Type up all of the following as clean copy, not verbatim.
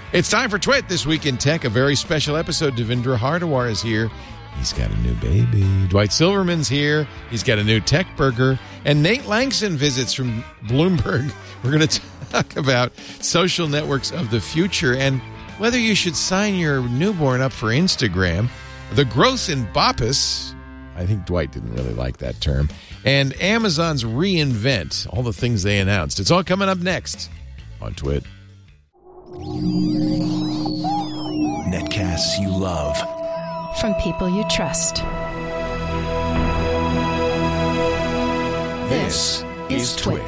It's time for Twit This Week in Tech, a very special episode. Devindra Hardawar is here. He's got a new baby. Dwight Silverman's here. He's got a new tech burger. And Nate Langson visits from Bloomberg. We're going to talk about social networks of the future and whether you should sign your newborn up for Instagram. The growth in Boppus. I think Dwight didn't really like that term. And Amazon's reInvent, all the things they announced. It's all coming up next on Twit. Netcasts you love. From people you trust. This is Twit.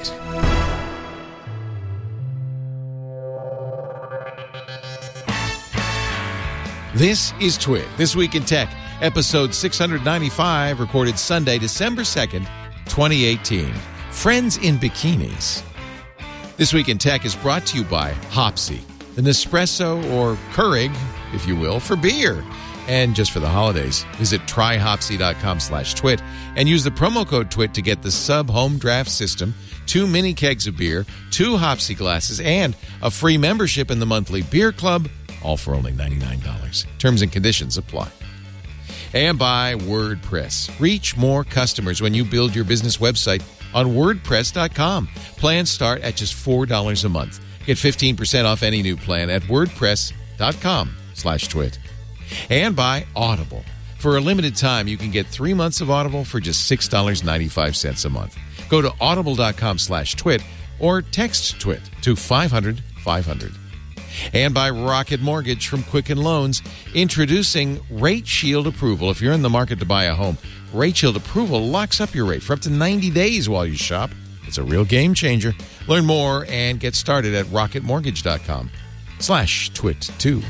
This is Twit, This Week in Tech, episode 695, recorded Sunday, December 2nd, 2018. Friends in Bikinis. This Week in Tech is brought to you by Hopsy, the Nespresso or Keurig, if you will, for beer. And just for the holidays, visit tryhopsy.com/twit and use the promo code TWIT to get the Sub Home Draft System, 2 mini kegs of beer, 2 Hopsy glasses, and a free membership in the monthly beer club, all for only $99. Terms and conditions apply. And by WordPress. Reach more customers when you build your business website on WordPress.com. Plans start at just $4 a month. Get 15% off any new plan at WordPress.com/twit. And by Audible. For a limited time, you can get 3 months of Audible for just $6.95 a month. Go to audible.com/twit or text TWIT to 500-500. And by Rocket Mortgage from Quicken Loans, introducing Rate Shield Approval. If you're in the market to buy a home, Rate Shield Approval locks up your rate for up to 90 days while you shop. It's a real game changer. Learn more and get started at rocketmortgage.com/twit2.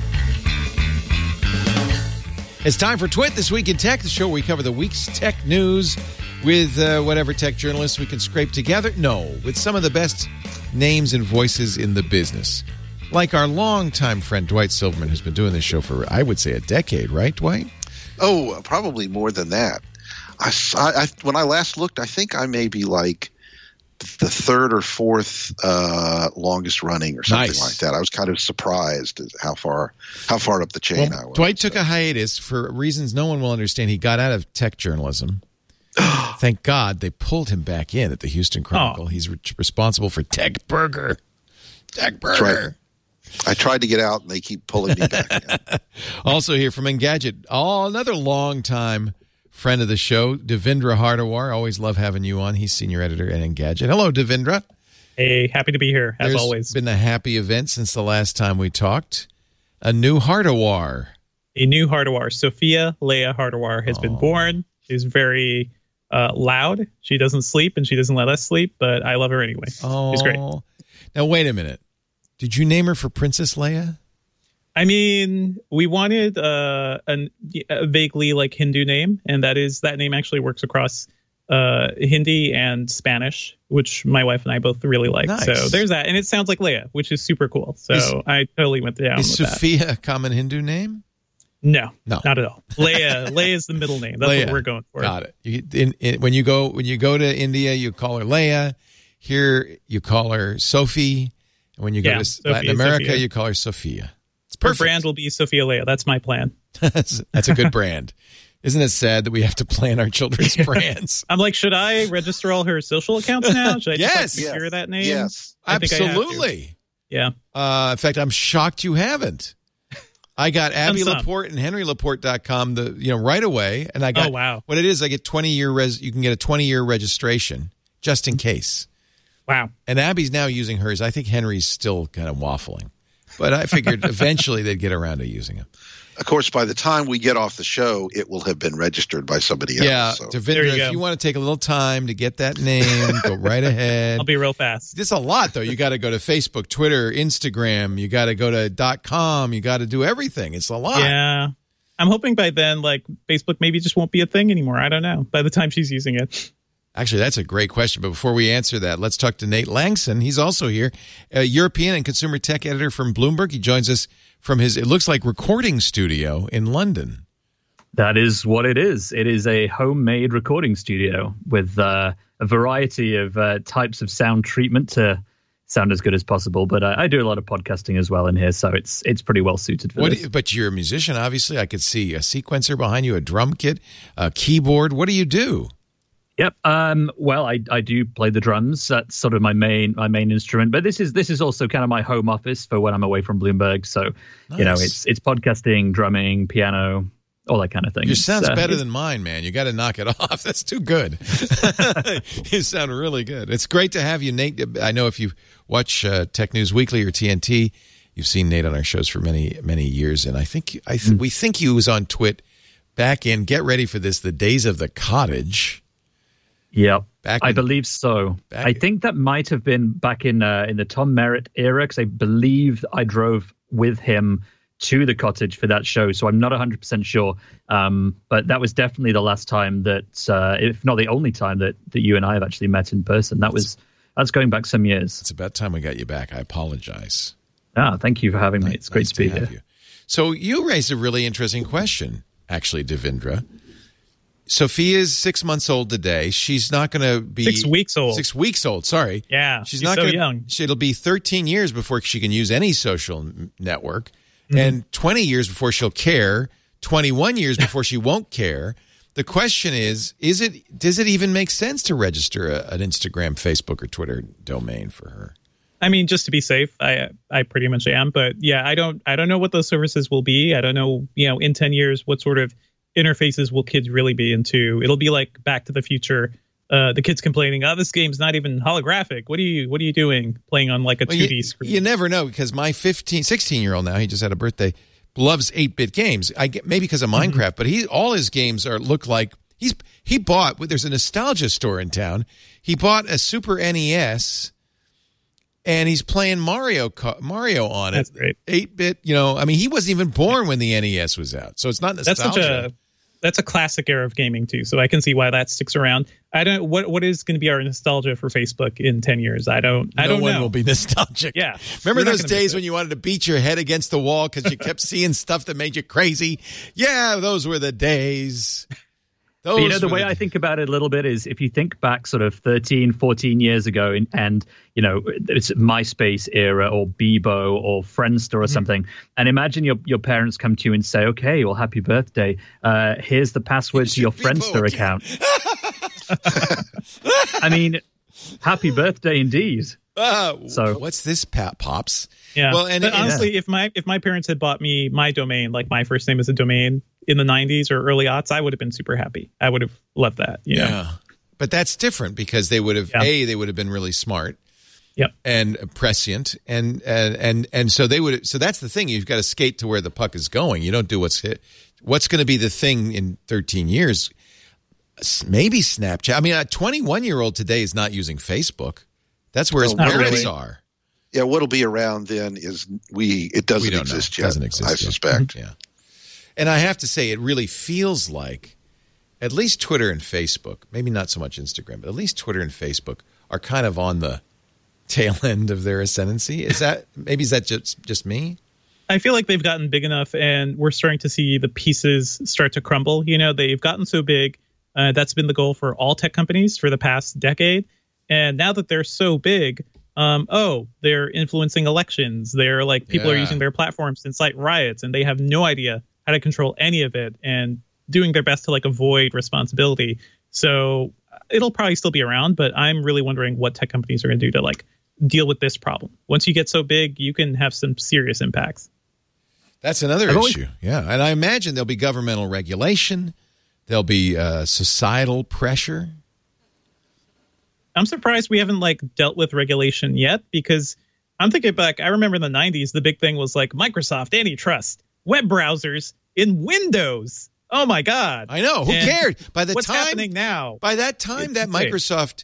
It's time for Twit This Week in Tech, the show where we cover the week's tech news with whatever tech journalists we can scrape together. No, with some of the best names and voices in the business. Like our longtime friend Dwight Silverman, who's been doing this show for, I would say, a decade, right, Dwight? Oh, probably more than that. When I last looked, I think I may be like the third or fourth longest running or something like that. I was kind of surprised at how far up the chain I was. Dwight took a hiatus for reasons no one will understand. He got out of tech journalism. Thank God they pulled him back in at the Houston Chronicle. He's responsible for Tech Burger. Tech Burger. That's right. I tried to get out, and they keep pulling me back in. Also here from Engadget, another long-time friend of the show, Devindra Hardawar. Always love having you on. He's senior editor at Engadget. Hello, Devindra. Hey, happy to be here, as always. There's been a happy event since the last time we talked. A new Hardawar. A new Hardawar. Sophia Leia Hardawar has been born. She's very loud. She doesn't sleep, and she doesn't let us sleep, but I love her anyway. She's great. Now, wait a minute. Did you name her for Princess Leia? I mean, we wanted a vaguely like Hindu name, and that name actually works across Hindi and Spanish, which my wife and I both really like. Nice. So there's that, and it sounds like Leia, which is super cool. So I totally went down with that. Is Sophia a common Hindu name? No, not at all. Leia is the middle name. That's Leia. What we're going for. Got it. When you go to India, you call her Leia. Here, you call her Sophie. And when you go to Latin America, Sophia. You call her Sophia. It's perfect. Her brand will be Sophia Leia. That's my plan. That's a good brand. Isn't it sad that we have to plan our children's brands? I'm like, should I register all her social accounts now? Should I just secure that name? Yes, absolutely. Yeah. In fact, I'm shocked you haven't. I got Abby Laporte and HenryLaporte.com right away, and I got what it is. I get 20-year you can get a 20-year registration just in case. Wow. And Abby's now using hers. I think Henry's still kind of waffling. But I figured eventually they'd get around to using it. Of course, by the time we get off the show, it will have been registered by somebody else. Yeah, so. Devindra, if you want to take a little time to get that name, go right ahead. I'll be real fast. It's a lot, though. You got to go to Facebook, Twitter, Instagram. You got to go to .com. You got to do everything. It's a lot. Yeah. I'm hoping by then, like, Facebook maybe just won't be a thing anymore. I don't know. By the time she's using it. Actually, that's a great question. But before we answer that, let's talk to Nate Langson. He's also here, a European and consumer tech editor from Bloomberg. He joins us from his, it looks like, recording studio in London. That is what it is. It is a homemade recording studio with a variety of types of sound treatment to sound as good as possible. But I do a lot of podcasting as well in here, so it's pretty well suited for this. But you're a musician, obviously. I could see a sequencer behind you, a drum kit, a keyboard. What do you do? Yep. Well, I do play the drums. That's sort of my main instrument. But this is also kind of my home office for when I'm away from Bloomberg. So, Nice. it's podcasting, drumming, piano, all that kind of thing. Your sound's better than mine, man. You got to knock it off. That's too good. You sound really good. It's great to have you, Nate. I know if you watch Tech News Weekly or TNT, you've seen Nate on our shows for many, many years. And we think he was on Twit back in, get ready for this, the days of the cottage. Yep, I believe so. I think that might have been back in the Tom Merritt era, because I believe I drove with him to the cottage for that show. So I'm not 100% sure. But that was definitely the last time that, if not the only time that you and I have actually met in person. That's going back some years. It's about time we got you back. I apologize. Thank you for having me. It's great to be here. You. So you raised a really interesting question, actually, Devindra. Sophia's 6 months old today. She's not going to be 6 weeks old. 6 weeks old. Sorry. Yeah. She's not so young. It'll be 13 years before she can use any social network, and 20 years before she'll care. 21 years before she won't care. The question is does it even make sense to register an Instagram, Facebook, or Twitter domain for her? I mean, just to be safe, I pretty much am. But yeah, I don't know what those services will be. I don't know, in 10 years, what sort of interfaces will kids really be into. It'll be like Back to the Future. The kids complaining, this game's not even holographic. What are you doing playing on like a 2D screen? You never know, because my 16-year-old now, he just had a birthday, loves 8-bit games. Maybe because of Minecraft, but all his games look like he bought. There's a nostalgia store in town. He bought a Super NES, and he's playing Mario on it. That's great. 8-bit. He wasn't even born when the NES was out, so it's not nostalgia. That's a classic era of gaming too, so I can see why that sticks around. I don't. What is going to be our nostalgia for Facebook in 10 years? I don't know. No one will be nostalgic. Yeah. Remember those days when you wanted to beat your head against the wall because you kept seeing stuff that made you crazy? Yeah, those were the days. The way I think about it a little bit is if you think back sort of 13, 14 years ago and it's MySpace era or Bebo or Friendster or something, and imagine your parents come to you and say, okay, well, happy birthday. Here's the password to your Friendster account. I mean, happy birthday indeed. So what's this, Pops? Yeah. Well, and honestly, if my parents had bought me my domain, like my first name is a domain in the 90s or early aughts, I would have been super happy. I would have loved that. Yeah. But that's different because they would have they would have been really smart. Yep. And prescient and so they would. So that's the thing. You've got to skate to where the puck is going. You don't do what's going to be the thing in 13 years. Maybe Snapchat. I mean, a 21-year-old today is not using Facebook. That's where his parents are. Yeah, what'll be around then is it doesn't exist yet. Doesn't exist I suspect. Yeah. And I have to say, it really feels like at least Twitter and Facebook, maybe not so much Instagram, but at least Twitter and Facebook are kind of on the tail end of their ascendancy. Is that just me? I feel like they've gotten big enough, and we're starting to see the pieces start to crumble. They've gotten so big. That's been the goal for all tech companies for the past decade. And now that they're so big, they're influencing elections. They're like people are using their platforms to incite riots, and they have no idea how to control any of it and doing their best to avoid responsibility. So it'll probably still be around, but I'm really wondering what tech companies are going to do to deal with this problem. Once you get so big, you can have some serious impacts. That's another issue. Yeah. And I imagine there'll be governmental regulation. There'll be societal pressure. I'm surprised we haven't dealt with regulation yet, because I'm thinking back. I remember in the 90s, the big thing was Microsoft antitrust, web browsers in Windows. Oh my God. I know. Who cared? What's happening now? By that time, that Microsoft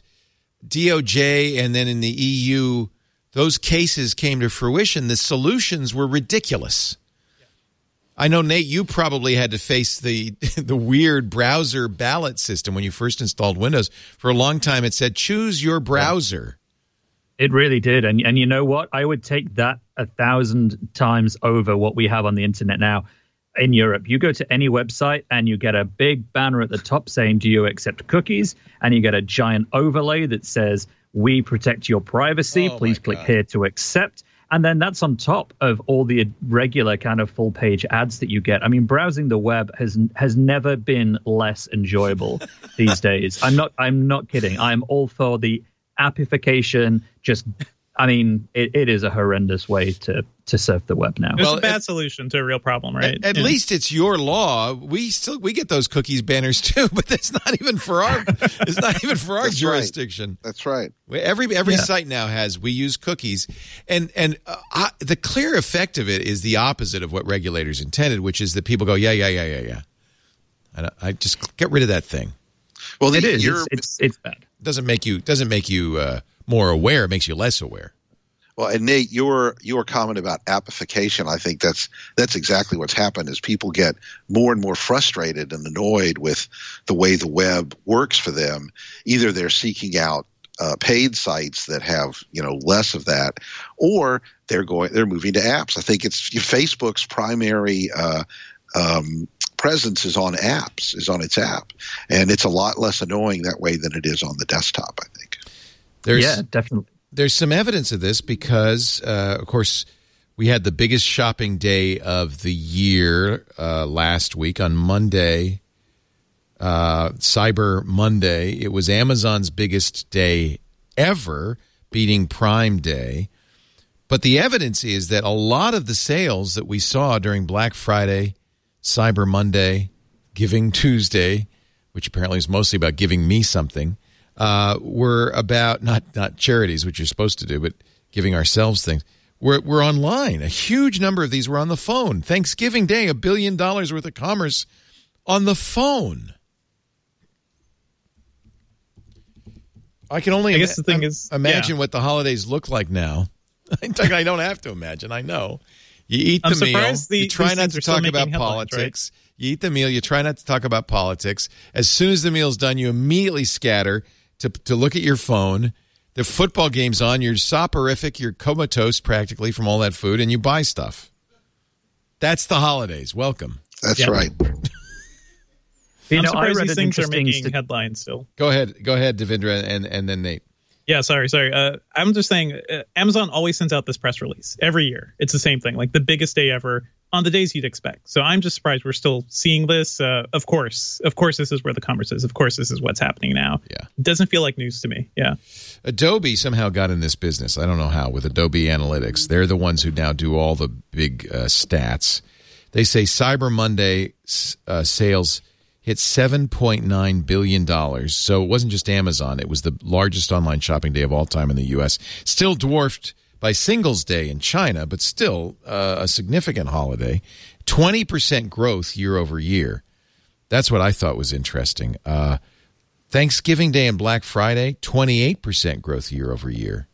DOJ and then in the EU, those cases came to fruition. The solutions were ridiculous. I know, Nate, you probably had to face the weird browser ballot system when you first installed Windows. For a long time, it said, choose your browser. It really did. And you know what? I would take that 1,000 times over what we have on the internet now. In Europe, you go to any website and you get a big banner at the top saying, do you accept cookies? And you get a giant overlay that says, We protect your privacy. Please click here to accept. And then that's on top of all the regular kind of full page ads that you get. I mean, browsing the web has never been less enjoyable these days. I'm not kidding. I'm all for the appification. It is a horrendous way to surf the web now. It's a bad solution to a real problem, right? At least it's your law. We get those cookies banners too, but that's not even for our. It's not even for our jurisdiction. Right. That's right. Every site now has we use cookies, and the clear effect of it is the opposite of what regulators intended, which is that people go yeah. And I just get rid of that thing. Well, it is. It's bad. Doesn't make you more aware. It makes you less aware. Well, and Nate, your comment about appification, I think that's exactly what's happened. Is people get more and more frustrated and annoyed with the way the web works for them. Either they're seeking out paid sites that have less of that, or they're moving to apps. I think it's Facebook's primary presence is on apps, is on its app, and it's a lot less annoying that way than it is on the desktop, I think. Definitely. There's some evidence of this because, of course, we had the biggest shopping day of the year last week on Monday, Cyber Monday. It was Amazon's biggest day ever, beating Prime Day. But the evidence is that a lot of the sales that we saw during Black Friday, Cyber Monday, Giving Tuesday, which apparently is mostly about giving me something, were about not charities, which you're supposed to do, but giving ourselves things. We're online. A huge number of these were on the phone. Thanksgiving Day, $1 billion worth of commerce on the phone. I can only imagine what the holidays look like now. I don't have to imagine. I know. You eat the meal. You try not to talk about politics. Right? You eat the meal. You try not to talk about politics. As soon as the meal's done, you immediately scatter to look at your phone. The football game's on. You're soporific. You're comatose practically from all that food, and you buy stuff. That's the holidays. Welcome. That's right. I'm surprised these things are making headlines still. Go ahead, Devendra, and then Nate. Yeah, sorry. I'm just saying, Amazon always sends out this press release every year. It's the same thing, like the biggest day ever on the days you'd expect. So I'm just surprised we're still seeing this. Of course, this is where the commerce is. Of course, this is what's happening now. Yeah, it doesn't feel like news to me. Yeah. Adobe somehow got in this business. I don't know how. With Adobe Analytics, they're the ones who now do all the big stats. They say Cyber Monday sales hit $7.9 billion. So it wasn't just Amazon. It was the largest online shopping day of all time in the U.S. Still dwarfed by Singles Day in China, but still a significant holiday. 20% growth year over year. That's what I thought was interesting. Thanksgiving Day and Black Friday, 28% growth year over year.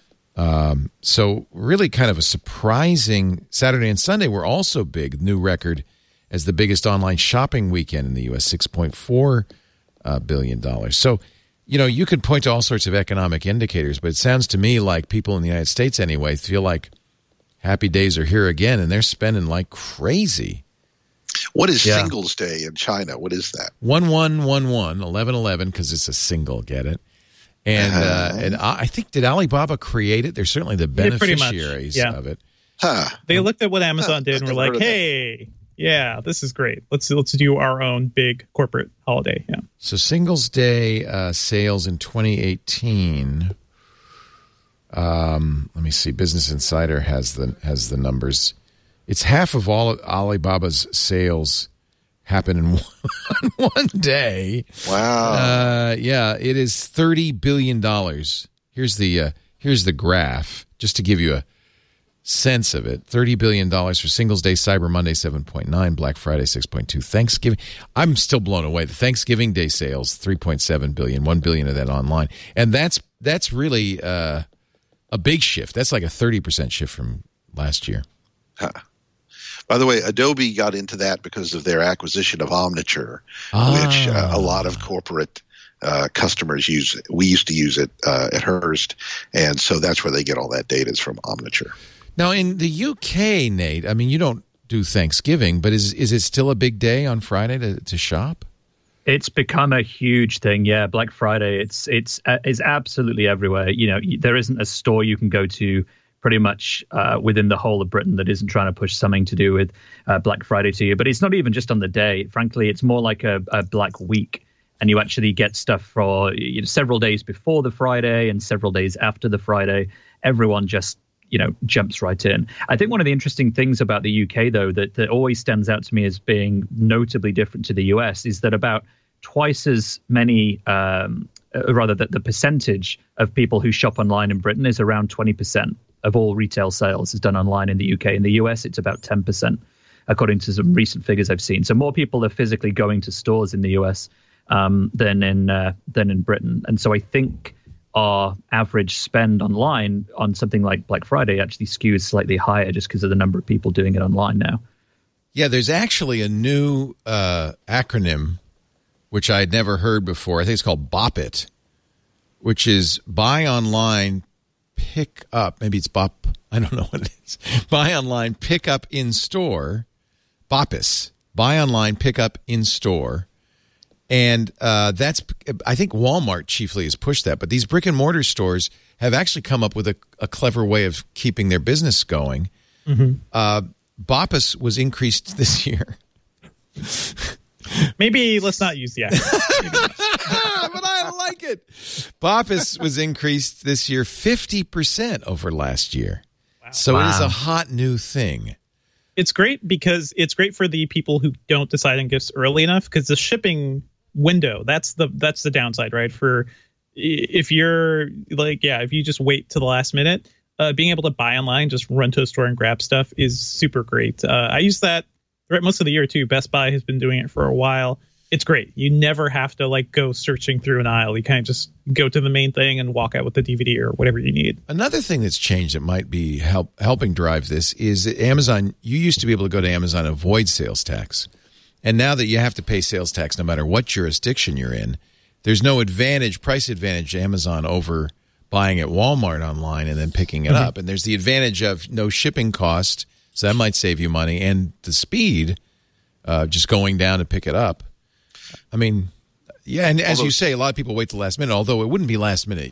So really kind of a surprising. Saturday and Sunday were also big, new record as the biggest online shopping weekend in the U.S., $6.4 billion. So, you could point to all sorts of economic indicators, but it sounds to me like people in the United States anyway feel like happy days are here again, and they're spending like crazy. What is Singles Day in China? What is that? 1111, 1111, because it's a single, get it? And I think, did Alibaba create it? They're certainly the beneficiaries of it. They looked at what Amazon did and were like, hey... Yeah, this is great. Let's do our own big corporate holiday. Yeah. So Singles Day sales in 2018. Let me see. Business Insider has the numbers. It's half of all of Alibaba's sales happen in one day. Wow. It is $30 billion. Here's the graph, just to give you a sense of it. $30 billion for Singles Day, Cyber Monday 7.9, Black Friday 6.2, Thanksgiving. I'm still blown away. The Thanksgiving Day sales 3.7 billion, 1 billion of that online, and that's really a big shift. That's like a 30% shift from last year. By the way, Adobe got into that because of their acquisition of Omniture, which a lot of corporate customers use. We used to use it at Hearst, and so that's where they get all that data is from Omniture. Now, in the UK, Nate, I mean, you don't do Thanksgiving, but is it still a big day on Friday to shop? It's become a huge thing. Yeah, Black Friday, it's absolutely everywhere. You know, there isn't a store you can go to pretty much within the whole of Britain that isn't trying to push something to do with Black Friday to you. But it's not even just on the day. Frankly, it's more like a Black Week. And you actually get stuff for several days before the Friday and several days after the Friday. Everyone just, jumps right in. I think one of the interesting things about the UK, though, that always stands out to me as being notably different to the US is that about twice as many, the percentage of people who shop online in Britain is around 20% of all retail sales is done online in the UK. In the US, it's about 10%, according to some recent figures I've seen. So more people are physically going to stores in the US than in Britain. And so I think our average spend online on something like Black Friday actually skews slightly higher just because of the number of people doing it online now. Yeah, there's actually a new acronym which I had never heard before. I think it's called BOPIT, which is buy online, pick up. Maybe it's BOP. I don't know what it is. Buy online, pick up in store. BOPIS. Buy online, pick up in store. And that's, I think Walmart chiefly has pushed that. But these brick and mortar stores have actually come up with a clever way of keeping their business going. Mm-hmm. BOPIS was increased this year. Maybe let's not use the acronym. But I like it. BOPIS was increased this year 50% over last year. Wow. So It is a hot new thing. It's great because it's great for the people who don't decide on gifts early enough, because the shipping window, that's the downside, right? For if you're if you just wait to the last minute, being able to buy online, just run to a store and grab stuff is super great. I use that most of the year too. Best Buy has been doing it for a while. It's great. You never have to go searching through an aisle. You kind of just go to the main thing and walk out with the DVD or whatever you need. Another thing that's changed that might be helping drive this is that Amazon, you used to be able to go to Amazon and avoid sales tax. And now that you have to pay sales tax no matter what jurisdiction you're in, there's no price advantage to Amazon over buying at Walmart online and then picking it up. And there's the advantage of no shipping cost, so that might save you money, and the speed, just going down to pick it up. I mean, yeah, and as you say, a lot of people wait till last minute, although it wouldn't be last minute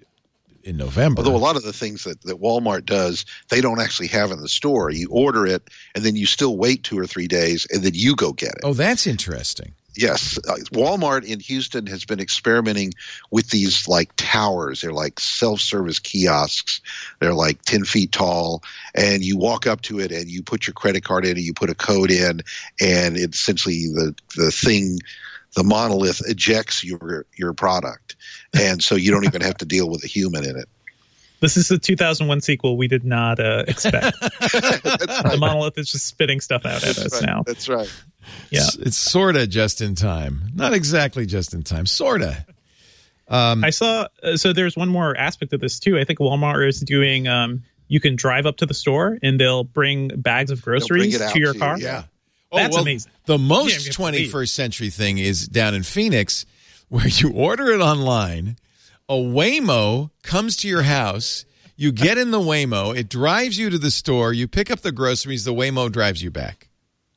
in November. Although a lot of the things that Walmart does, they don't actually have in the store. You order it, and then you still wait 2 or 3 days, and then you go get it. Oh, that's interesting. Yes. Walmart in Houston has been experimenting with these towers. They're like self-service kiosks. They're 10 feet tall, and you walk up to it and you put your credit card in and you put a code in, and it's essentially the thing, the monolith ejects your product. And so you don't even have to deal with a human in it. This is the 2001 sequel we did not expect. Right. The monolith is just spitting stuff out at us now. That's right. Yeah, it's sort of just in time. Not exactly just in time. Sort of. I saw. So there's one more aspect of this too. I think Walmart is doing. You can drive up to the store and they'll bring bags of groceries to your car. Yeah. That's amazing. The most 21st century thing is down in Phoenix, where you order it online. A Waymo comes to your house. You get in the Waymo. It drives you to the store. You pick up the groceries. The Waymo drives you back.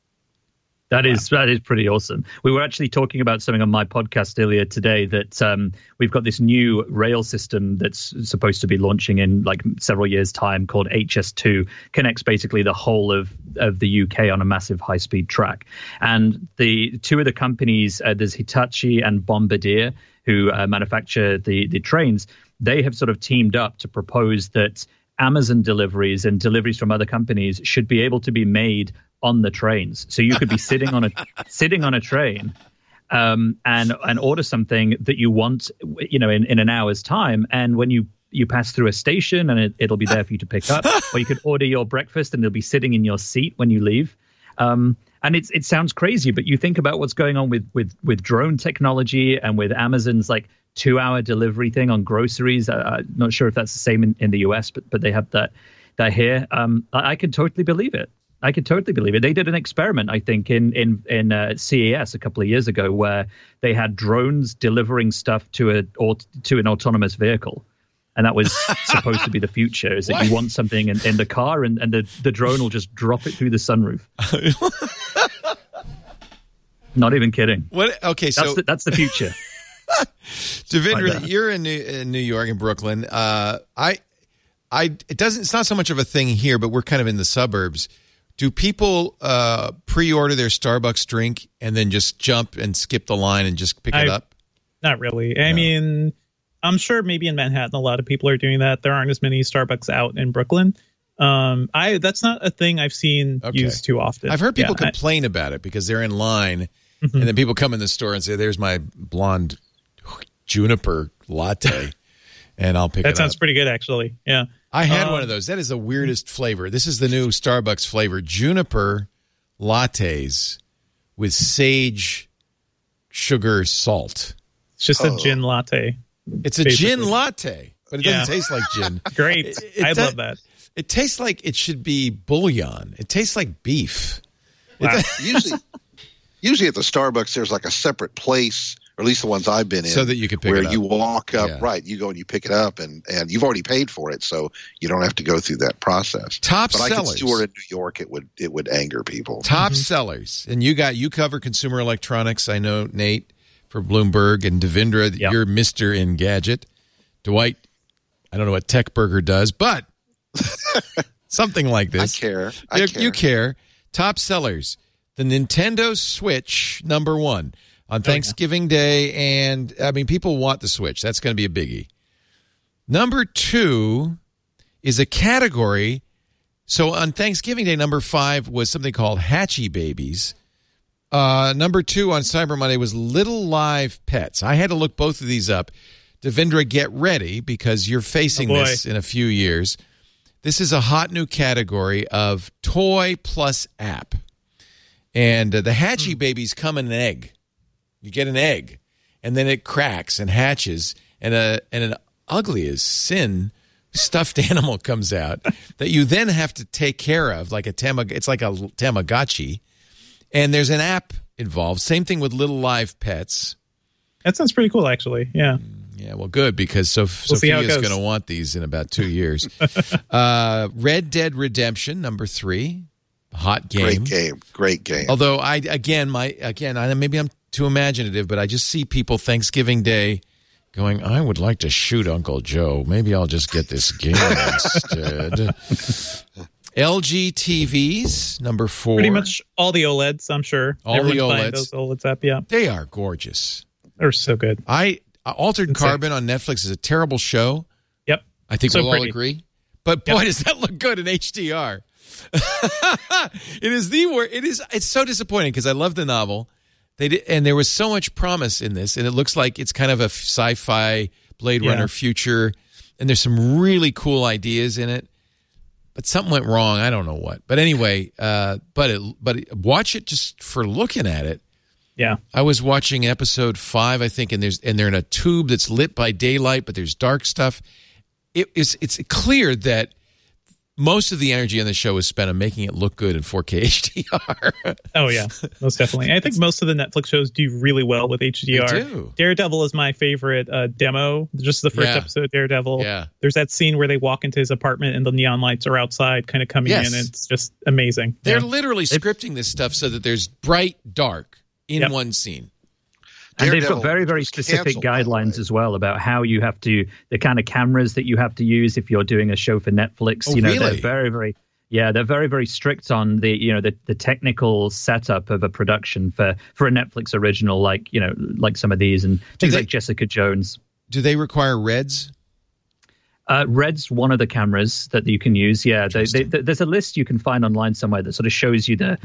That is pretty awesome. We were actually talking about something on my podcast earlier today that we've got this new rail system that's supposed to be launching in several years' time called HS2. Connects basically the whole of the UK on a massive high-speed track. And the two of the companies, there's Hitachi and Bombardier, who manufacture the trains. They have sort of teamed up to propose that Amazon deliveries and deliveries from other companies should be able to be made on the trains. So you could be sitting on a train and order something that you want, in an hour's time. And when you pass through a station, and it'll be there for you to pick up, or you could order your breakfast and it'll be sitting in your seat when you leave. And it sounds crazy, but you think about what's going on with drone technology and with Amazon's 2-hour delivery thing on groceries. I'm not sure if that's the same in the US, but they have that here. I can totally believe it. They did an experiment, I think, in CES a couple of years ago, where they had drones delivering stuff to an autonomous vehicle. And that was supposed to be the future, is that you want something in the car and the drone will just drop it through the sunroof. Not even kidding. What? Okay, so that's the future. Devindra, you're in New York, in Brooklyn. It's not so much of a thing here, but we're kind of in the suburbs. Do people pre-order their Starbucks drink and then just jump and skip the line and just pick it up? Not really. I mean, I'm sure maybe in Manhattan a lot of people are doing that. There aren't as many Starbucks out in Brooklyn. That's not a thing I've seen used too often. I've heard people complain about it because they're in line and then people come in the store and say, "There's my blonde juniper latte," and I'll pick it up. That sounds pretty good, actually. Yeah. I had one of those. That is the weirdest flavor. This is the new Starbucks flavor. Juniper lattes with sage sugar salt. It's just a gin latte. It's a gin latte, but it doesn't taste like gin. Great. I love that. It tastes like it should be bouillon. It tastes like beef. Wow. Usually at the Starbucks, there's like a separate place, or at least the ones I've been in, so that you can pick it up. Where you walk up, right? You go and you pick it up, and you've already paid for it, so you don't have to go through that process. Top but sellers. I could see where in New York it would anger people. Top sellers, and you cover consumer electronics. I know, Nate, for Bloomberg, and Devindra, you're Mr. Engadget. Dwight, I don't know what Tech Burger does, but something like this. I care. You care. Top sellers. The Nintendo Switch, number one, on Thanksgiving Day. And, I mean, people want the Switch. That's going to be a biggie. Number two is a category. So on Thanksgiving Day, number 5 was something called Hatchie Babies. Number 2 on Cyber Monday was Little Live Pets. I had to look both of these up. Devindra, get ready because you're facing this in a few years. This is a hot new category of toy plus app. And the Hatchie babies come in an egg. You get an egg, and then it cracks and hatches, and an ugly as sin stuffed animal comes out that you then have to take care of, like it's like a Tamagotchi. And there's an app involved. Same thing with Little Live Pets. That sounds pretty cool, actually. Yeah. Yeah, well, good, because Sophia's going to want these in about 2 years. Red Dead Redemption, number 3. Hot game. Great game. Although maybe I'm too imaginative, but I just see people Thanksgiving Day going, I would like to shoot Uncle Joe. Maybe I'll just get this game instead. LG TVs, number 4. Pretty much all the OLEDs, I'm sure. Everyone's the OLEDs. Buying those OLEDs up, yeah. They are gorgeous. They're so good. Altered Carbon on Netflix is a terrible show. Yep. I think we'll all agree. But boy, does that look good in HDR. It is the worst. It's so disappointing because I love the novel. And there was so much promise in this, and it looks like it's kind of a sci-fi Blade Runner future, and there's some really cool ideas in it. But something went wrong. I don't know what. But anyway, watch it just for looking at it. Yeah. I was watching episode 5, I think, and they're in a tube that's lit by daylight, but there's dark stuff. It's clear that most of the energy on the show is spent on making it look good in 4K HDR. Oh, yeah. Most definitely. I think most of the Netflix shows do really well with HDR. They do. Daredevil is my favorite demo. Just the first episode of Daredevil. Yeah. There's that scene where they walk into his apartment and the neon lights are outside kind of coming in. It's just amazing. They're literally scripting this stuff so that there's bright, dark in one scene. And they've got very, very specific guidelines as well about how you have to, the kind of cameras that you have to use if you're doing a show for Netflix. Oh, really? They're very, very, they're very, very strict on the technical setup of a production for a Netflix original, like some of these and things like Jessica Jones. Do they require reds? Red's one of the cameras that you can use. Yeah, there's a list you can find online somewhere that sort of shows you the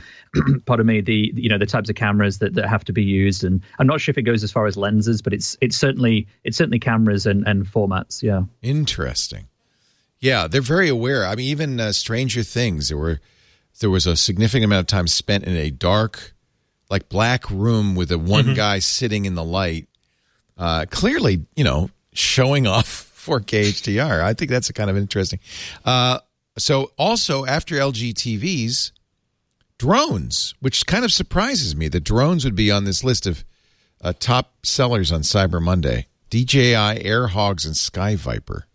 types of cameras that have to be used. And I'm not sure if it goes as far as lenses, but it's certainly cameras and formats. Yeah, interesting. Yeah, they're very aware. I mean, even Stranger Things, there was a significant amount of time spent in a dark, like black room with one guy sitting in the light, clearly, showing off 4K HDR. I think that's kind of interesting. So also after LG TVs, drones, which kind of surprises me. The drones would be on this list of top sellers on Cyber Monday. DJI, Air Hogs, and Sky Viper.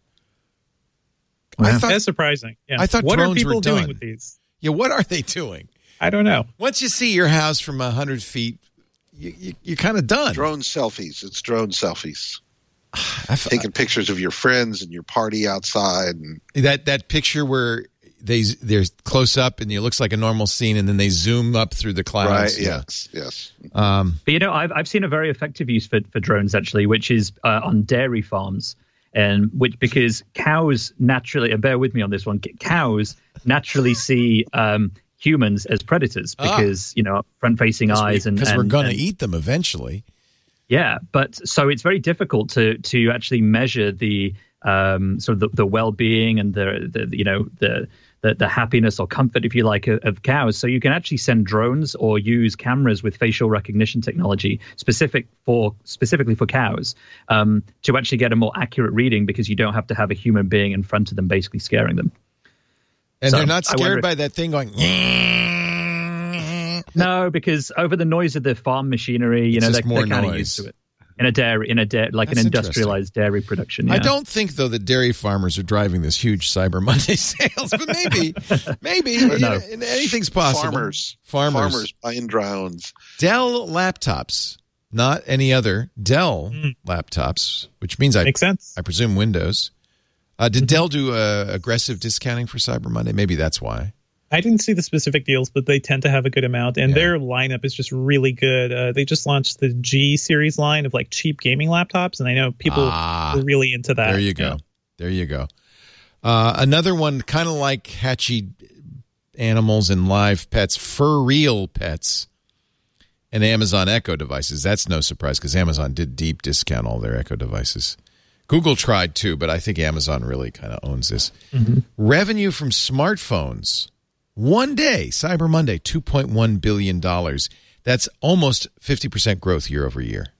That's surprising. Yeah. I thought what drones are people were done. doing with these? Yeah, what are they doing? I don't know. Once you see your house from 100 feet you're kind of done. Drone selfies. It's drone selfies. Taking pictures of your friends and your party outside, and that picture where they're close up and it looks like a normal scene, and then they zoom up through the clouds. Right? Yes. But I've seen a very effective use for drones actually, which is on dairy farms, and because cows naturally, and bear with me on this one, cows naturally see humans as predators because front-facing eyes, and because we're going to eat them eventually. Yeah, but so it's very difficult to actually measure the sort of the well-being and the happiness or comfort, if you like, of cows. So you can actually send drones or use cameras with facial recognition technology specifically for cows to actually get a more accurate reading, because you don't have to have a human being in front of them basically scaring them. And they're not scared by that thing going. No, because over the noise of the farm machinery, they're kind of used to it. In a dairy, like That's an industrialized dairy production. Yeah. I don't think, though, that dairy farmers are driving this huge Cyber Monday sales, but maybe anything's possible. Farmers buying drones. Dell laptops, not any other Dell laptops, which means makes sense. I presume Windows. Did Dell do aggressive discounting for Cyber Monday? Maybe that's why. I didn't see the specific deals, but they tend to have a good amount, and their lineup is just really good. They just launched the G series line of like cheap gaming laptops, and I know people are really into that. There you go. There you go. Another one, kind of like Hatchie Animals and Live Pets, For Real Pets, and Amazon Echo devices. That's no surprise because Amazon did deep discount all their Echo devices. Google tried too, but I think Amazon really kind of owns this. Mm-hmm. Revenue from smartphones. One day, Cyber Monday, $2.1 billion. That's almost 50% growth year over year.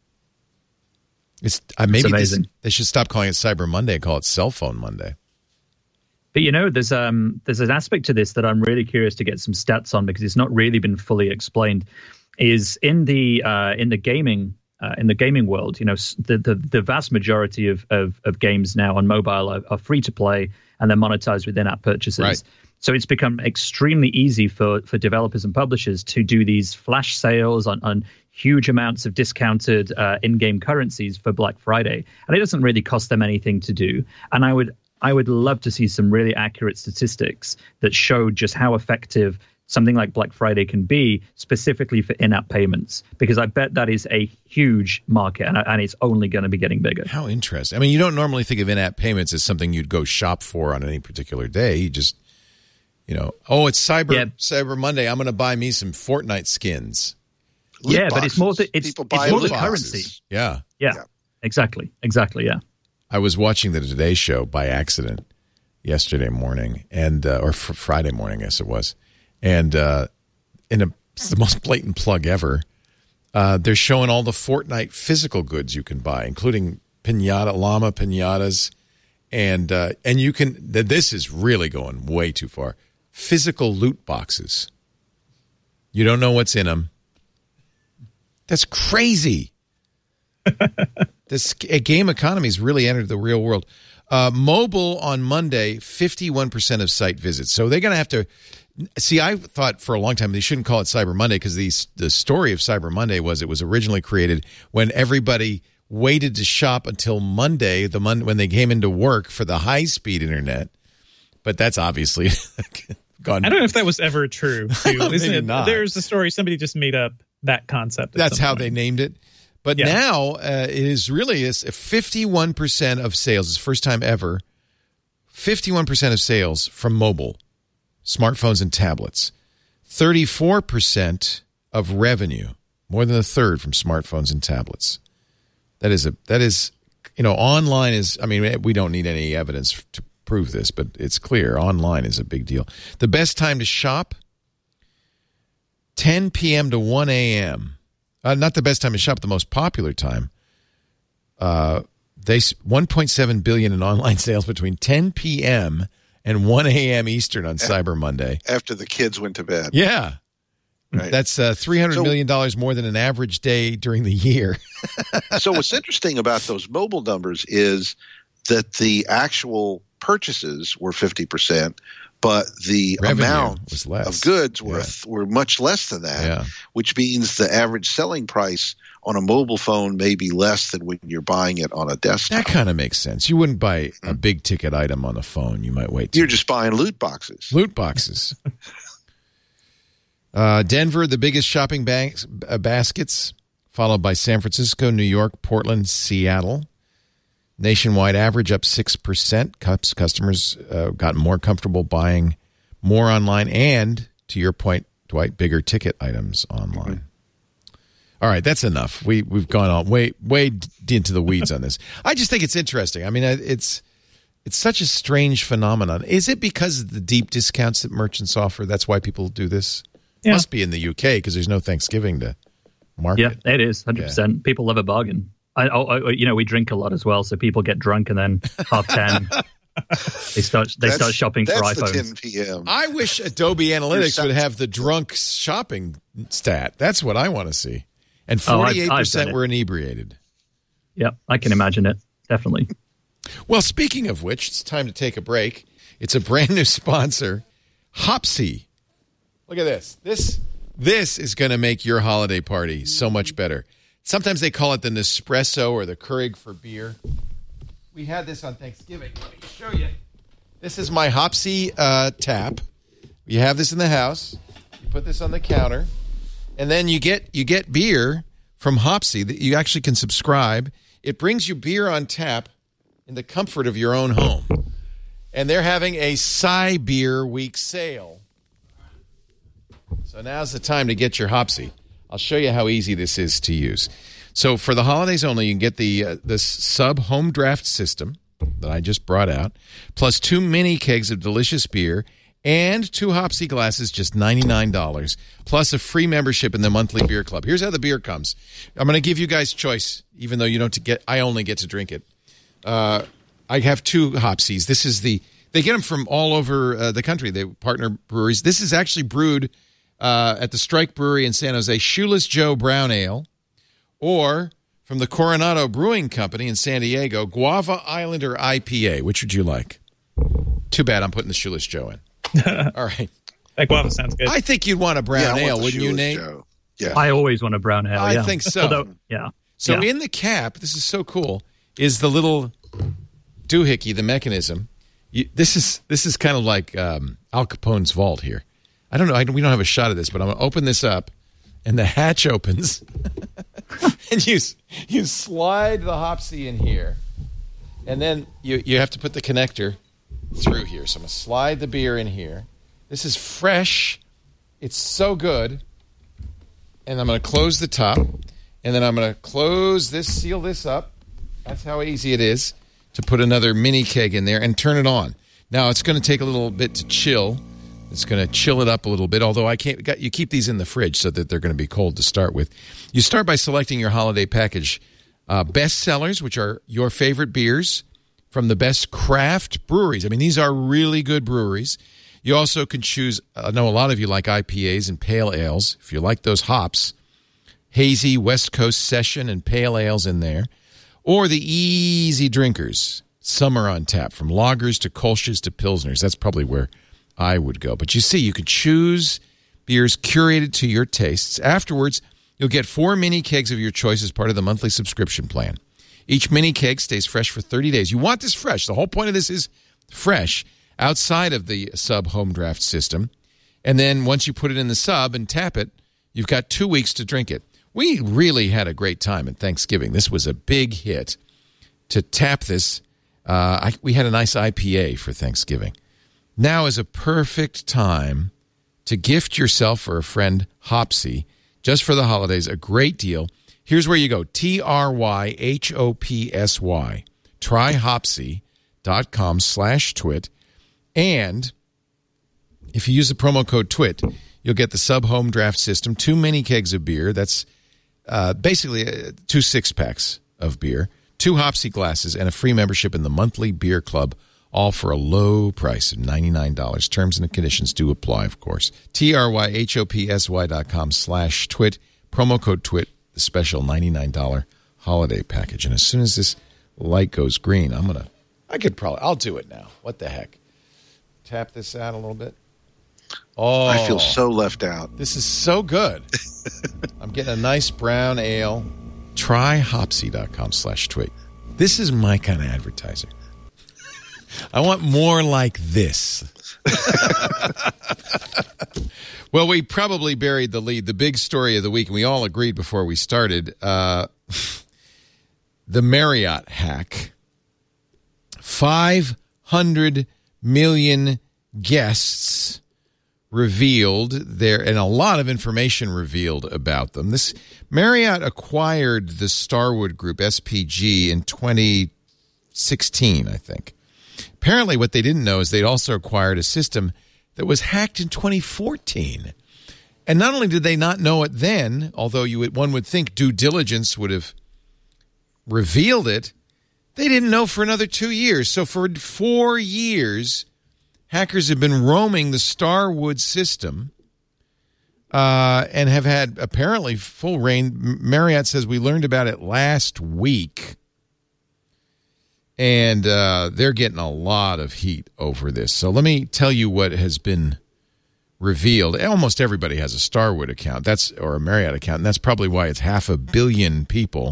It's amazing. They should stop calling it Cyber Monday and call it Cell Phone Monday. But there's an aspect to this that I'm really curious to get some stats on, because it's not really been fully explained. Is in the gaming world, the vast majority of games now on mobile are free to play, and they're monetized with in-app purchases. Right. So it's become extremely easy for developers and publishers to do these flash sales on huge amounts of discounted in-game currencies for Black Friday. And it doesn't really cost them anything to do. And I would love to see some really accurate statistics that show just how effective something like Black Friday can be, specifically for in-app payments, because I bet that is a huge market, and it's only going to be getting bigger. How interesting. I mean, you don't normally think of in-app payments as something you'd go shop for on any particular day. You just... it's Cyber Monday. I'm going to buy me some Fortnite skins. But it's more the currency. Yeah. Exactly. Yeah. I was watching the Today Show by accident yesterday morning, and or Friday morning, I guess it was, and it's the most blatant plug ever. They're showing all the Fortnite physical goods you can buy, including llama pinatas, and you can. This is really going way too far. Physical loot boxes. You don't know what's in them. That's crazy. This game economy has really entered the real world. Mobile on Monday, 51% of site visits. So they're going to have to... See, I thought for a long time they shouldn't call it Cyber Monday, because the story of Cyber Monday was it was originally created when everybody waited to shop until Monday, when they came into work for the high-speed internet. But that's obviously gone. I don't know if that was ever true, too. Isn't it? Not. There's a story. Somebody just made up that concept. That's how they named it. But now it is really 51% of sales. It's the first time ever. 51% of sales from mobile, smartphones and tablets. 34% of revenue, more than a third, from smartphones and tablets. That is, online is. I mean, we don't need any evidence to prove this, but it's clear online is a big deal. The best time to shop, 10 p.m. to 1 a.m. Not the best time to shop, the most popular time. They $1.7 billion in online sales between 10 p.m. and 1 a.m. Eastern on Cyber Monday. After the kids went to bed. Yeah. Right. That's $300 million more than an average day during the year. So what's interesting about those mobile numbers is that the actual purchases were 50%, but the revenue amount was less. of goods were much less than that, which means the average selling price on a mobile phone may be less than when you're buying it on a desktop. That kind of makes sense. You wouldn't buy a big ticket item on the phone. You might wait. You're just buying loot boxes. Loot boxes. Denver, the biggest shopping baskets, followed by San Francisco, New York, Portland, Seattle. Nationwide average up 6%. Customers got more comfortable buying more online and, to your point, Dwight, bigger ticket items online. Mm-hmm. All right, that's enough. We've gone on way into the weeds on this. I just think it's interesting. I mean, it's such a strange phenomenon. Is it because of the deep discounts that merchants offer? That's why people do this? Yeah. Must be in the UK because there's no Thanksgiving to market. Yeah, it is 100%. Yeah. People love a bargain. We drink a lot as well, so people get drunk and then 10:30 they start shopping for iPhones. That's the 10 p.m. I wish Adobe Analytics would have the drunk shopping stat. That's what I want to see. And 48% were inebriated. Yep, I can imagine it. Definitely. Well, speaking of which, it's time to take a break. It's a brand new sponsor, Hopsy. Look at this. This is going to make your holiday party so much better. Sometimes they call it the Nespresso or the Keurig for beer. We had this on Thanksgiving. Let me show you. This is my Hopsy tap. You have this in the house. You put this on the counter. And then you get beer from Hopsy that you actually can subscribe. It brings you beer on tap in the comfort of your own home. And they're having a Beer Week sale. So now's the time to get your Hopsy. I'll show you how easy this is to use. So for the holidays only, you can get this sub home draft system that I just brought out, plus 2 mini kegs of delicious beer and 2 Hopsy glasses, just $99, plus a free membership in the monthly beer club. Here's how the beer comes. I'm going to give you guys choice, even though I only get to drink it. I have 2 Hopsies. They get them from all over the country. They partner breweries. This is actually brewed at the Strike Brewery in San Jose, Shoeless Joe Brown Ale, or from the Coronado Brewing Company in San Diego, Guava Islander IPA. Which would you like? Too bad I'm putting the Shoeless Joe in. All right. That guava sounds good. I think you'd want a brown ale, wouldn't you, Nate? Joe. Yeah. I always want a brown ale. I think so. Although, yeah. So in the cap, this is so cool, is the little doohickey, the mechanism. This is kind of like Al Capone's vault here. I don't know. We don't have a shot of this, but I'm going to open this up, and the hatch opens, and you slide the Hopsy in here, and then you have to put the connector through here. So I'm going to slide the beer in here. This is fresh. It's so good. And I'm going to close the top, and then I'm going to seal this up. That's how easy it is to put another mini keg in there and turn it on. Now, it's going to take a little bit to chill. It's going to chill it up a little bit, although you keep these in the fridge so that they're going to be cold to start with. You start by selecting your holiday package. Best sellers, which are your favorite beers from the best craft breweries. I mean, these are really good breweries. You also can choose, I know a lot of you like IPAs and pale ales. If you like those hops, hazy West Coast session and pale ales in there. Or the easy drinkers, summer on tap, from lagers to kolsch's to pilsners. That's probably where I would go. But you see, you could choose beers curated to your tastes. Afterwards, you'll get 4 mini kegs of your choice as part of the monthly subscription plan. Each mini keg stays fresh for 30 days. You want this fresh. The whole point of this is fresh outside of the sub home draft system. And then once you put it in the sub and tap it, you've got 2 weeks to drink it. We really had a great time at Thanksgiving. This was a big hit. To tap this, we had a nice IPA for Thanksgiving. Now is a perfect time to gift yourself or a friend Hopsy, just for the holidays, a great deal. Here's where you go, TRYHOPSY, tryhopsy.com/twit. And if you use the promo code TWIT, you'll get the sub-home draft system, 2 mini kegs of beer. That's basically 2 6-packs of beer, 2 Hopsy glasses, and a free membership in the monthly beer club, all for a low price of $99. Terms and conditions do apply, of course. TRYHOPSY.com/twit, promo code TWIT, the special $99 holiday package. And as soon as this light goes green, I'll do it now. What the heck? tap this out a little bit. Oh, I feel so left out. This is so good. I'm getting a nice brown ale. Try Hopsy.com/tweet. This is my kind of advertising. I want more like this. Well, we probably buried the lead. The big story of the week, and we all agreed before we started, the Marriott hack. 500 million guests revealed there, and a lot of information revealed about them. This Marriott acquired the Starwood Group, SPG, in 2016, I think. Apparently, what they didn't know is they'd also acquired a system that was hacked in 2014. And not only did they not know it then, although one would think due diligence would have revealed it, they didn't know for another 2 years. So for 4 years, hackers have been roaming the Starwood system and have had apparently full reign. Marriott says we learned about it last week. And they're getting a lot of heat over this. So let me tell you what has been revealed. Almost everybody has a Starwood account, or a Marriott account, and that's probably why it's 500 million people.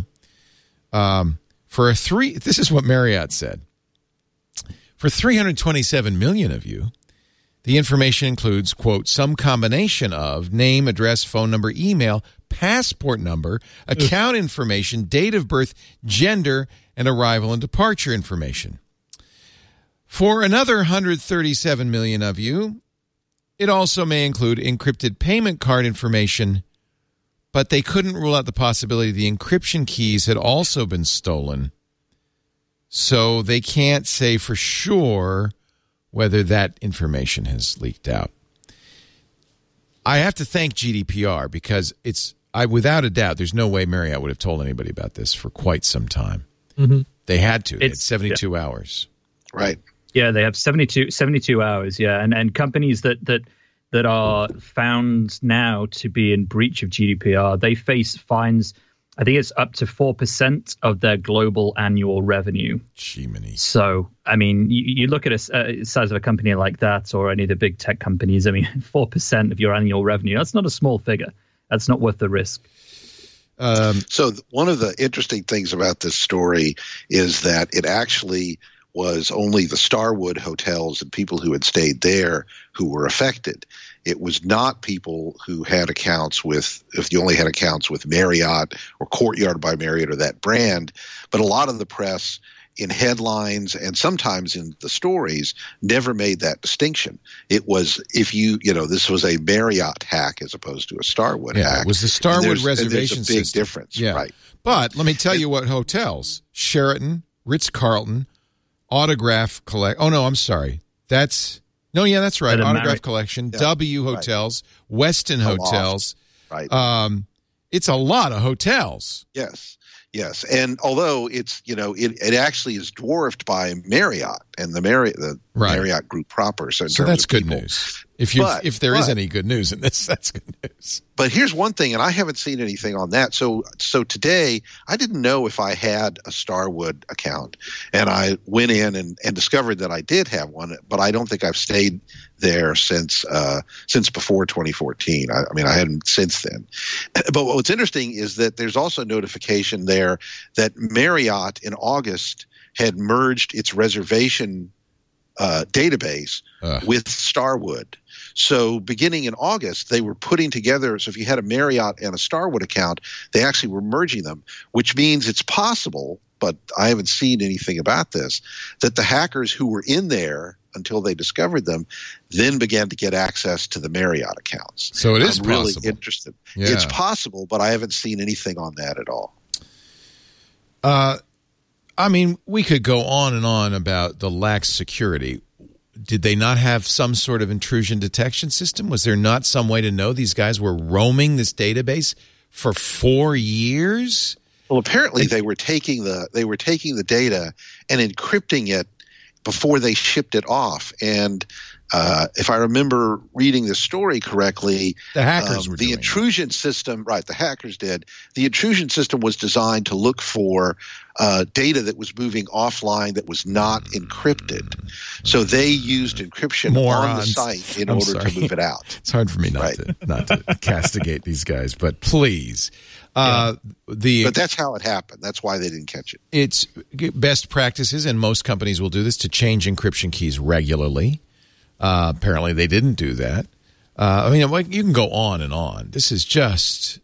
This is what Marriott said. For 327 million of you, the information includes, quote, some combination of name, address, phone number, email, passport number, account information, date of birth, gender, and arrival and departure information. For another 137 million of you, it also may include encrypted payment card information, but they couldn't rule out the possibility the encryption keys had also been stolen. So they can't say for sure whether that information has leaked out. I have to thank GDPR because without a doubt, there's no way Marriott would have told anybody about this for quite some time. Mm-hmm. They had to. They had 72 hours. Right. Yeah, they have 72 hours, yeah. And companies that are found now to be in breach of GDPR, they face fines. I think it's up to 4% of their global annual revenue. Jiminy. So, I mean, you look at a size of a company like that or any of the big tech companies, I mean, 4% of your annual revenue, that's not a small figure. That's not worth the risk. So one of the interesting things about this story is that it actually was only the Starwood hotels and people who had stayed there who were affected. It was not people who had accounts with, if you only had accounts with Marriott or Courtyard by Marriott or that brand, but a lot of the press in headlines and sometimes in the stories never made that distinction. It was this was a Marriott hack as opposed to a Starwood hack. It was the Starwood reservation system. There's a big system. difference, yeah. Right? But let me tell you what hotels: Sheraton, Ritz-Carlton, Autograph Collection. Oh no, I'm sorry. That's right. Autograph Collection, yeah. W Hotels, right. Westin Hotels. Right. It's a lot of hotels. Yes, and although it's it actually is dwarfed by Marriott and the Marriott Group proper. So that's good news. If there is any good news in this, that's good news. But here's one thing, and I haven't seen anything on that. So today I didn't know if I had a Starwood account, and I went in and discovered that I did have one, but I don't think I've stayed there since before 2014. I mean, I hadn't since then. But what's interesting is that there's also notification there that Marriott in August had merged its reservation database with Starwood. So beginning in August, they were putting together – so if you had a Marriott and a Starwood account, they actually were merging them, which means it's possible, but I haven't seen anything about this, that the hackers who were in there until they discovered them then began to get access to the Marriott accounts. So it is I'm possible. Really interested. Yeah. It's possible, but I haven't seen anything on that at all. I mean, we could go on and on about the lax security. Did they not have some sort of intrusion detection system? Was there not some way to know these guys were roaming this database for 4 years? Well, apparently they were taking the data and encrypting it before they shipped it off. And if I remember reading the story correctly, the hackers were the intrusion system, right? The hackers did. The intrusion system was designed to look for data that was moving offline that was not encrypted. So they used encryption on the site in order to move it out. It's hard for me not to castigate these guys, but please. But that's how it happened. That's why they didn't catch it. It's best practices, and most companies will do this, to change encryption keys regularly. Apparently they didn't do that. I mean, you can go on and on. This is just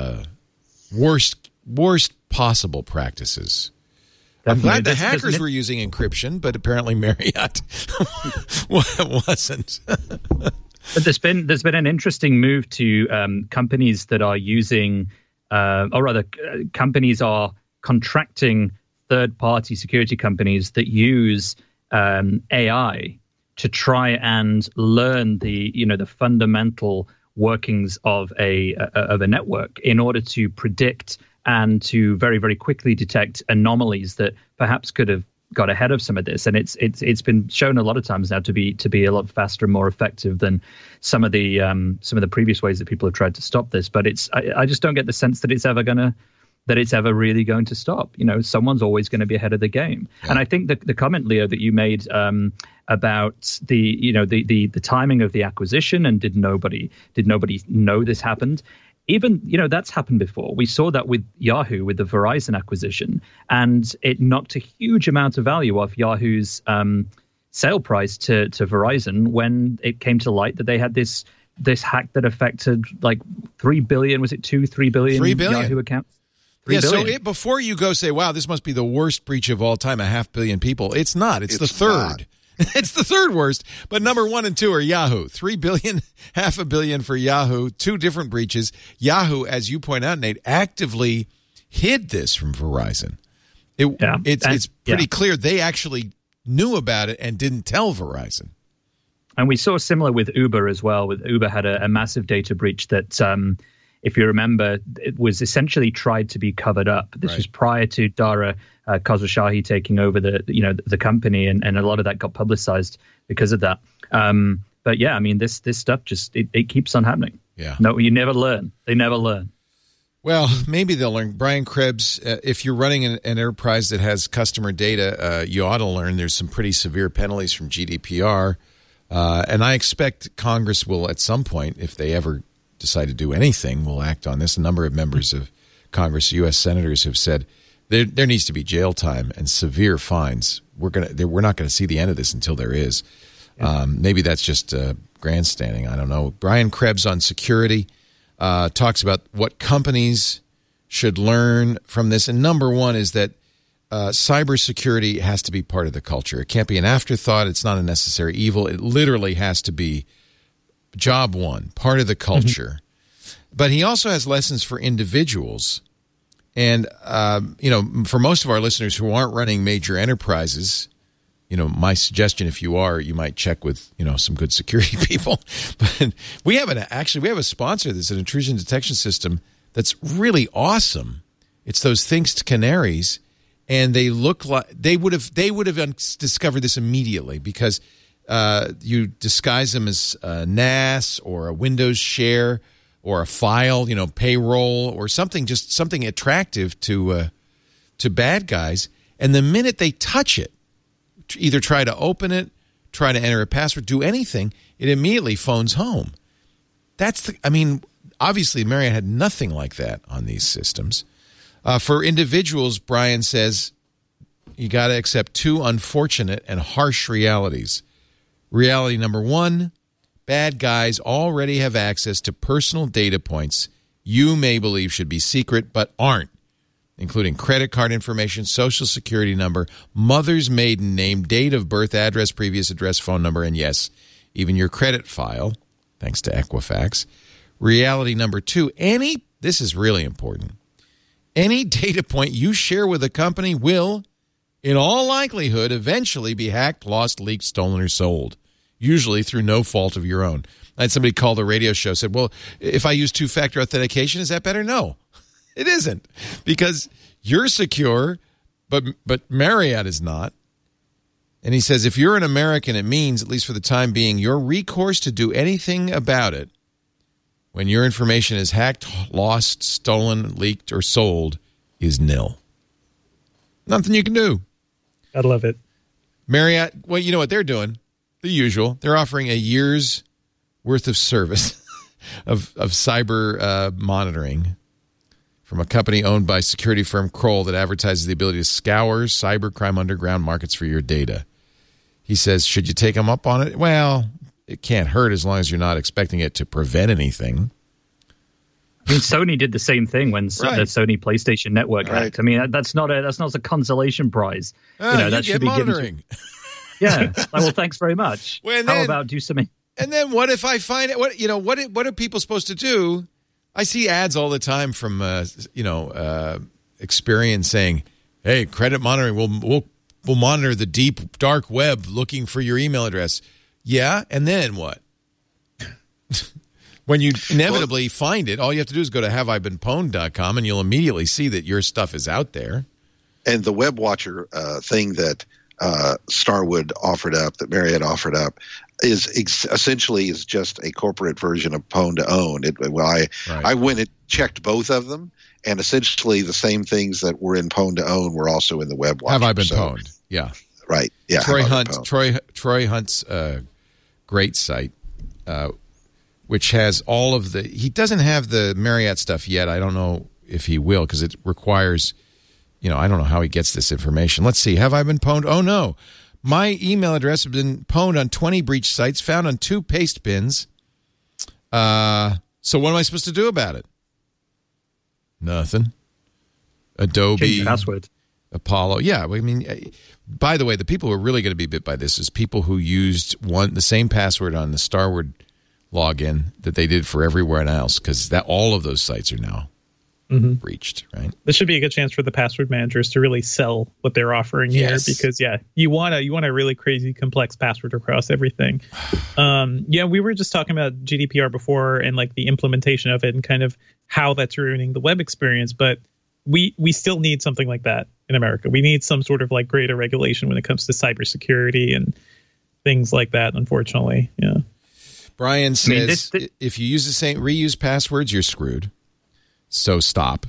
worst possible practices. I'm glad the hackers were using encryption, but apparently Marriott wasn't. But there's been an interesting move to companies that are using, or rather, companies are contracting third-party security companies that use AI to try and learn the fundamental workings of a network in order to predict and to very, very quickly detect anomalies that perhaps could have got ahead of some of this. And it's been shown a lot of times now to be a lot faster and more effective than some of the previous ways that people have tried to stop this. But I just don't get the sense that it's ever really going to stop. Someone's always going to be ahead of the game. Yeah. And I think the comment, Leo, that you made about the timing of the acquisition, and did nobody know this happened? Even, that's happened before. We saw that with Yahoo, with the Verizon acquisition, and it knocked a huge amount of value off Yahoo's sale price to Verizon when it came to light that they had this hack that affected like 3 billion. Was it 3 billion? 3 billion Yahoo accounts? Yeah, so before you go say, wow, this must be the worst breach of all time, 500 million people, it's not. It's the third. Not. It's the third worst, but number 1 and 2 are Yahoo. 3 billion, 500 million for Yahoo, 2 different breaches. Yahoo, as you point out, Nate, actively hid this from Verizon. It's pretty clear they actually knew about it and didn't tell Verizon. And we saw similar with Uber as well. With Uber had a massive data breach that, if you remember, it was essentially tried to be covered up. This was prior to Dara Khosrowshahi taking over the company, and a lot of that got publicized because of that. But yeah, I mean, this stuff just it keeps on happening. Yeah. No, you never learn. They never learn. Well, maybe they'll learn. Brian Krebs, if you're running an enterprise that has customer data, you ought to learn. There's some pretty severe penalties from GDPR, and I expect Congress will, at some point, if they ever decide to do anything, will act on this. A number of members of Congress, U.S. senators, have said there needs to be jail time and severe fines. We're not going to see the end of this until there is. Maybe that's just grandstanding. I don't know. Brian Krebs on security talks about what companies should learn from this. And number 1 is that cybersecurity has to be part of the culture. It can't be an afterthought. It's not a necessary evil. It literally has to be job 1, part of the culture. But he also has lessons for individuals. And, for most of our listeners who aren't running major enterprises, my suggestion, if you are, you might check with, some good security people. But we have a sponsor that's an intrusion detection system that's really awesome. It's those Thinkst Canaries, and they look like they would have discovered this immediately because you disguise them as NAS or a Windows share or a file, payroll or something attractive to bad guys. And the minute they touch it, either try to open it, try to enter a password, do anything, it immediately phones home. Obviously Marriott had nothing like that on these systems. For individuals, Brian says, you got to accept 2 unfortunate and harsh realities. Reality number 1, bad guys already have access to personal data points you may believe should be secret but aren't, including credit card information, social security number, mother's maiden name, date of birth, address, previous address, phone number, and yes, even your credit file, thanks to Equifax. Reality number 2, this is really important, any data point you share with a company will, in all likelihood, eventually be hacked, lost, leaked, stolen, or sold, usually through no fault of your own. I had somebody call the radio show, said, well, if I use 2-factor authentication, is that better? No, it isn't, because you're secure, but Marriott is not. And he says, if you're an American, it means, at least for the time being, your recourse to do anything about it when your information is hacked, lost, stolen, leaked, or sold is nil. Nothing you can do. I love it. Marriott, well, you know what they're doing? The usual. They're offering a year's worth of service of cyber monitoring from a company owned by security firm Kroll that advertises the ability to scour cybercrime underground markets for your data. He says, should you take them up on it? Well, it can't hurt as long as you're not expecting it to prevent anything. I mean, Sony did the same thing when the Sony PlayStation Network hacked. I mean, that's not a consolation prize. That should be monitoring. Given to. Well, thanks very much. How about do something? And then what if I find it? What are people supposed to do? I see ads all the time from Experian saying, "Hey, credit monitoring will monitor the deep dark web looking for your email address." Yeah, and then what? When you inevitably find it, all you have to do is go to haveibeenpwned.com and you'll immediately see that your stuff is out there. And the Web Watcher thing that Starwood offered up, that Marriott offered up, is essentially just a corporate version of Pwn to Own. I went and checked both of them, and essentially the same things that were in Pwn to Own were also in the Web Watcher. Have I been pwned? Yeah. Right. Yeah. Troy Hunt's great site, which has all of he doesn't have the Marriott stuff yet. I don't know if he will because it requires, I don't know how he gets this information. Let's see. Have I been pwned? Oh, no. My email address has been pwned on 20 breach sites, found on 2 paste bins. So what am I supposed to do about it? Nothing. Adobe. Change the password. Apollo. Yeah. I mean, by the way, the people who are really going to be bit by this is people who used the same password on the Starwood login that they did for everywhere else, because all of those sites are now breached, right? This should be a good chance for the password managers to really sell what they're offering here, because you want a really crazy complex password across everything. We were just talking about GDPR before and like the implementation of it and kind of how that's ruining the web experience, but we still need something like that in America. We need some sort of like greater regulation when it comes to cybersecurity and things like that, unfortunately. Yeah. Brian says if you use the same reuse passwords, you're screwed. So stop.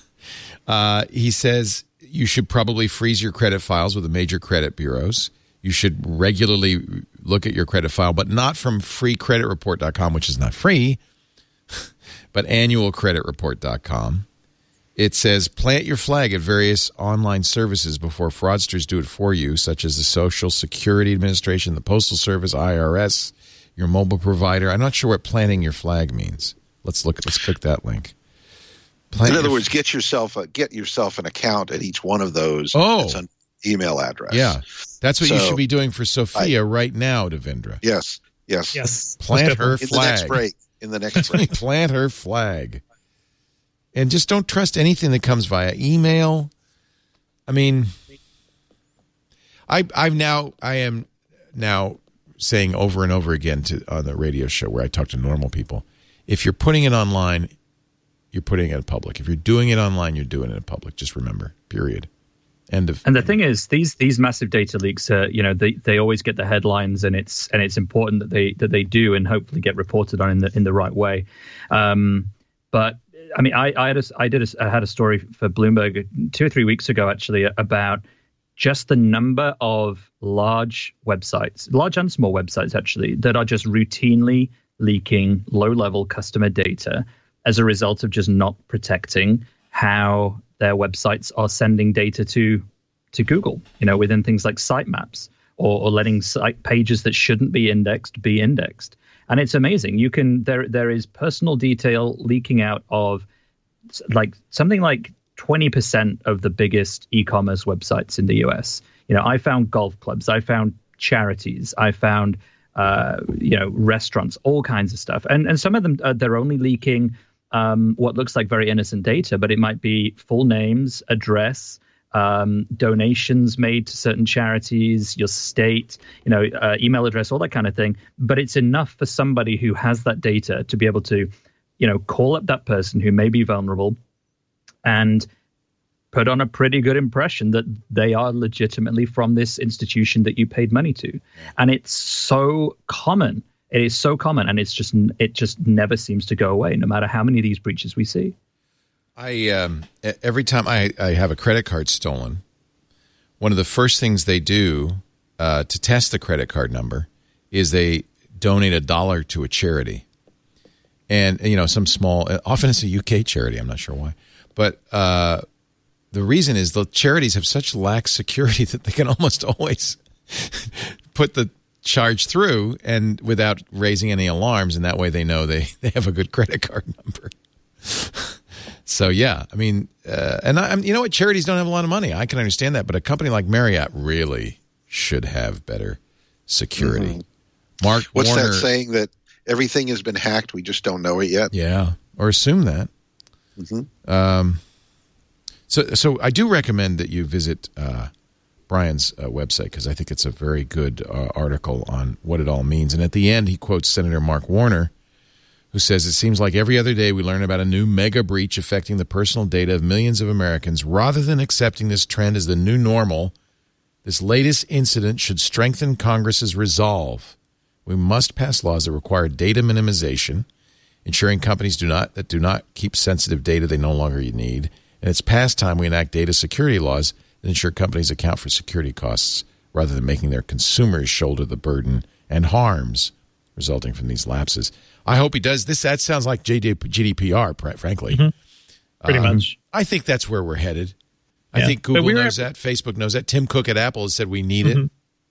He says you should probably freeze your credit files with the major credit bureaus. You should regularly look at your credit file, but not from freecreditreport.com, which is not free, but annualcreditreport.com. It says plant your flag at various online services before fraudsters do it for you, such as the Social Security Administration, the Postal Service, IRS, your mobile provider. I'm not sure what planting your flag means. Let's click that link. In other words, get yourself an account at each one of those. Oh, it's an email address. Yeah, that's what you should be doing for Sophia right now, Devendra. Yes. Plant her flag in the next break. Plant her flag, and just don't trust anything that comes via email. I mean, I am now saying over and over again on the radio show where I talk to normal people, if you're putting it online, you're putting it in public. If you're doing it online, you're doing it in public. Just remember, period. End of. And the thing is, these massive data leaks, they always get the headlines, and it's important that they do and hopefully get reported on in the right way. But I mean, I had a story for Bloomberg 2 or 3 weeks ago actually about just the number of large and small websites actually that are just routinely leaking low-level customer data as a result of just not protecting how their websites are sending data to Google, within things like sitemaps or letting site pages that shouldn't be indexed. And it's amazing. There is personal detail leaking out of like something like 20% of the biggest e-commerce websites in the US. I found golf clubs, I found charities, I found restaurants, all kinds of stuff. And some of them, they're only leaking what looks like very innocent data, but it might be full names, address, donations made to certain charities, your state, email address, all that kind of thing. But it's enough for somebody who has that data to be able to, call up that person who may be vulnerable and put on a pretty good impression that they are legitimately from this institution that you paid money to. And it's so common. It is so common, and it just never seems to go away, no matter how many of these breaches we see. Every time I have a credit card stolen, one of the first things they do to test the credit card number is they donate $1 to a charity. And, some small, often it's a UK charity, I'm not sure why. But the reason is the charities have such lax security that they can almost always put the charge through and without raising any alarms, and that way they know they have a good credit card number. So yeah, I mean, and you know what? Charities don't have a lot of money. I can understand that, but a company like Marriott really should have better security. Mm-hmm. Mark What's Warner, that saying that everything has been hacked? We just don't know it yet. Yeah, or assume that. Mm-hmm. So I do recommend that you visit Brian's website, because I think it's a very good article on what it all means. And at the end, he quotes Senator Mark Warner, who says, "It seems like every other day we learn about a new mega breach affecting the personal data of millions of Americans. Rather than accepting this trend as the new normal, this latest incident should strengthen Congress's resolve. We must pass laws that require data minimization, ensuring companies do not keep sensitive data they no longer need. And it's past time we enact data security laws that ensure companies account for security costs rather than making their consumers shoulder the burden and harms resulting from these lapses." I hope he does this. That sounds like GDPR, frankly. Mm-hmm. Pretty much. I think that's where we're headed. I think Google knows that. Facebook knows that. Tim Cook at Apple has said we need it.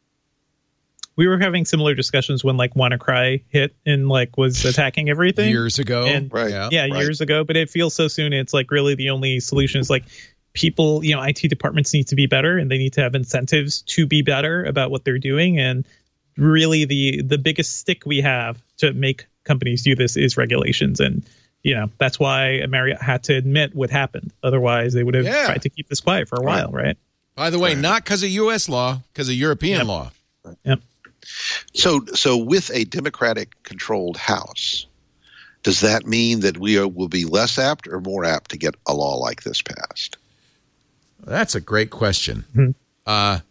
We were having similar discussions when WannaCry hit and was attacking everything years ago. And, years ago. But it feels so soon. It's really the only solution is people, IT departments need to be better, and they need to have incentives to be better about what they're doing. And really, the biggest stick we have to make companies do this is regulations. And that's why Marriott had to admit what happened. Otherwise, they would have tried to keep this quiet for a while, right? By the way, not because of U.S. law, because of European law. Yep. So with a Democratic-controlled House, does that mean that we will be less apt or more apt to get a law like this passed? That's a great question. Mm-hmm.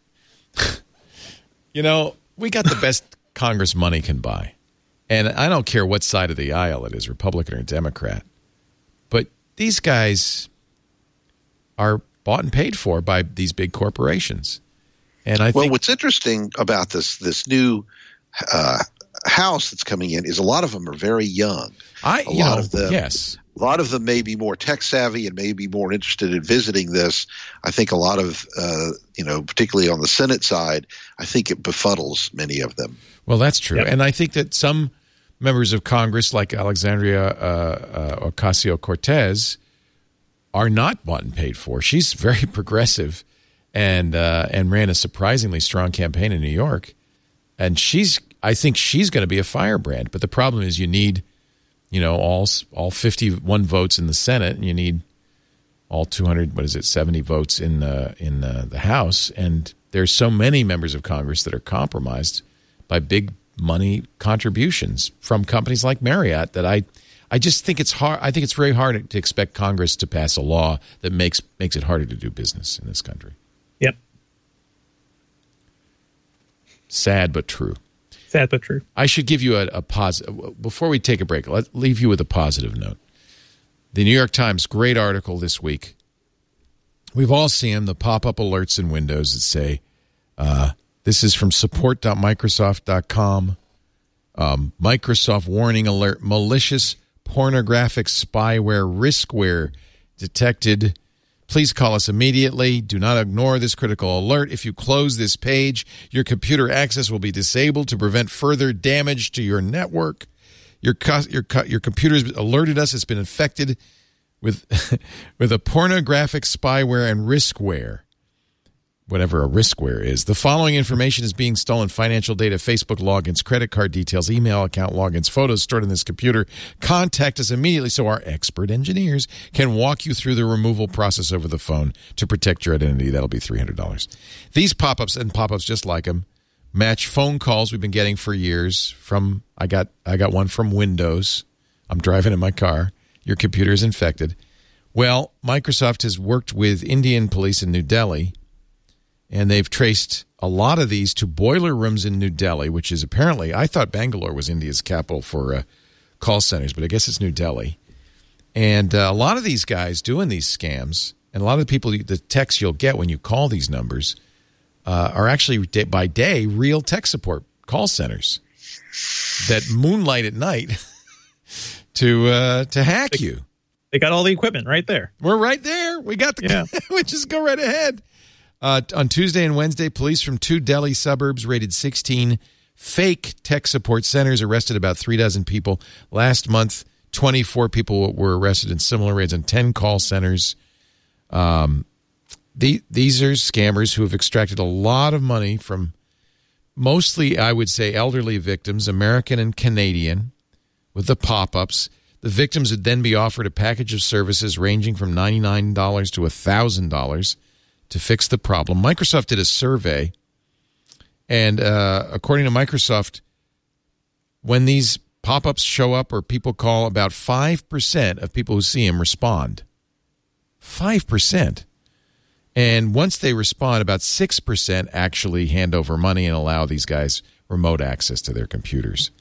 We got the best Congress money can buy. And I don't care what side of the aisle it is, Republican or Democrat. But these guys are bought and paid for by these big corporations. And I think what's interesting about this new House that's coming in is a lot of them are very young. A lot of them may be more tech savvy and may be more interested in visiting this. I think a lot of, particularly on the Senate side, I think it befuddles many of them. Well, that's true. Yep. And I think that some members of Congress, like Alexandria Ocasio-Cortez, are not bought and paid for. She's very progressive and ran a surprisingly strong campaign in New York. And I think she's going to be a firebrand. But the problem is you need all 51 votes in the Senate, and you need all 70 votes in the House. And there's so many members of Congress that are compromised by big money contributions from companies like Marriott that I just think it's hard. I think it's very hard to expect Congress to pass a law that makes it harder to do business in this country. Yep. Sad but true. Sad but true. I should give you a positive. Before we take a break, let's leave you with a positive note. The New York Times, great article this week. We've all seen the pop-up alerts in Windows that say, this is from support.microsoft.com. Microsoft warning alert, malicious pornographic spyware riskware detected. Please call us immediately. Do not ignore this critical alert. If you close this page, your computer access will be disabled to prevent further damage to your network. Your computer's alerted us it's been infected with with a pornographic spyware and riskware. Whatever a riskware is. The following information is being stolen: financial data, Facebook logins, credit card details, email account logins, photos stored in this computer. Contact us immediately so our expert engineers can walk you through the removal process over the phone to protect your identity. That'll be $300. These pop-ups and pop-ups just like them match phone calls we've been getting for years from, I got one from Windows. I'm driving in my car. Your computer is infected. Well, Microsoft has worked with Indian police in New Delhi, and they've traced a lot of these to boiler rooms in New Delhi, which is apparently, I thought Bangalore was India's capital for call centers, but I guess it's New Delhi. And a lot of these guys doing these scams, and a lot of the people, the texts you'll get when you call these numbers, are actually, by day, real tech support call centers that moonlight at night to hack you. They got all the equipment right there. We're right there. We got the. We just go right ahead. On Tuesday and Wednesday, police from 2 Delhi suburbs raided 16 fake tech support centers, arrested about 36 people. Last month, 24 people were arrested in similar raids on 10 call centers. These are scammers who have extracted a lot of money from mostly, I would say, elderly victims, American and Canadian, with the pop-ups. The victims would then be offered a package of services ranging from $99 to $1,000 to fix the problem. Microsoft did a survey, and according to Microsoft, when these pop-ups show up or people call, about 5% of people who see them respond. 5%. And once they respond, about 6% actually hand over money and allow these guys remote access to their computers.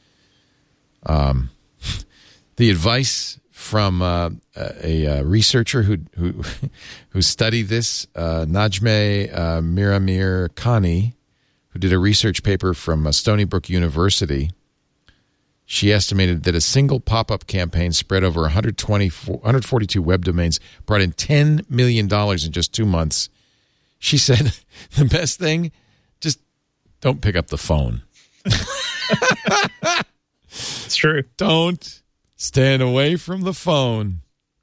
The advice from a researcher who studied this, Najme Miramir Khani, who did a research paper from Stony Brook University. She estimated that a single pop-up campaign spread over 142 web domains brought in $10 million in just 2 months. She said, the best thing, just don't pick up the phone. It's true. Don't stand away from the phone.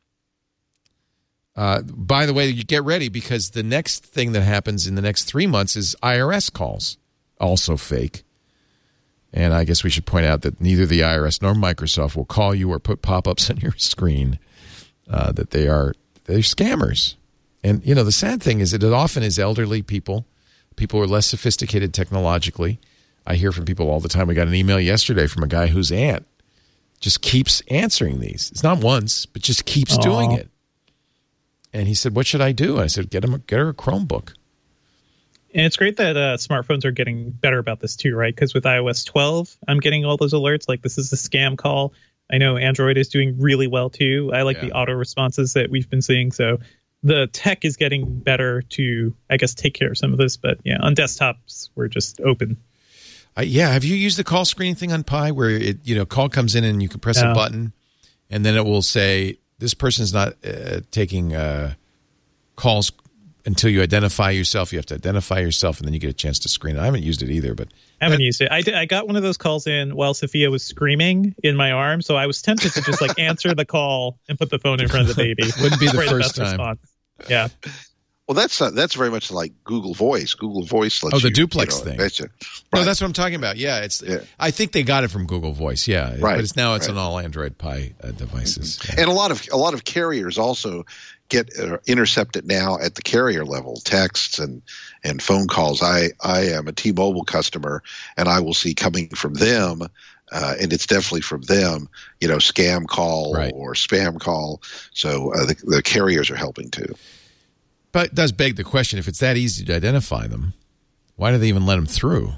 By the way, you get ready, because the next thing that happens in the next 3 months is IRS calls, also fake. And I guess we should point out that neither the IRS nor Microsoft will call you or put pop-ups on your screen, that they're scammers. And, you know, the sad thing is that it often is elderly people who are less sophisticated technologically. I hear from people all the time. We got an email yesterday from a guy whose aunt just keeps answering these. It's not once, but just keeps doing it. And he said, what should I do? And I said, get her a Chromebook. And it's great that smartphones are getting better about this too, right? Because with iOS 12, I'm getting all those alerts like this is a scam call. I know Android is doing really well too. I like the auto responses that we've been seeing. So the tech is getting better to, I guess, take care of some of this. But yeah, on desktops, we're just open. Have you used the call screening thing on Pi where it, call comes in and you can press a button and then it will say this person's not taking calls until you identify yourself. You have to identify yourself and then you get a chance to screen it. I haven't used it either, but I haven't used it. I got one of those calls in while Sophia was screaming in my arms, so I was tempted to just answer the call and put the phone in front of the baby. Wouldn't be the first time. Response. Yeah. Well, that's very much like Google Voice. Google Voice lets the duplex thing. Right. No, that's what I'm talking about. Yeah, I think they got it from Google Voice. Yeah, right. But it's on all Android Pi devices. Mm-hmm. Yeah. And a lot of carriers also get intercepted now at the carrier level, texts and phone calls. I am a T-Mobile customer, and I will see coming from them. And it's definitely from them, scam call or spam call. So the carriers are helping too. But it does beg the question, if it's that easy to identify them, why do they even let them through?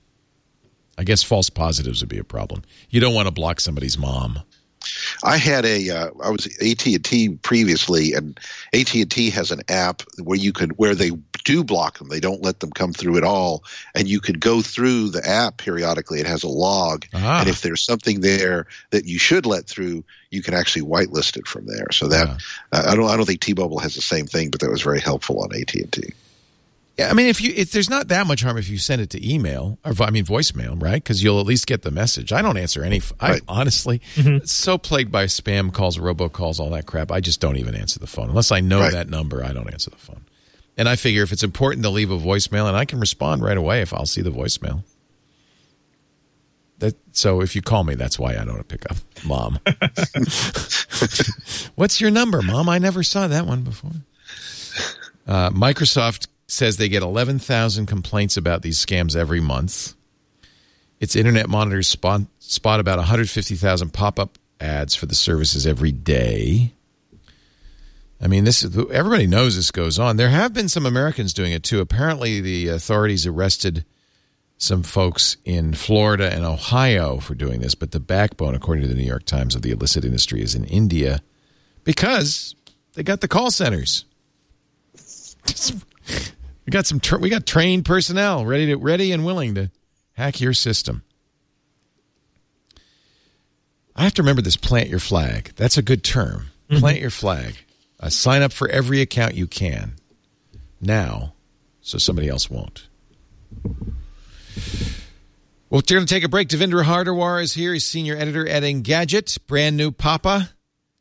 I guess false positives would be a problem. You don't want to block somebody's mom. I had I was AT&T previously, and AT&T has an app where they do block them. They don't let them come through at all, and you could go through the app periodically. It has a log, and if there's something there that you should let through, you can actually whitelist it from there. So that I don't think T-Mobile has the same thing, but that was very helpful on AT&T. Yeah, I mean, if there's not that much harm if you send it to email, voicemail, right? Because you'll at least get the message. I don't answer any. I honestly, so plagued by spam calls, robocalls, all that crap. I just don't even answer the phone unless I know that number. I don't answer the phone, and I figure if it's important to leave a voicemail, and I can respond right away if I'll see the voicemail. So if you call me, that's why I don't pick up, Mom. What's your number, Mom? I never saw that one before. Microsoft says they get 11,000 complaints about these scams every month. Its Internet monitors spot about 150,000 pop-up ads for the services every day. I mean, everybody knows this goes on. There have been some Americans doing it, too. Apparently, the authorities arrested some folks in Florida and Ohio for doing this, but the backbone, according to the New York Times, of the illicit industry is in India because they got the call centers. We got trained personnel ready and willing to hack your system. I have to remember this, plant your flag. That's a good term. Mm-hmm. Plant your flag. Sign up for every account you can now so somebody else won't. Well, we're going to take a break. Devindra Hardawar is here. He's senior editor at Engadget, brand new papa.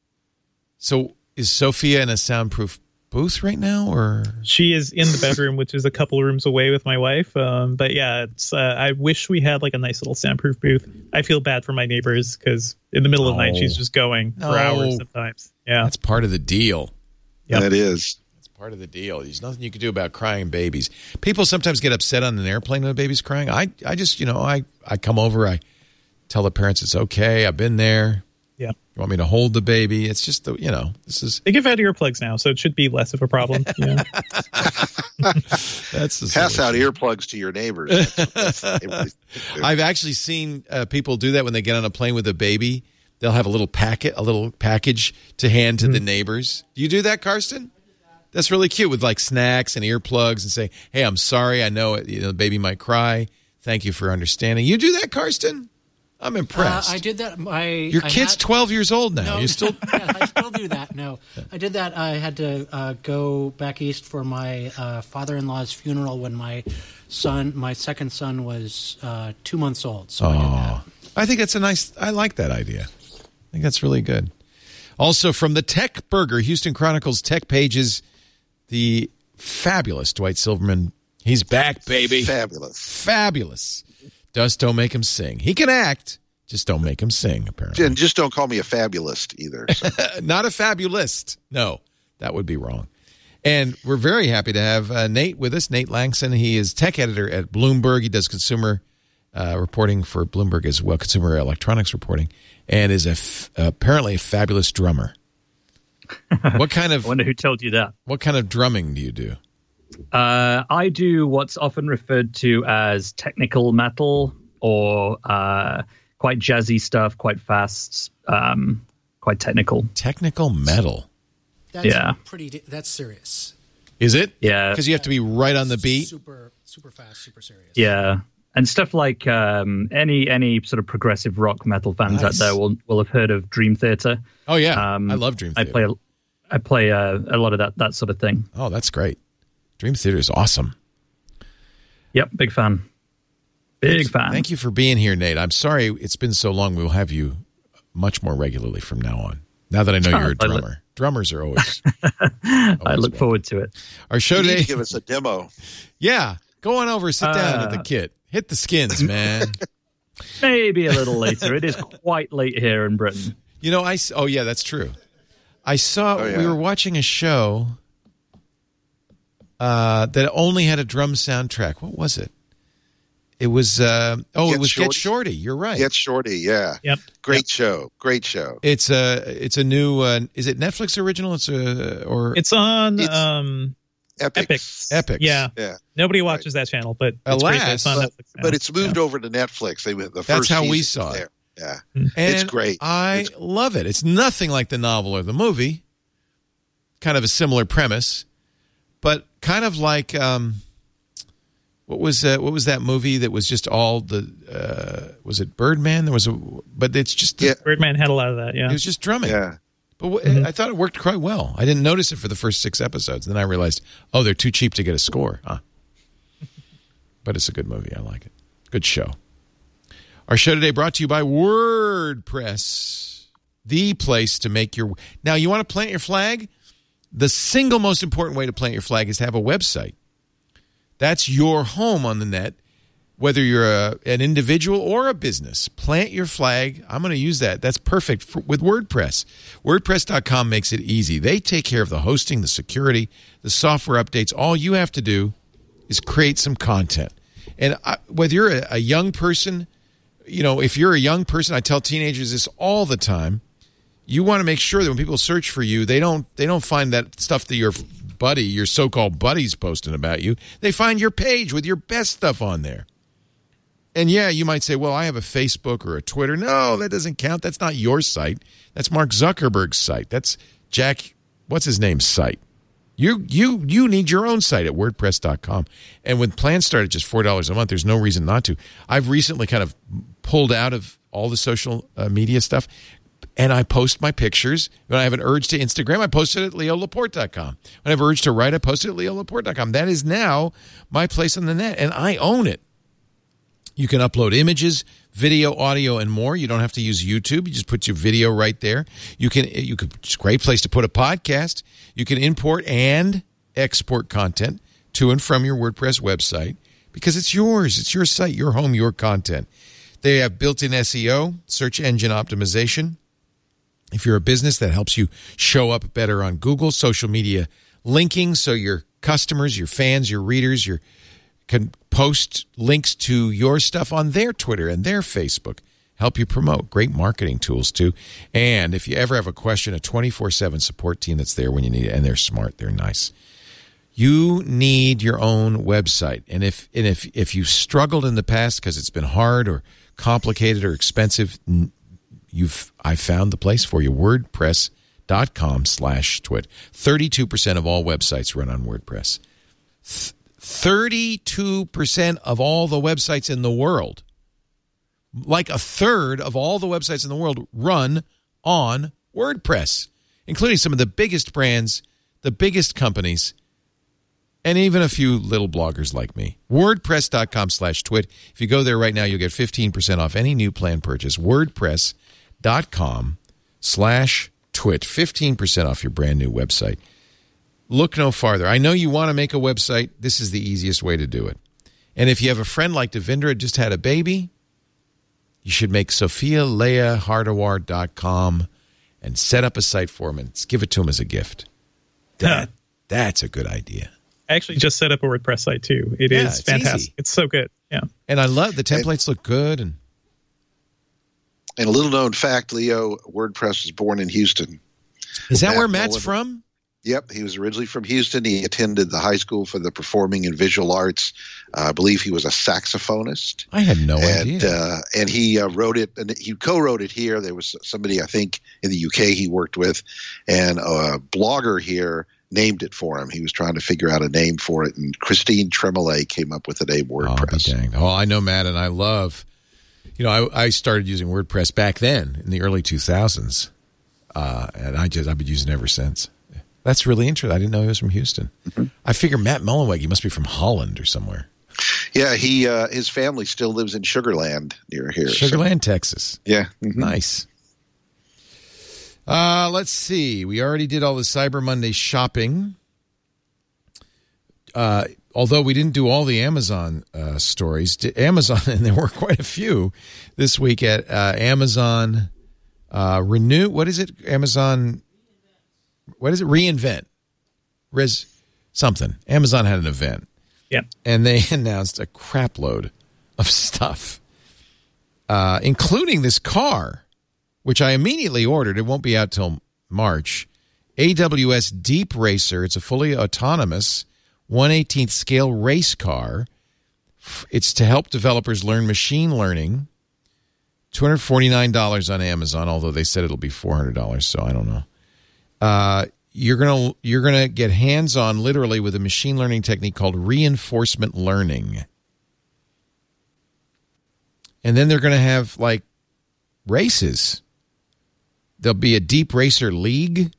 So is Sophia in a soundproof booth right now, or she is in the bedroom, which is a couple rooms away with my wife? But yeah, it's I wish we had like a nice little soundproof booth. I feel bad for my neighbors because in the middle of the night she's just going for hours sometimes. Yeah, that's part of the deal. Yep. That is. Part of the deal. There's nothing you can do about crying babies. People sometimes get upset on an airplane when a baby's crying. I just, I come over, I tell the parents it's okay. I've been there. Yeah. You want me to hold the baby? It's just, this is. They give out earplugs now, so it should be less of a problem. Yeah. That's the Pass out earplugs to your neighbors. I've actually seen people do that when they get on a plane with a baby. They'll have a little package to hand to the neighbors. Do you do that, Karsten? That's really cute with like snacks and earplugs and say, hey, I'm sorry. I know the baby might cry. Thank you for understanding. You do that, Karsten? I'm impressed. I did that. Your kid's 12 years old now. No, you still? Yeah, I still do that. No, I did that. I had to go back east for my father-in-law's funeral when my second son was 2 months old. So I did that. I think that's I like that idea. I think that's really good. Also from the Tech Burger, Houston Chronicles Tech Pages, the fabulous Dwight Silverman. He's back, baby. Fabulous. Just don't make him sing. He can act. Just don't make him sing, apparently. And just don't call me a fabulist either. So. Not a fabulist. No, that would be wrong. And we're very happy to have Nate with us, Nate Langson. He is tech editor at Bloomberg. He does consumer reporting for Bloomberg as well, consumer electronics reporting, and is apparently a fabulous drummer. What kind of? I wonder who told you that. What kind of drumming do you do? I do what's often referred to as technical metal, or quite jazzy stuff, quite fast, quite technical. Technical metal. That's serious. Is it? Yeah. Because you have to be right on the beat. Super fast, super serious. Yeah. And stuff like any sort of progressive rock metal fans out there will have heard of Dream Theater. Oh yeah, I love Dream Theater. I play a lot of that sort of thing. Oh, that's great. Dream Theater is awesome. Yep, big fan. Big fan. Thank you for being here, Nate. I'm sorry it's been so long. We'll have you much more regularly from now on. Now that I know you're a drummer. Drummers are always I look forward to it. Our show today. Give us a demo. Yeah, go on over, sit down at the kit. Hit the skins, man. Maybe a little later. It is quite late here in Britain. Oh yeah, that's true. I saw we were watching a show that only had a drum soundtrack. What was it? It was Get Shorty. You're right. Get Shorty, yeah. Yep. Great show. It's a new is it Netflix original? It's on Epix. Yeah. Nobody watches that channel, but it's great that it's on Netflix now. But it's moved over to Netflix. That's how we saw it. Yeah. And it's great. I love it. It's nothing like the novel or the movie. Kind of a similar premise, but kind of like what was that movie that was just all the was it Birdman? But it's just Birdman had a lot of that. Yeah, it was just drumming. Yeah. But I thought it worked quite well. I didn't notice it for the first 6 episodes. Then I realized, they're too cheap to get a score. Huh? But it's a good movie. I like it. Good show. Our show today brought to you by WordPress, the place to make your... Now, you want to plant your flag? The single most important way to plant your flag is to have a website. That's your home on the net. Whether you're an individual or a business, plant your flag. I'm going to use that. That's perfect with WordPress. WordPress.com makes it easy. They take care of the hosting, the security, the software updates. All you have to do is create some content. And whether you're a young person, if you're a young person, I tell teenagers this all the time, you want to make sure that when people search for you, they don't find that stuff that your so-called buddy's posting about you. They find your page with your best stuff on there. And yeah, you might say, well, I have a Facebook or a Twitter. No, that doesn't count. That's not your site. That's Mark Zuckerberg's site. That's Jack, what's his name's site. You need your own site at WordPress.com. And when plans start at just $4 a month, there's no reason not to. I've recently kind of pulled out of all the social media stuff, and I post my pictures. When I have an urge to Instagram, I post it at leolaporte.com. When I have an urge to write, I post it at leolaporte.com. That is now my place on the net, and I own it. You can upload images, video, audio, and more. You don't have to use YouTube. You just put your video right there. It's a great place to put a podcast. You can import and export content to and from your WordPress website because it's yours. It's your site, your home, your content. They have built-in SEO, search engine optimization. If you're a business, that helps you show up better on Google, social media linking, so your customers, your fans, your readers, can post links to your stuff on their Twitter and their Facebook. Help you promote. Great marketing tools, too. And if you ever have a question, a 24/7 support team that's there when you need it. And they're smart. They're nice. You need your own website. And if you've struggled in the past because it's been hard or complicated or expensive, I found the place for you. WordPress.com/twit. 32% of all websites run on WordPress. 32% of all the websites in the world, like a third of all the websites in the world, run on WordPress, including some of the biggest brands, the biggest companies, and even a few little bloggers like me. WordPress.com/twit. If you go there right now, you'll get 15% off any new plan purchase. WordPress.com/twit. 15% off your brand new website. Look no farther. I know you want to make a website. This is the easiest way to do it. And if you have a friend like Devindra just had a baby, you should make SophiaLeahHardawar.com and set up a site for him and give it to him as a gift. That's a good idea. I actually just set up a WordPress site, too. It's fantastic. Easy. It's so good. Yeah. And I love the templates look good. And a little known fact, Leo, WordPress was born in Houston. Is that where Matt's from? Yep, he was originally from Houston. He attended the High School for the Performing and Visual Arts. I believe he was a saxophonist. I had no idea. And he wrote it, and he co-wrote it here. There was somebody, I think, in the UK he worked with, and a blogger here named it for him. He was trying to figure out a name for it, and Christine Tremolay came up with the name WordPress. Oh, be danged. Oh, I know, Matt, and I love, I started using WordPress back then in the early 2000s, and I've been using it ever since. That's really interesting. I didn't know he was from Houston. Mm-hmm. I figure Matt Mullenweg, he must be from Holland or somewhere. Yeah, his family still lives in Sugar Land near here. Sugar Land, Texas. Yeah. Mm-hmm. Nice. Let's see. We already did all the Cyber Monday shopping. Although we didn't do all the Amazon stories. Amazon, and there were quite a few this week at Amazon Renew. What is it? Amazon... What is it? Reinvent. Something. Amazon had an event. Yeah. And they announced a crap load of stuff, including this car, which I immediately ordered. It won't be out till March. AWS Deep Racer. It's a fully autonomous 1/18th scale race car. It's to help developers learn machine learning. $249 on Amazon, although they said it'll be $400, so I don't know. You're gonna get hands-on literally with a machine learning technique called reinforcement learning. And then they're gonna have like races. There'll be a Deep Racer League.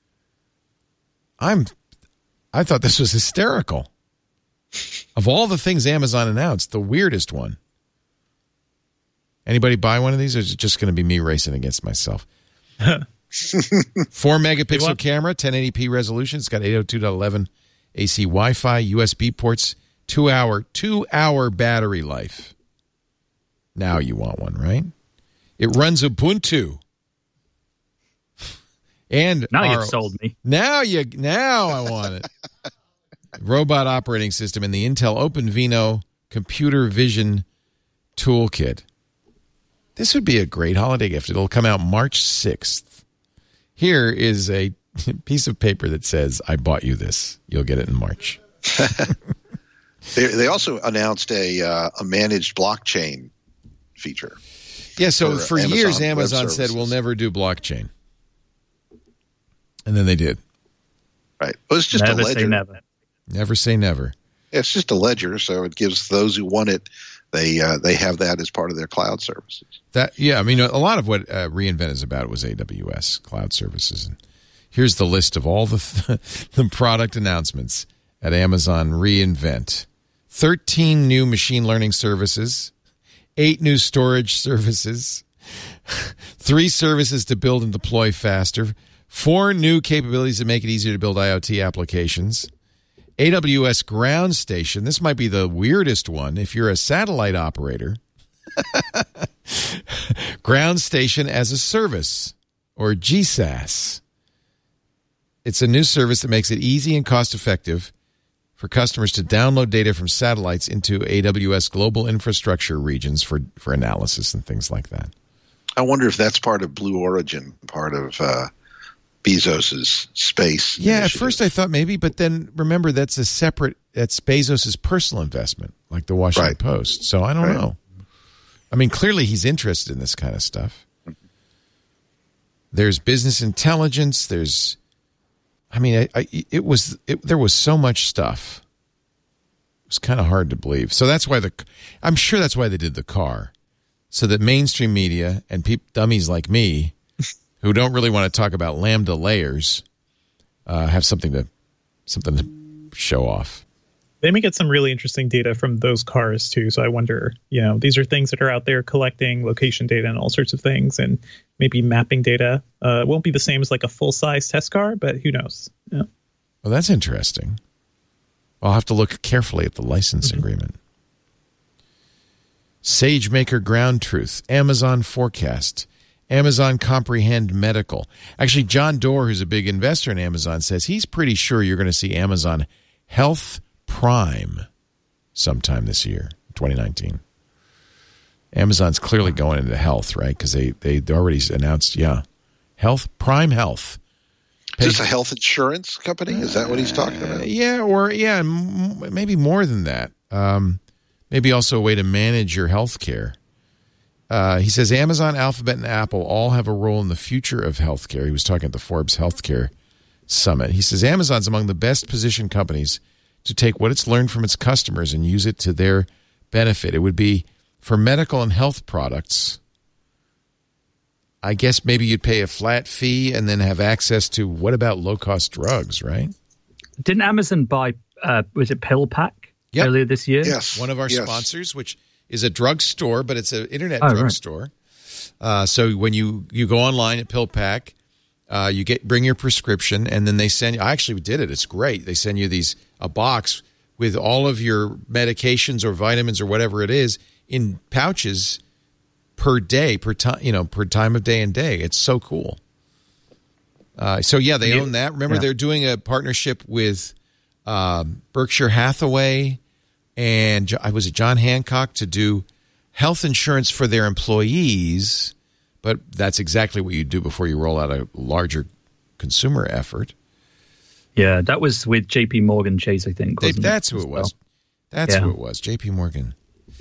I thought this was hysterical. Of all the things Amazon announced, the weirdest one. Anybody buy one of these, or is it just going to be me racing against myself? 4-megapixel camera, 1080p resolution. It's got 802.11 AC Wi-Fi, USB ports, 2-hour battery life. Now you want one, right? It runs Ubuntu. And now you've sold me. Now I want it. Robot operating system and the Intel OpenVINO computer vision toolkit. This would be a great holiday gift. It'll come out March 6th. Here is a piece of paper that says, I bought you this. You'll get it in March. They also announced a managed blockchain feature. Yeah, so for years, Amazon said, we'll never do blockchain. And then they did. Right. Well, it's just never a ledger. Say never. Never say never. It's just a ledger, so it gives those who want it, they have that as part of their cloud services. I mean, a lot of what reInvent is about was AWS, cloud services. And here's the list of all the product announcements at Amazon reInvent. 13 new machine learning services, 8 new storage services, 3 services to build and deploy faster, 4 new capabilities to make it easier to build IoT applications, AWS Ground Station. This might be the weirdest one if you're a satellite operator. Ground Station as a Service, or GSaaS. It's a new service that makes it easy and cost-effective for customers to download data from satellites into AWS global infrastructure regions for analysis and things like that. I wonder if that's part of Blue Origin, part of Bezos's space. Yeah, initiative. at first I thought maybe, but then remember that's Bezos's personal investment, like the Washington Post. So I don't know. I mean, clearly he's interested in this kind of stuff. There's business intelligence. There was so much stuff. It was kind of hard to believe. So that's why I'm sure that's why they did the car, so that mainstream media and dummies like me, who don't really want to talk about Lambda layers, have something to show off. They may get some really interesting data from those cars too. So I wonder, these are things that are out there collecting location data and all sorts of things, and maybe mapping data. It won't be the same as like a full-size test car, but who knows? Yeah. Well, that's interesting. I'll have to look carefully at the license agreement. SageMaker Ground Truth, Amazon Forecast, Amazon Comprehend Medical. Actually, John Doerr, who's a big investor in Amazon, says he's pretty sure you're going to see Amazon Health Prime sometime this year, 2019. Amazon's clearly going into health, right? Because they already announced, Prime Health. Is this a health insurance company? Is that what he's talking about? Maybe more than that. Maybe also a way to manage your health care. He says Amazon, Alphabet, and Apple all have a role in the future of healthcare. He was talking at the Forbes Healthcare Summit. He says Amazon's among the best positioned companies to take what it's learned from its customers and use it to their benefit. It would be for medical and health products. I guess maybe you'd pay a flat fee and then have access to, what about low-cost drugs, right? Didn't Amazon buy, was it PillPack earlier this year? Yes. One of our sponsors, which is a drugstore, but it's an internet drugstore. Right. So when you go online at PillPack, you bring your prescription, and then they send you. I actually did it. It's great. They send you a box with all of your medications or vitamins or whatever it is in pouches per day, per time of day and day. It's so cool. They own that. Remember, they're doing a partnership with Berkshire Hathaway and was it John Hancock to do health insurance for their employees. But that's exactly what you do before you roll out a larger consumer effort. Yeah, that was with J.P. Morgan Chase, I think. That's who it was. That's who it was, J.P. Morgan.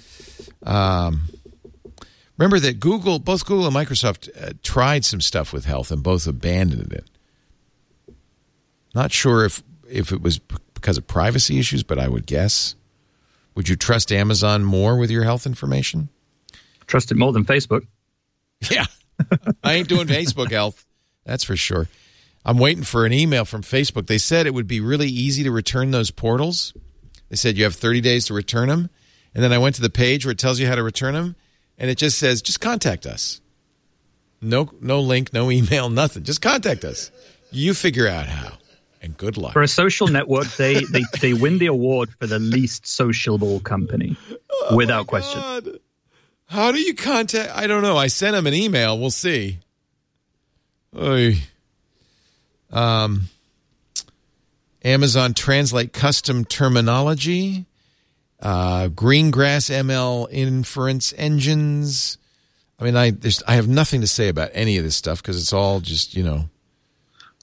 Remember that both Google and Microsoft tried some stuff with health and both abandoned it. Not sure if it was because of privacy issues, but I would guess. Would you trust Amazon more with your health information? Trust it more than Facebook. Yeah, I ain't doing Facebook health. That's for sure. I'm waiting for an email from Facebook. They said it would be really easy to return those portals. They said you have 30 days to return them. And then I went to the page where it tells you how to return them. And it just says, just contact us. No link, no email, nothing. Just contact us. You figure out how. And good luck. For a social network, they win the award for the least sociable company, without question. God. How do you contact? I don't know. I sent him an email. We'll see. Amazon Translate custom terminology. Greengrass ML inference engines. I mean, I have nothing to say about any of this stuff because it's all just,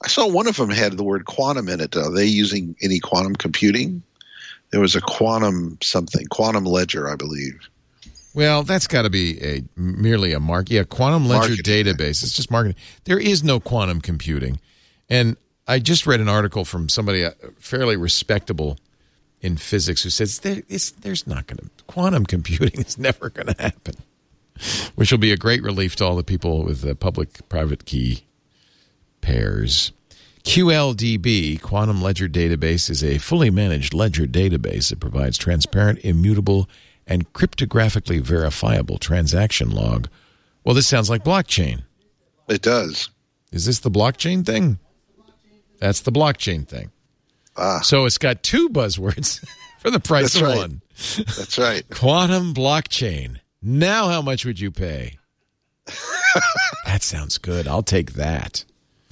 I saw one of them had the word quantum in it. Are they using any quantum computing? There was a quantum ledger, I believe. Well, that's got to be merely a quantum ledger marketing database. It's just marketing. There is no quantum computing. And I just read an article from somebody fairly respectable in physics who says there's not going to quantum computing is never going to happen, which will be a great relief to all the people with public-private key pairs. QLDB, Quantum Ledger Database, is a fully managed ledger database that provides transparent, immutable, and cryptographically verifiable transaction log. Well, this sounds like blockchain. It does. Is this the blockchain thing? That's the blockchain thing. So it's got two buzzwords for the price of one. That's right. Quantum blockchain. Now how much would you pay? That sounds good. I'll take that.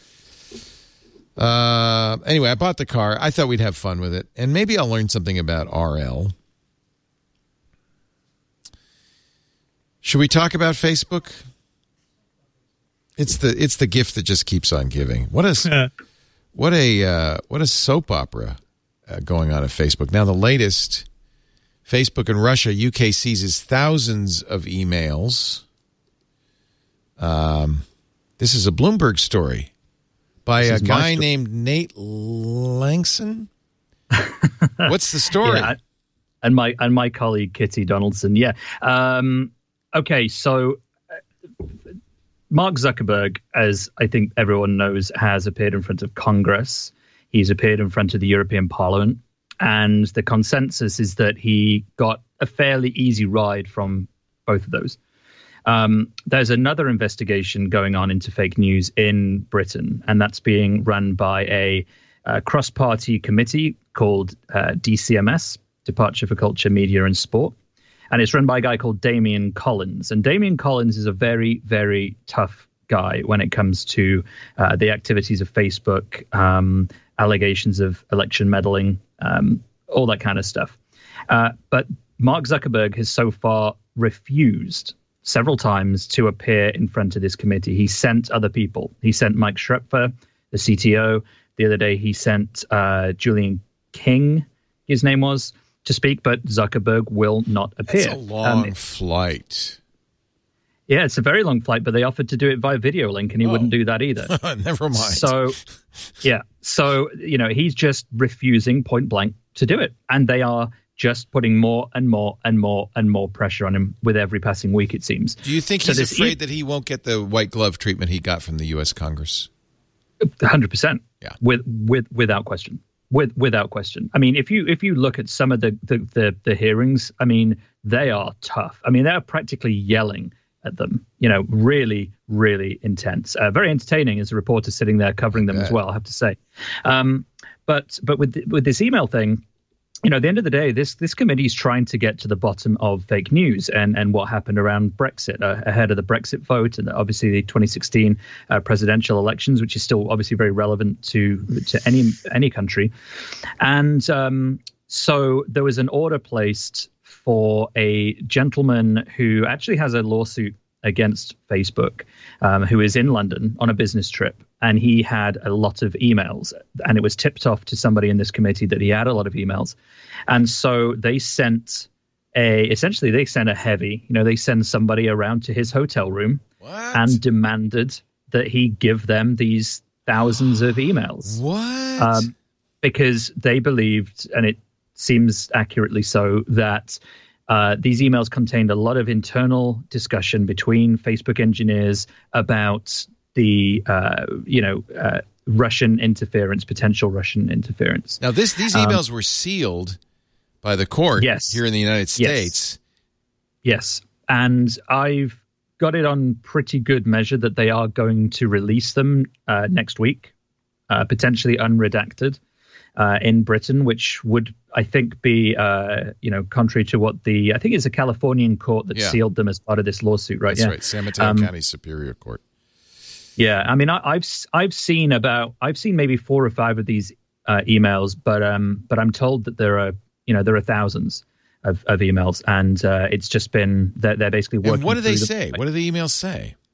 Anyway, I bought the car. I thought we'd have fun with it. And maybe I'll learn something about RL. Should we talk about Facebook? It's the gift that just keeps on giving. What a soap opera going on at Facebook. Now the latest, Facebook in Russia, UK seizes thousands of emails. This is a Bloomberg story by a guy named Nate Langson. What's the story? Yeah, and my colleague Kitty Donaldson. Yeah. Okay, so Mark Zuckerberg, as I think everyone knows, has appeared in front of Congress. He's appeared in front of the European Parliament. And the consensus is that he got a fairly easy ride from both of those. There's another investigation going on into fake news in Britain, and that's being run by a cross-party committee called DCMS, Departure for Culture, Media and Sport. And it's run by a guy called Damian Collins. And Damian Collins is a very, very tough guy when it comes to the activities of Facebook, allegations of election meddling, all that kind of stuff. But Mark Zuckerberg has so far refused several times to appear in front of this committee. He sent other people. He sent Mike Schrepfer, the CTO. The other day he sent Julian King, his name was, to speak, but Zuckerberg will not appear. It's a long flight. Yeah, it's a very long flight, but they offered to do it via video link, and he wouldn't do that either. Never mind. So, he's just refusing point blank to do it, and they are just putting more and more and more and more pressure on him with every passing week, it seems. Do you think he's afraid that he won't get the white glove treatment he got from the U.S. Congress? 100%. Yeah. Without question. Without question. I mean, if you look at some of the hearings, I mean, they are tough. I mean, they're practically yelling at them, really, really intense. Very entertaining as a reporter sitting there covering them as well, I have to say. But with this email thing, at the end of the day, this committee is trying to get to the bottom of fake news and what happened around Brexit ahead of the Brexit vote and obviously the 2016 presidential elections, which is still obviously very relevant to any country. And so there was an order placed for a gentleman who actually has a lawsuit against Facebook, who is in London on a business trip. And he had a lot of emails, and it was tipped off to somebody in this committee that he had a lot of emails. And so they sent they sent somebody around to his hotel room and demanded that he give them these thousands of emails. What? Because they believed, and it seems accurately so, that these emails contained a lot of internal discussion between Facebook engineers about the Russian interference, potential Russian interference. Now, these emails were sealed by the court here in the United States. Yes, and I've got it on pretty good measure that they are going to release them next week, potentially unredacted, in Britain, which would, I think, be contrary to what I think it's a Californian court that sealed them as part of this lawsuit, right? That's right, San Mateo County Superior Court. Yeah, I mean, I've seen maybe 4 or 5 of these emails, but I'm told that there are thousands of emails, and it's just been they're basically working. And what do they say? What do the emails say?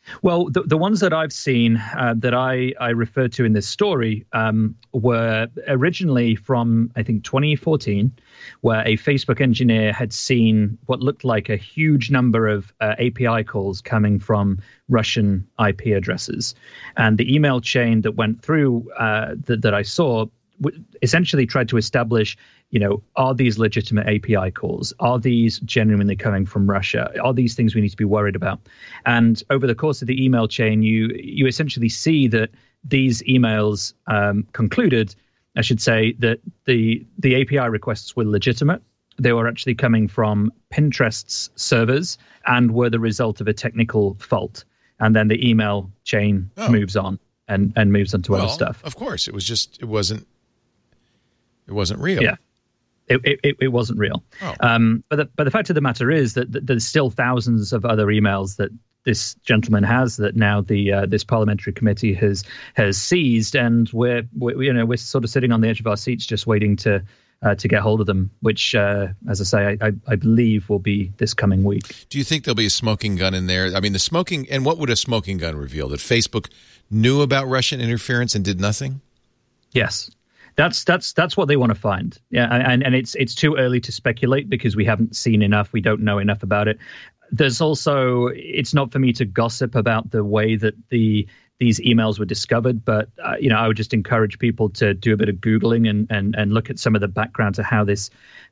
Well, the ones that I've seen that I referred to in this story were originally from, I think, 2014, where a Facebook engineer had seen what looked like a huge number of API calls coming from Russian IP addresses. And the email chain that went through that I saw essentially tried to establish, are these legitimate API calls? Are these genuinely coming from Russia? Are these things we need to be worried about? And over the course of the email chain, you essentially see that these emails concluded, I should say, that the API requests were legitimate. They were actually coming from Pinterest's servers and were the result of a technical fault. And then the email chain moves on and moves on to other stuff. Of course, it wasn't real. Yeah. It wasn't real. But the fact of the matter is that there's still thousands of other emails that this gentleman has that now this parliamentary committee has seized, and we're sort of sitting on the edge of our seats just waiting to get hold of them, which, as I say, I believe will be this coming week. Do you think there'll be a smoking gun in there? I mean, and what would a smoking gun reveal? That Facebook knew about Russian interference and did nothing? Yes. That's what they want to find. Yeah, and it's too early to speculate because we haven't seen enough. We don't know enough about it. There's also, it's not for me to gossip about the way that these emails were discovered, but I would just encourage people to do a bit of Googling and look at some of the background to how these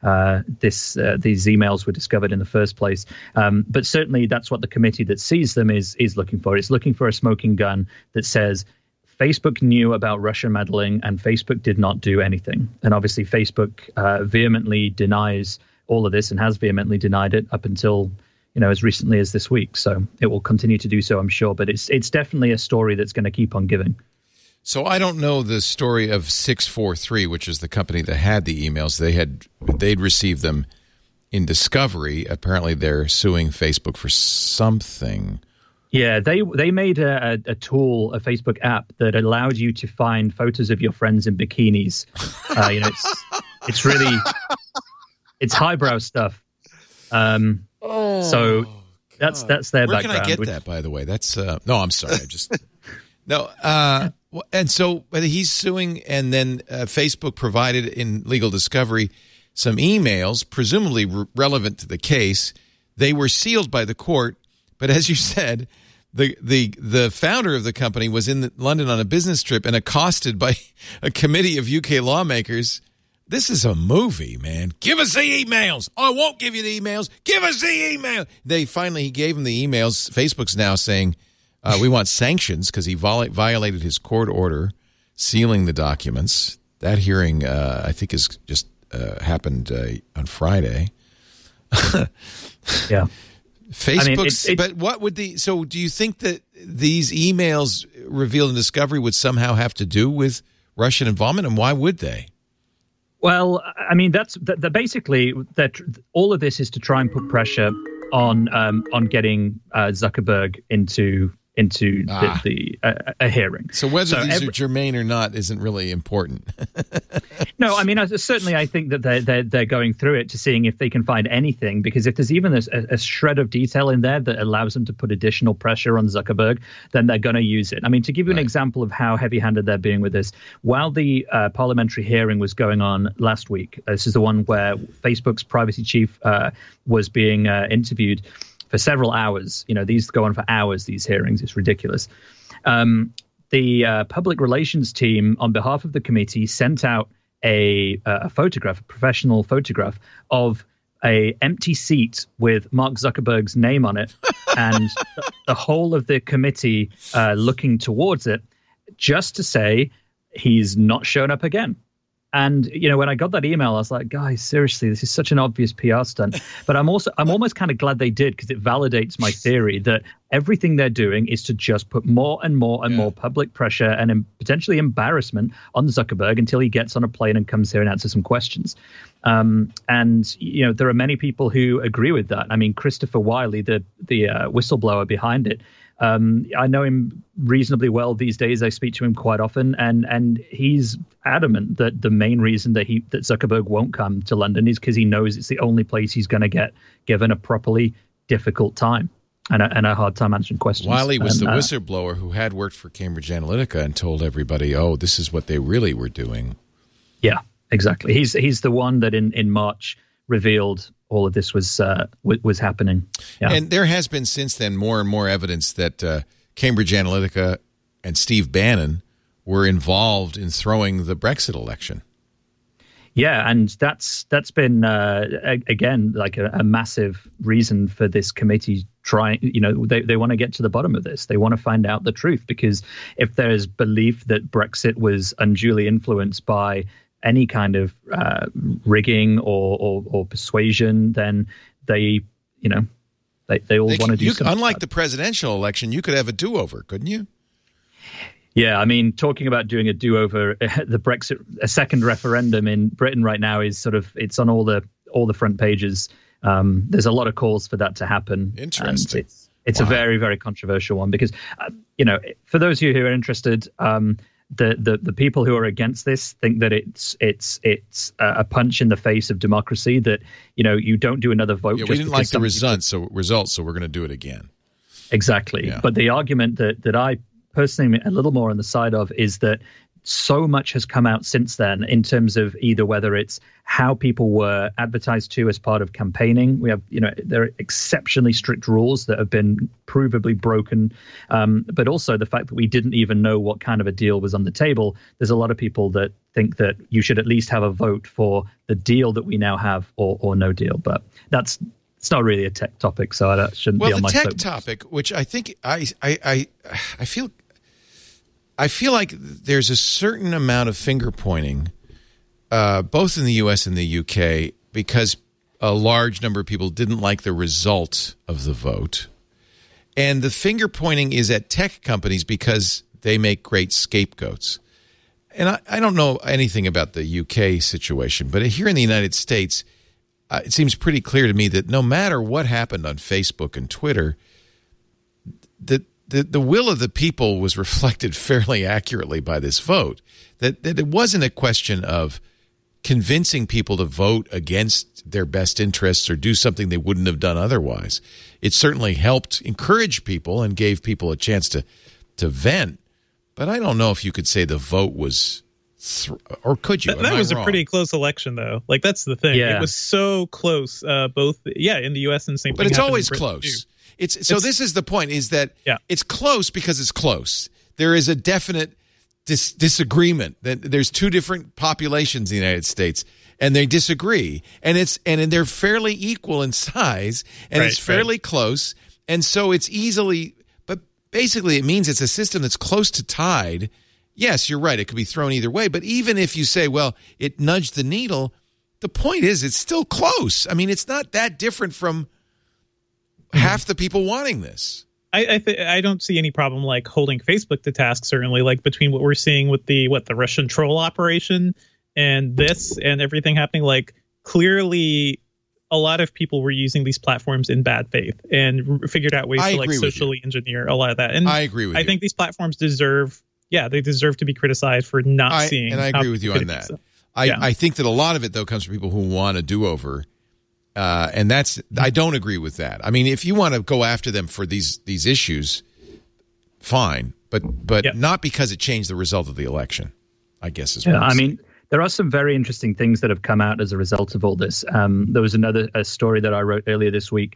emails were discovered in the first place. But certainly that's what the committee that sees them is looking for. It's looking for a smoking gun that says Facebook knew about Russian meddling and Facebook did not do anything. And obviously Facebook vehemently denies all of this and has vehemently denied it up until as recently as this week. So it will continue to do so, I'm sure. But it's definitely a story that's going to keep on giving. So I don't know the story of 643, which is the company that had the emails. They'd received them in discovery. Apparently they're suing Facebook for something. Yeah, they made a tool, a Facebook app that allowed you to find photos of your friends in bikinis. It's really it's highbrow stuff. So that's their Where background. Can I get that, by the way? That's no, I'm sorry. I just no. And so he's suing, and then Facebook provided in legal discovery some emails, presumably relevant to the case. They were sealed by the court, but as you said, the founder of the company was in London on a business trip and accosted by a committee of UK lawmakers. This is a movie, man. Give us the emails. I won't give you the emails. Give us the email. He gave him the emails. Facebook's now saying we want sanctions because he violated his court order sealing the documents. That hearing, I think, is just happened on Friday. Yeah. Facebook, but what would so do you think that these emails revealed in discovery would somehow have to do with Russian involvement, and why would they? Well, I mean, that's basically that all of this is to try and put pressure on getting Zuckerberg into a hearing. So whether these are germane or not isn't really important. No, I mean, certainly I think that they're going through it to seeing if they can find anything, because if there's even a shred of detail in there that allows them to put additional pressure on Zuckerberg, then they're going to use it. I mean, to give you an example of how heavy-handed they're being with this, while the parliamentary hearing was going on last week, this is the one where Facebook's privacy chief was being interviewed for several hours. These go on for hours, these hearings. It's ridiculous. The public relations team, on behalf of the committee, sent out a photograph, a professional photograph of a empty seat with Mark Zuckerberg's name on it, and the whole of the committee looking towards it, just to say he's not shown up again. And, when I got that email, I was like, guys, seriously, this is such an obvious PR stunt. But I'm almost kind of glad they did, because it validates my theory that everything they're doing is to just put more and more and more public pressure and potentially embarrassment on Zuckerberg until he gets on a plane and comes here and answers some questions. And there are many people who agree with that. I mean, Christopher Wiley, the whistleblower behind it, I know him reasonably well these days. I speak to him quite often, and he's adamant that the main reason that Zuckerberg won't come to London is because he knows it's the only place he's going to get given a properly difficult time. and a hard time answering questions. Wiley was the whistleblower who had worked for Cambridge Analytica and told everybody, oh, this is what they really were doing. Yeah, exactly. He's the one that in March revealed all of this was happening. Yeah. And there has been since then more and more evidence that Cambridge Analytica and Steve Bannon were involved in throwing the Brexit election. Yeah, and that's been again like a massive reason for this committee trying. They want to get to the bottom of this. They want to find out the truth, because if there is belief that Brexit was unduly influenced by any kind of rigging or persuasion, then they all want to do something. Unlike the presidential election, you could have a do-over, couldn't you? Yeah, I mean, talking about doing a do-over, the Brexit, a second referendum in Britain right now is it's on all the front pages. There's a lot of calls for that to happen. Interesting. And it's a very, very controversial one because, for those of you who are interested, the people who are against this think that it's a punch in the face of democracy, that you don't do another vote. Yeah, we didn't like the results, so we're going to do it again. Exactly. Yeah. But the argument that I personally am a little more on the side of is that so much has come out since then in terms of either whether it's how people were advertised to as part of campaigning. We have, there are exceptionally strict rules that have been provably broken, but also the fact that we didn't even know what kind of a deal was on the table. There's a lot of people that think that you should at least have a vote for the deal that we now have or no deal. But it's not really a tech topic, so that shouldn't be on my soapbox. Well, the tech topic, which I think I feel like there's a certain amount of finger pointing, both in the U.S. and the UK, because a large number of people didn't like the result of the vote. And the finger pointing is at tech companies because they make great scapegoats. And I don't know anything about the UK situation, but here in the United States, it seems pretty clear to me that no matter what happened on Facebook and Twitter, the will of the people was reflected fairly accurately by this vote. That it wasn't a question of convincing people to vote against their best interests or do something they wouldn't have done otherwise. It certainly helped encourage people and gave people a chance to vent. But I don't know if you could say the vote was, or could you? That was a pretty close election, though. Like, that's the thing. Yeah. It was so close, both, in the U.S. and the same thing. But it's always close. This is the point, is that it's close because it's close. There is a definite disagreement. That there's two different populations in the United States, and they disagree, and they're fairly equal in size, and it's fairly close, and so it's easily. But basically, it means it's a system that's close to tied. Yes, you're right. It could be thrown either way, but even if you say, well, it nudged the needle, the point is it's still close. I mean, it's not that different from half the people wanting this. I don't see any problem like holding Facebook to task, certainly, like between what we're seeing with the Russian troll operation and this and everything happening. Like, clearly a lot of people were using these platforms in bad faith and figured out ways to socially engineer a lot of that. And I agree with you. I think these platforms deserve to be criticized for not seeing. And I agree with you on that. I think that a lot of it, though, comes from people who want a do-over. And I don't agree with that. I mean, if you want to go after them for these issues, fine, but not because it changed the result of the election, I guess is what I'm saying. There are some very interesting things that have come out as a result of all this. There was a story that I wrote earlier this week,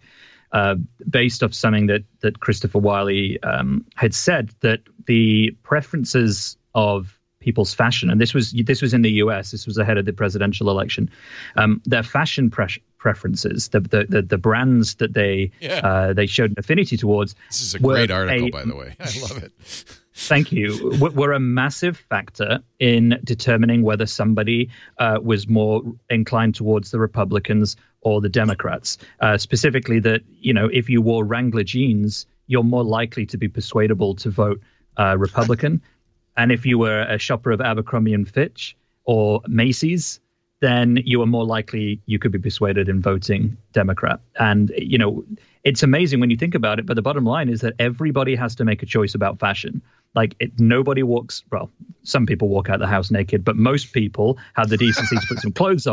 based off something that Christopher Wiley had said, that the preferences of people's fashion, and this was in the US, this was ahead of the presidential election, their fashion preferences, the brands that they showed an affinity towards. This is a great article, by the way. I love it. Thank you. Were a massive factor in determining whether somebody was more inclined towards the Republicans or the Democrats. Specifically that, if you wore Wrangler jeans, you're more likely to be persuadable to vote Republican. And if you were a shopper of Abercrombie & Fitch or Macy's, then you were more likely you could be persuaded in voting Democrat. And, it's amazing when you think about it. But the bottom line is that everybody has to make a choice about fashion. Like, nobody walks, well, some people walk out of the house naked, but most people have the decency to put some clothes on.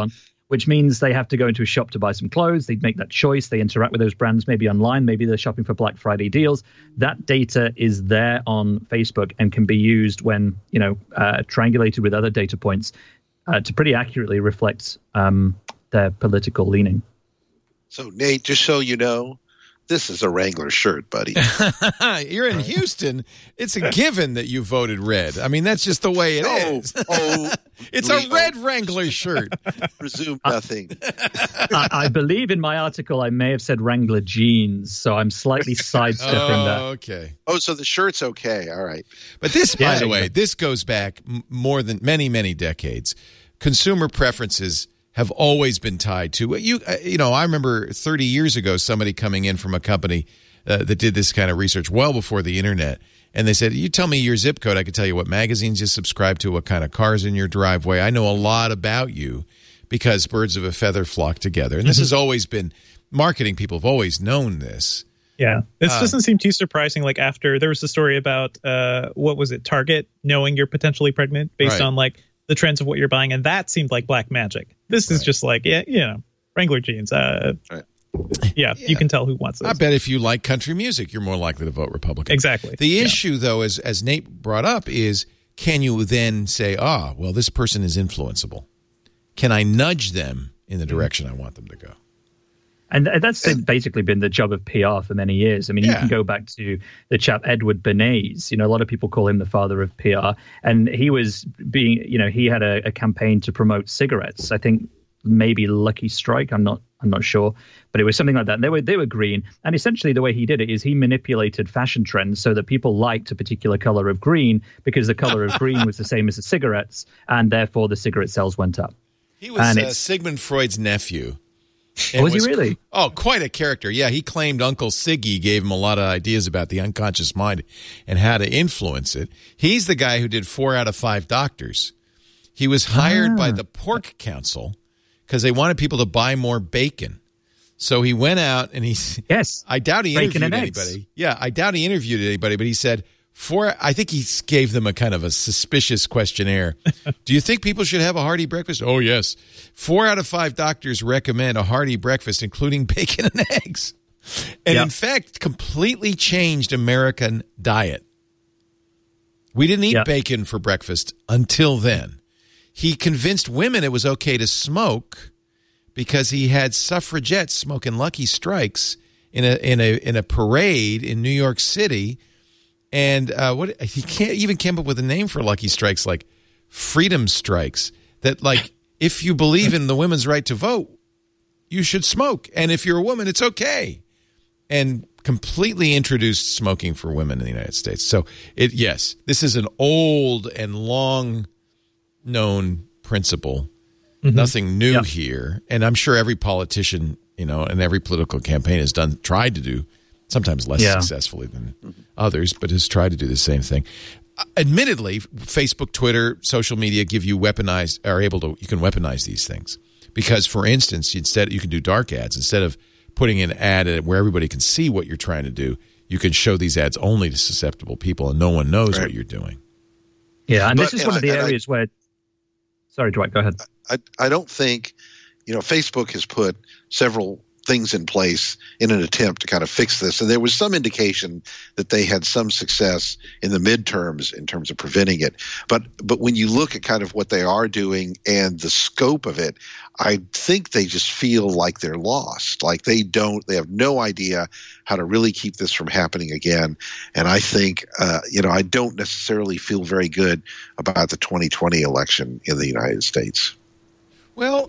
which means they have to go into a shop to buy some clothes. They make that choice. They interact with those brands, maybe online. Maybe they're shopping for Black Friday deals. That data is there on Facebook and can be used when, triangulated with other data points to pretty accurately reflect their political leaning. So, Nate, just so you know, this is a Wrangler shirt, buddy. You're in Houston. It's a given that you voted red. I mean, that's just the way it is. It's a red Wrangler shirt. Presume nothing. I believe in my article I may have said Wrangler jeans, so I'm slightly sidestepping that. Okay. Oh, so the shirt's okay. All right. But this, by the way, this goes back more than many, many decades. Consumer preferences have always been tied to I remember 30 years ago somebody coming in from a company that did this kind of research well before the internet, and they said, you tell me your zip code, I can tell you what magazines you subscribe to, what kind of cars in your driveway. I know a lot about you because birds of a feather flock together. And this has always been marketing. People have always known this. Yeah, this doesn't seem too surprising. Like after there was a story about what was it, Target knowing you're potentially pregnant based on like the trends of what you're buying, and that seemed like black magic. This is just like, Wrangler jeans. You can tell who wants this. I bet if you like country music, you're more likely to vote Republican. Exactly. The issue, though, as Nate brought up, is can you then say, well, this person is influenceable? Can I nudge them in the direction I want them to go? And that's basically been the job of PR for many years. I mean, you can go back to the chap Edward Bernays. A lot of people call him the father of PR. And he was he had a campaign to promote cigarettes. I think maybe Lucky Strike. I'm not sure, but it was something like that. And they were green. And essentially the way he did it is he manipulated fashion trends so that people liked a particular color of green because the color of green was the same as the cigarettes, and therefore the cigarette sales went up. He was Sigmund Freud's nephew. Was he really? Quite a character. Yeah, he claimed Uncle Siggy gave him a lot of ideas about the unconscious mind and how to influence it. He's the guy who did 4 out of 5 doctors. He was hired by the Pork Council because they wanted people to buy more bacon. So he went out and I doubt he interviewed anybody. Yeah, I doubt he interviewed anybody, but he said, I think he gave them a kind of a suspicious questionnaire. Do you think people should have a hearty breakfast? Oh, yes. 4 out of 5 doctors recommend a hearty breakfast, including bacon and eggs. And in fact, completely changed American diet. We didn't eat bacon for breakfast until then. He convinced women it was okay to smoke because he had suffragettes smoking Lucky Strikes in a parade in New York City. And he even came up with a name for Lucky Strikes, like Freedom Strikes, that like if you believe in the women's right to vote, you should smoke. And if you're a woman, it's okay. And completely introduced smoking for women in the United States. So, this is an old and long-known principle. Mm-hmm. Nothing new here. And I'm sure every politician, and every political campaign has tried to do, sometimes less successfully than others, but has tried to do the same thing. Admittedly, Facebook, Twitter, social media you can weaponize these things. Because, for instance, instead you can do dark ads. Instead of putting an ad where everybody can see what you're trying to do, you can show these ads only to susceptible people, and no one knows what you're doing. Yeah, and this is one of the areas where... Sorry, Dwight, go ahead. I don't think, Facebook has put several things in place in an attempt to kind of fix this. And there was some indication that they had some success in the midterms in terms of preventing it. But when you look at kind of what they are doing and the scope of it, I think they just feel like they're lost. Like they have no idea how to really keep this from happening again. And I think, I don't necessarily feel very good about the 2020 election in the United States. Well,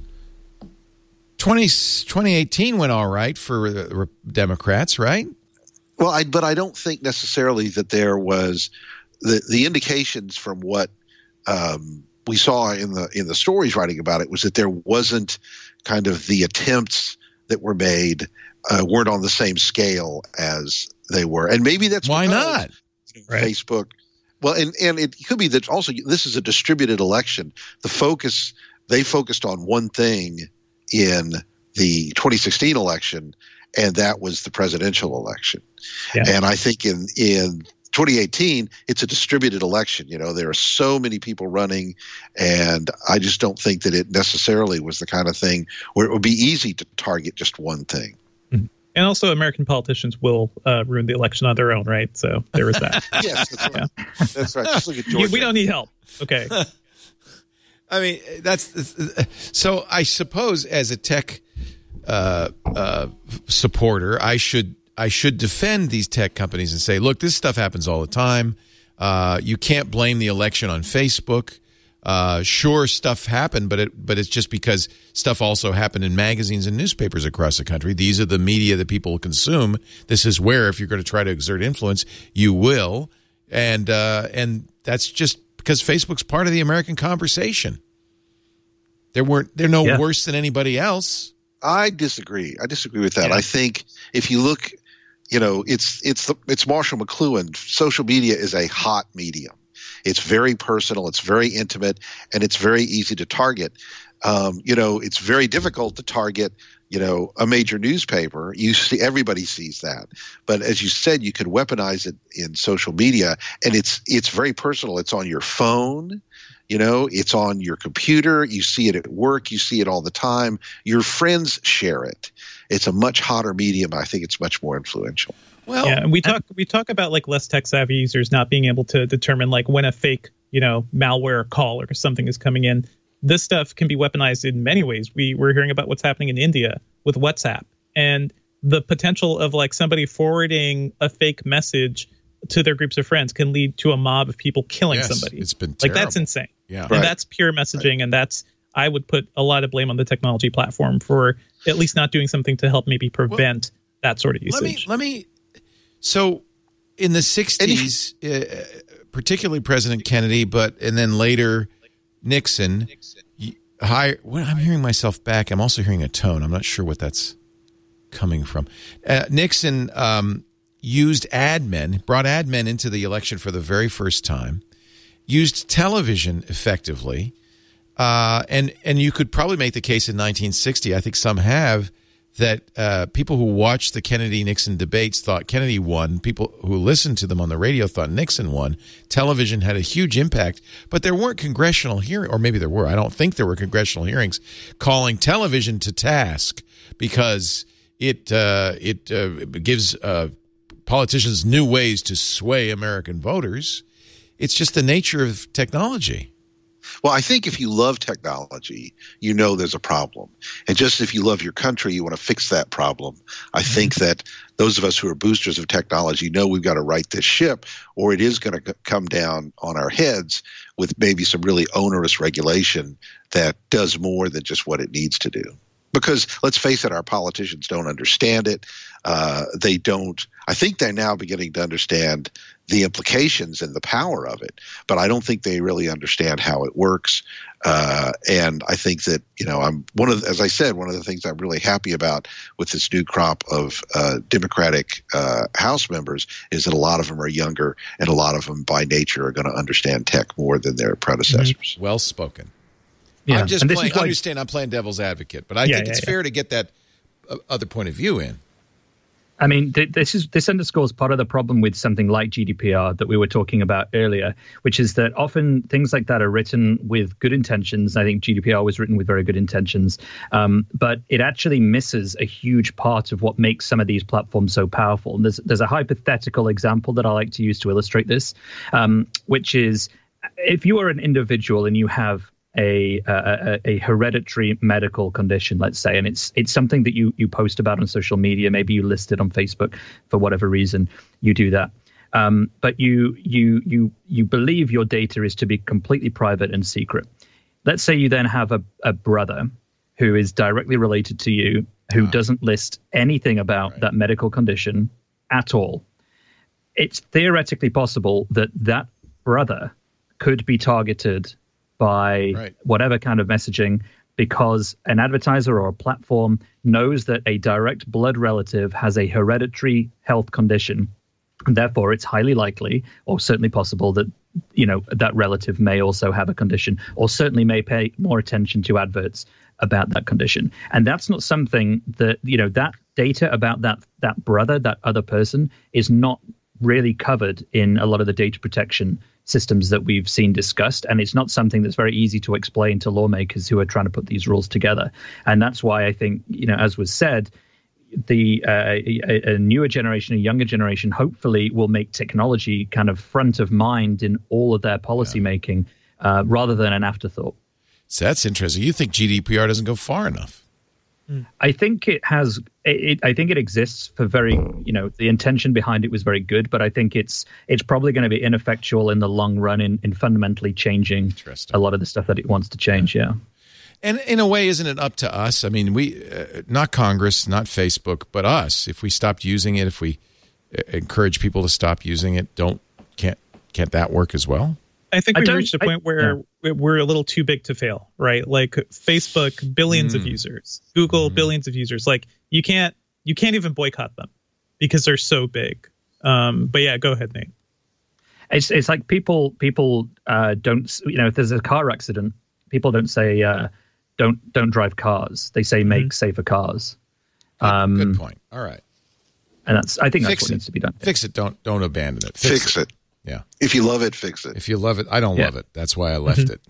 2018 went all right for the Democrats, right? Well, but I don't think necessarily that there was the indications from what we saw in the stories writing about it was that there wasn't kind of the attempts that were made weren't on the same scale as they were, and maybe that's why not Facebook. Well, and it could be that also this is a distributed election. They focused on one thing in the 2016 election, and that was the presidential election. Yeah. And I think in 2018, it's a distributed election. There are so many people running, and I just don't think that it necessarily was the kind of thing where it would be easy to target just one thing. And also, American politicians will ruin the election on their own, right? So there is that. Yes, that's right. Yeah. That's right. Just look at Georgia. We don't need help. Okay. I mean, so I suppose as a tech supporter, I should defend these tech companies and say, look, this stuff happens all the time. You can't blame the election on Facebook. Sure, stuff happened, but it's just because stuff also happened in magazines and newspapers across the country. These are the media that people consume. This is where, if you're going to try to exert influence, you will, and that's just because Facebook's part of the American conversation. They're no worse than anybody else. I disagree. With that. Yeah. I think if you look, it's Marshall McLuhan. Social media is a hot medium. It's very personal. It's very intimate, and it's very easy to target. It's very difficult to target, a major newspaper. Everybody sees that. But as you said, you could weaponize it in social media, and it's very personal. It's on your phone. It's on your computer. You see it at work. You see it all the time. Your friends share it. It's a much hotter medium. I think it's much more influential. Well, yeah, and we talk about like less tech savvy users not being able to determine like when a fake, malware call or something is coming in. This stuff can be weaponized in many ways. We're hearing about what's happening in India with WhatsApp, and the potential of like somebody forwarding a fake message to their groups of friends can lead to a mob of people killing somebody. It's been terrible. Like that's insane. Yeah, and that's pure messaging, and that's I would put a lot of blame on the technology platform for at least not doing something to help maybe prevent that sort of usage. Let me. So, in the 60s, particularly President Kennedy, and then later Nixon. When I'm hearing myself back, I'm also hearing a tone. I'm not sure what that's coming from. Nixon used ad men, brought ad men into the election for the very first time, used television effectively, and you could probably make the case in 1960, I think some have, that people who watched the Kennedy-Nixon debates thought Kennedy won. People who listened to them on the radio thought Nixon won. Television had a huge impact, but there weren't congressional hearings, or maybe there were. I don't think there were congressional hearings calling television to task because it gives politicians new ways to sway American voters. It's just the nature of technology. Well, I think if you love technology, there's a problem. And just if you love your country, you want to fix that problem. I think that those of us who are boosters of technology know we've got to right this ship, or it is going to come down on our heads with maybe some really onerous regulation that does more than just what it needs to do. Because let's face it, our politicians don't understand it. They don't. I think they're now beginning to understand the implications and the power of it, but I don't think they really understand how it works. And I think that I'm as I said, one of the things I'm really happy about with this new crop of Democratic House members is that a lot of them are younger, and a lot of them by nature are going to understand tech more than their predecessors. Mm-hmm. Well spoken. Yeah. I'm just I'm playing devil's advocate, but I think it's fair to get that other point of view in. I mean, this underscores part of the problem with something like GDPR that we were talking about earlier, which is that often things like that are written with good intentions. I think GDPR was written with very good intentions, but it actually misses a huge part of what makes some of these platforms so powerful. And there's a hypothetical example that I like to use to illustrate this, which is if you are an individual and you have a hereditary medical condition, let's say, and it's something that you post about on social media, maybe you list it on Facebook for whatever reason, you do that, but you believe your data is to be completely private and secret. Let's say you then have a brother who is directly related to you, who doesn't list anything about that medical condition at all. It's theoretically possible that brother could be targeted by whatever kind of messaging, because an advertiser or a platform knows that a direct blood relative has a hereditary health condition, and therefore it's highly likely, or certainly possible, that that relative may also have a condition, or certainly may pay more attention to adverts about that condition. And that's not something that that data about that brother, that other person, is not really covered in a lot of the data protection systems that we've seen discussed, and it's not something that's very easy to explain to lawmakers who are trying to put these rules together. And that's why I think, as was said, a newer generation, a younger generation, hopefully will make technology kind of front of mind in all of their policy making, rather than an afterthought. So that's interesting. You think GDPR doesn't go far enough? I think it has. I think it exists for very, the intention behind it was very good, but I think it's probably going to be ineffectual in the long run in fundamentally changing a lot of the stuff that it wants to change. Yeah. And in a way, isn't it up to us? I mean, we, not Congress, not Facebook, but us. If we stopped using it, if we encourage people to stop using it, can't that work as well? I think we've reached a point where we're a little too big to fail, right? Like Facebook, billions of users, Google, billions of users. Like you can't even boycott them because they're so big. But yeah, go ahead, Nate. It's like people don't, if there's a car accident, people don't say don't drive cars. They say make safer cars. Good point. All right. And I think that's what needs to be done. Fix it. Don't abandon it. Fix it. Yeah. If you love it, fix it. If you love it, I don't love it. That's why I left it.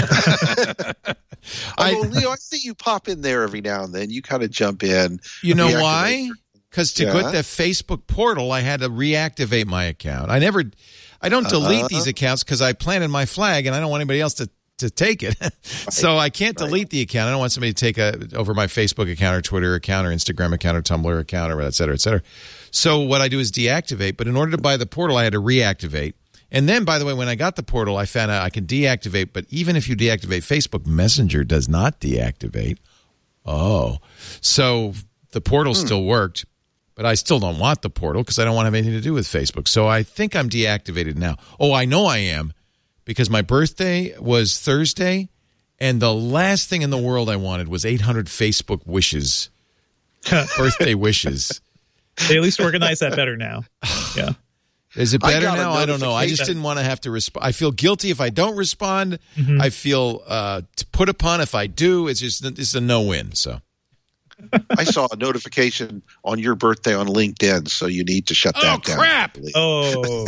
Leo, I see you pop in there every now and then. You kind of jump in. You know why? Because to get the Facebook portal, I had to reactivate my account. I don't delete these accounts because I planted my flag and I don't want anybody else to take it. So I can't delete the account. I don't want somebody to take over my Facebook account or Twitter account or Instagram account or Tumblr account or et cetera, et cetera. So what I do is deactivate. But in order to buy the portal, I had to reactivate. And then, by the way, when I got the portal, I found out I can deactivate. But even if you deactivate, Facebook Messenger does not deactivate. Oh. So the portal still worked. But I still don't want the portal because I don't want to have anything to do with Facebook. So I think I'm deactivated now. Oh, I know I am. Because my birthday was Thursday, and the last thing in the world I wanted was 800 Facebook wishes, birthday wishes. They at least organize that better now. Yeah. Is it better now? I don't know. I just didn't want to have to respond. I feel guilty if I don't respond. I feel put upon if I do. It's a no-win. So I saw a notification on your birthday on LinkedIn, so you need to shut that down. Oh, crap. Oh.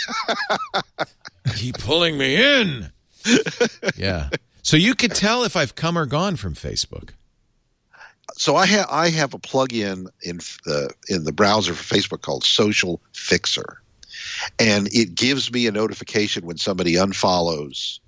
Keep pulling me in. Yeah. So you could tell if I've come or gone from Facebook. So I have a plugin in the browser for Facebook called Social Fixer, and it gives me a notification when somebody unfollows.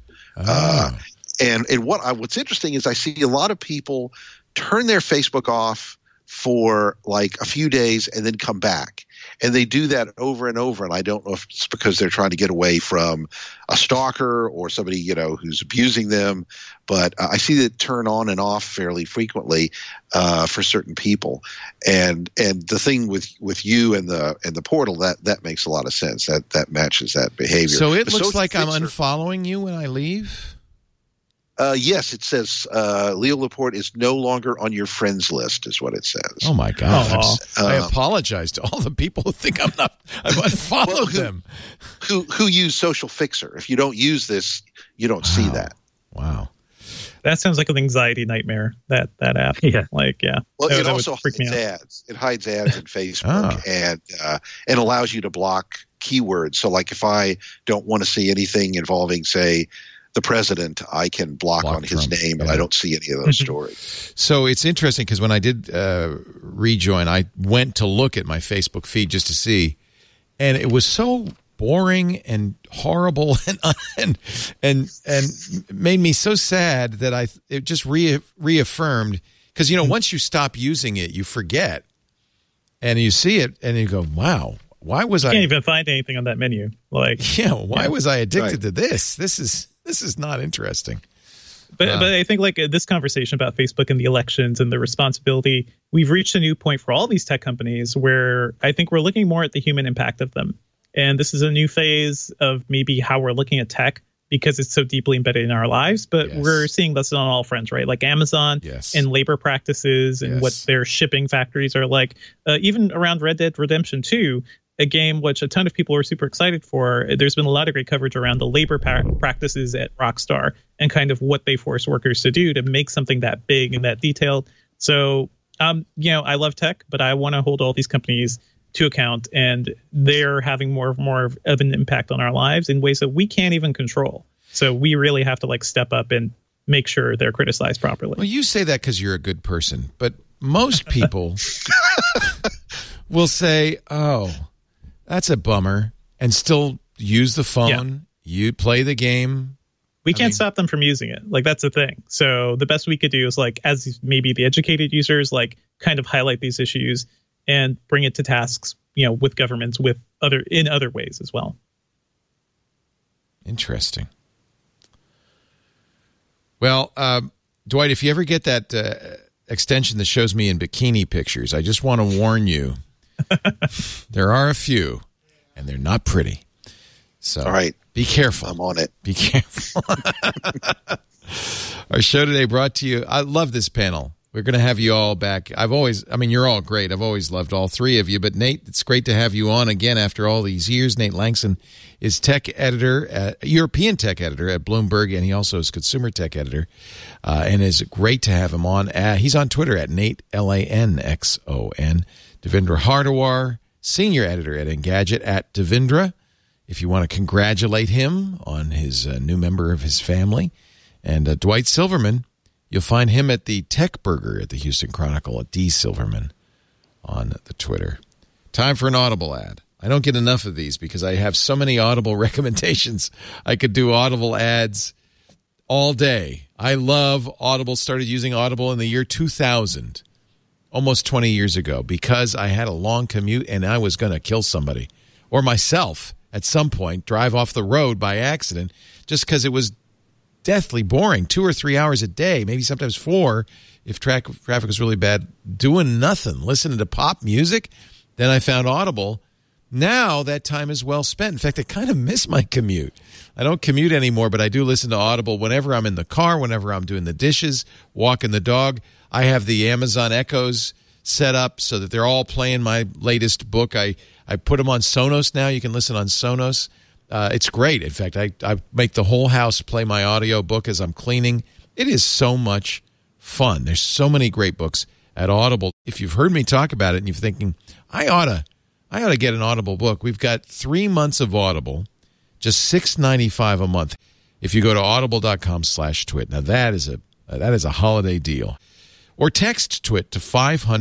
And what's interesting is I see a lot of people turn their Facebook off for like a few days and then come back. And they do that over and over. And I don't know if it's because they're trying to get away from a stalker or somebody, who's abusing them. But I see it turn on and off fairly frequently for certain people. And the thing with you and the portal, that makes a lot of sense. That matches that behavior. So it looks like I'm unfollowing you when I leave? Yes, it says Leo Laporte is no longer on your friends list, is what it says. Oh my God! I apologize to all the people who think I've unfollowed them. Who use Social Fixer? If you don't use this, you don't see that. Wow, that sounds like an anxiety nightmare. That app. Yeah, Well, it also hides ads. It hides ads in Facebook and allows you to block keywords. So, like, if I don't want to see anything involving, say, the president, I can block on his Trump. name, and I don't see any of those stories. So it's interesting because when I did rejoin, I went to look at my Facebook feed just to see, and it was so boring and horrible and made me so sad that it just reaffirmed, because once you stop using it, you forget, and you see it and you go, wow. Why was I? You can't even find anything on that menu. Why was I addicted to this? This is not interesting. But I think this conversation about Facebook and the elections and the responsibility, we've reached a new point for all these tech companies where I think we're looking more at the human impact of them. And this is a new phase of maybe how we're looking at tech because it's so deeply embedded in our lives. But we're seeing this on all fronts, right? Like Amazon and labor practices and what their shipping factories are like. Even around Red Dead Redemption 2, a game which a ton of people are super excited for. There's been a lot of great coverage around the labor practices at Rockstar and kind of what they force workers to do to make something that big and that detailed. So, I love tech, but I want to hold all these companies to account, and they're having more of an impact on our lives in ways that we can't even control. So we really have to like step up and make sure they're criticized properly. Well, you say that because you're a good person, but most people will say, "Oh, that's a bummer," and still use the phone. Yeah. You play the game. We can't stop them from using it. Like, that's the thing. So the best we could do is, like, as maybe the educated users, like, kind of highlight these issues and bring it to tasks, with governments, in other ways as well. Interesting. Well, Dwight, if you ever get that extension that shows me in bikini pictures, I just want to warn you, there are a few, and they're not pretty. So, all right. Be careful. I'm on it. Be careful. Our show today brought to you. I love this panel. We're going to have you all back. You're all great. I've always loved all three of you. But Nate, it's great to have you on again after all these years. Nate Langston is European tech editor at Bloomberg, and he also is consumer tech editor. And it's great to have him on. He's on Twitter at Nate, Lanxon. Devindra Hardawar, senior editor at Engadget at Devindra. If you want to congratulate him on his new member of his family. And Dwight Silverman, you'll find him at the Tech Burger at the Houston Chronicle at D. Silverman on the Twitter. Time for an Audible ad. I don't get enough of these because I have so many Audible recommendations. I could do Audible ads all day. I love Audible. Started using Audible in the year 2000, almost 20 years ago, because I had a long commute and I was going to kill somebody or myself at some point, drive off the road by accident, just because it was deathly boring. 2 or 3 hours a day, maybe sometimes 4 if traffic was really bad, doing nothing, listening to pop music. Then I found Audible. Now that time is well spent. In fact, I kind of miss my commute. I don't commute anymore, but I do listen to Audible whenever I'm in the car, whenever I'm doing the dishes, walking the dog. I have the Amazon Echoes set up so that they're all playing my latest book. I put them on Sonos now. You can listen on Sonos. It's great. In fact, I make the whole house play my audio book as I'm cleaning. It is so much fun. There's so many great books at Audible. If you've heard me talk about it and you're thinking, I ought to get an Audible book, we've got 3 months of Audible, just $6.95 a month. If you go to audible.com/twit. Now that is a holiday deal. Or text TWIT to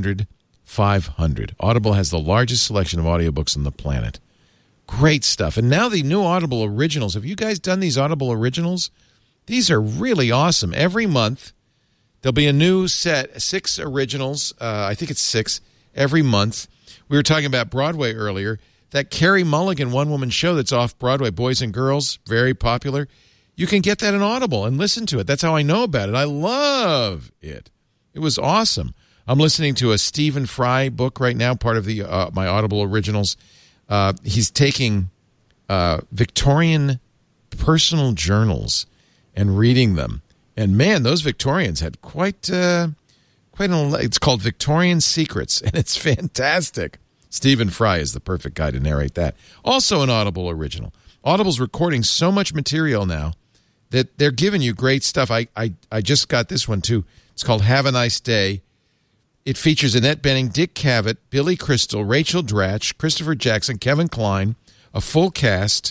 500-500. Audible has the largest selection of audiobooks on the planet. Great stuff. And now the new Audible Originals. Have you guys done these Audible Originals? These are really awesome. Every month, there'll be a new set, 6 originals. I think it's 6 every month. We were talking about Broadway earlier. That Carey Mulligan one-woman show that's off Broadway, Boys and Girls, very popular. You can get that in Audible and listen to it. That's how I know about it. I love it. It was awesome. I'm listening to a Stephen Fry book right now, part of the my Audible Originals. He's taking Victorian personal journals and reading them. And, man, those Victorians had quite an it's called Victorian Secrets, and it's fantastic. Stephen Fry is the perfect guy to narrate that. Also an Audible original. Audible's recording so much material now that they're giving you great stuff. I just got this one, too. It's called Have a Nice Day. It features Annette Bening, Dick Cavett, Billy Crystal, Rachel Dratch, Christopher Jackson, Kevin Kline, a full cast.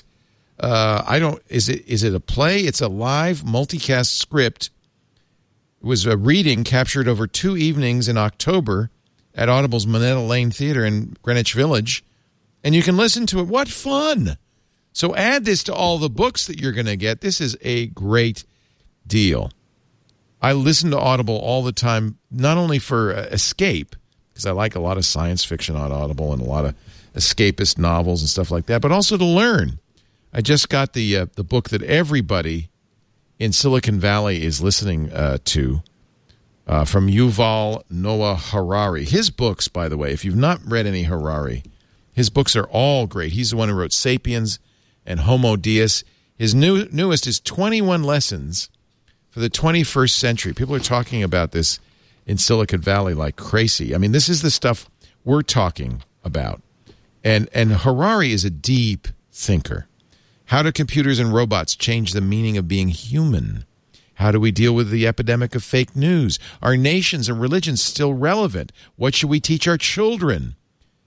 Is it a play? It's a live multicast script. It was a reading captured over 2 evenings in October at Audible's Moneta Lane Theater in Greenwich Village. And you can listen to it. What fun! So add this to all the books that you're going to get. This is a great deal. I listen to Audible all the time, not only for escape, because I like a lot of science fiction on Audible and a lot of escapist novels and stuff like that, but also to learn. I just got the book that everybody in Silicon Valley is listening to from Yuval Noah Harari. His books, by the way, if you've not read any Harari, his books are all great. He's the one who wrote Sapiens and Homo Deus. His newest is 21 Lessons for the 21st Century. People are talking about this in Silicon Valley like crazy. I mean, this is the stuff we're talking about. And Harari is a deep thinker. How do computers and robots change the meaning of being human? How do we deal with the epidemic of fake news? Are nations and religions still relevant? What should we teach our children?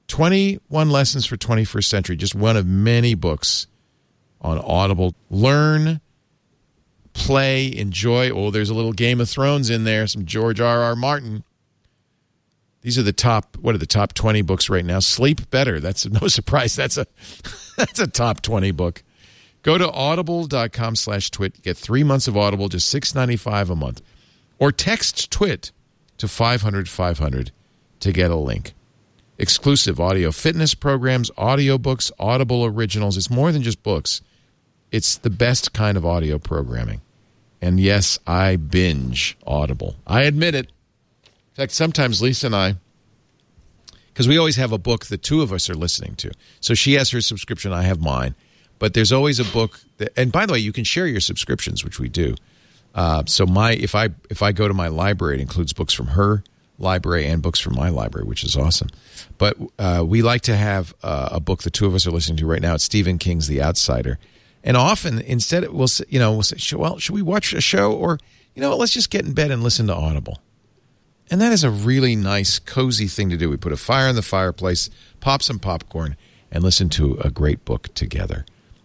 21 Lessons for 21st Century, just one of many books on Audible. Learn, play, enjoy. Oh, there's a little Game of Thrones in there, some George R.R. Martin. These are the top 20 books right now. Sleep Better. That's no surprise. That's a top 20 book. Go to audible.com/twit. Get 3 months of Audible, just $6.95 a month. Or text TWIT to 500-500 to get a link. Exclusive audio fitness programs, audiobooks, Audible originals. It's more than just books. It's the best kind of audio programming. And yes, I binge Audible. I admit it. In fact, sometimes Lisa and I, because we always have a book the two of us are listening to. So she has her subscription, I have mine. But there's always a book that, and by the way, you can share your subscriptions, which we do. So if I go to my library, it includes books from her library and books from my library, which is awesome. But we like to have a book the two of us are listening to right now. It's Stephen King's The Outsider. And often, instead, we'll say, well, should we watch a show? Or, let's just get in bed and listen to Audible. And that is a really nice, cozy thing to do. We put a fire in the fireplace, pop some popcorn, and listen to a great book together.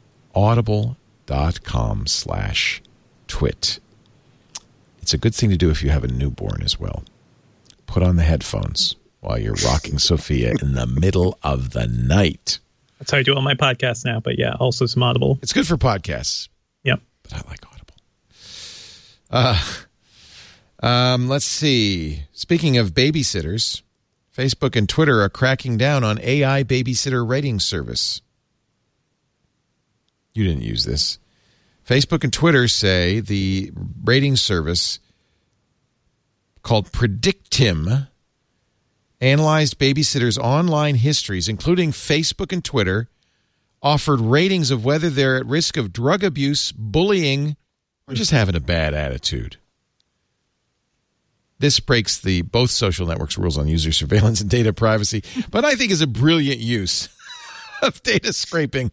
Audible.com/twit. It's a good thing to do if you have a newborn as well. Put on the headphones while you're rocking Sophia in the middle of the night. That's how I do on my podcast now, but yeah, also some Audible. It's good for podcasts. Yep. But I like Audible. Let's see. Speaking of babysitters, Facebook and Twitter are cracking down on AI babysitter rating service. You didn't use this. Facebook and Twitter say the rating service called Predictim analyzed babysitters' online histories, including Facebook and Twitter, offered ratings of whether they're at risk of drug abuse, bullying, or just having a bad attitude. This breaks both social networks' rules on user surveillance and data privacy, but I think is a brilliant use of data scraping.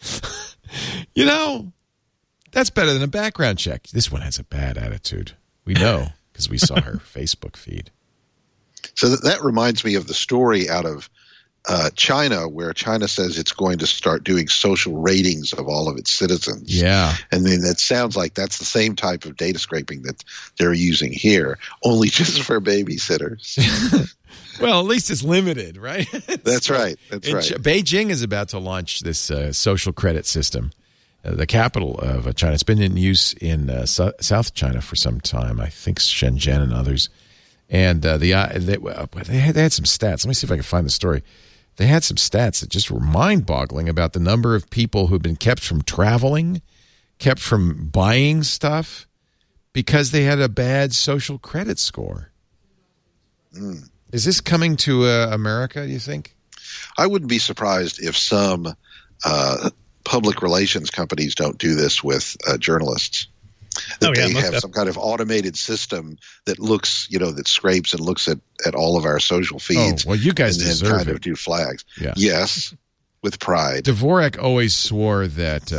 That's better than a background check. This one has a bad attitude. We know because we saw her Facebook feed. So that reminds me of the story out of China, where China says it's going to start doing social ratings of all of its citizens. Yeah. And then it sounds like that's the same type of data scraping that they're using here, only just for babysitters. Well, at least it's limited, right? That's right. That's right. Beijing is about to launch this social credit system. The capital of China. It's been in use in South China for some time. I think Shenzhen and others. And they had some stats. Let me see if I can find the story. They had some stats that just were mind-boggling about the number of people who've been kept from traveling, kept from buying stuff, because they had a bad social credit score. Mm. Is this coming to America, do you think? I wouldn't be surprised if some public relations companies don't do this with journalists. They have some kind of automated system that looks, that scrapes and looks at all of our social feeds. Oh, well, you guys and deserve then kind it. of do flags. Yeah. Yes, with pride. Dvorak always swore that,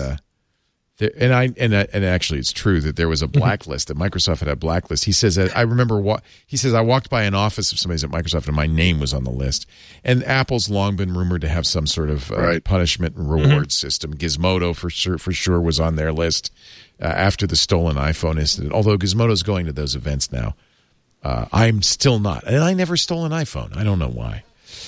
and actually it's true that there was a blacklist, that Microsoft had a blacklist. He says that I walked by an office of somebody's at Microsoft and my name was on the list. And Apple's long been rumored to have some sort of punishment and reward system. Gizmodo for sure was on their list. After the stolen iPhone incident, although Gizmodo's going to those events now, I'm still not, and I never stole an iPhone. I don't know why.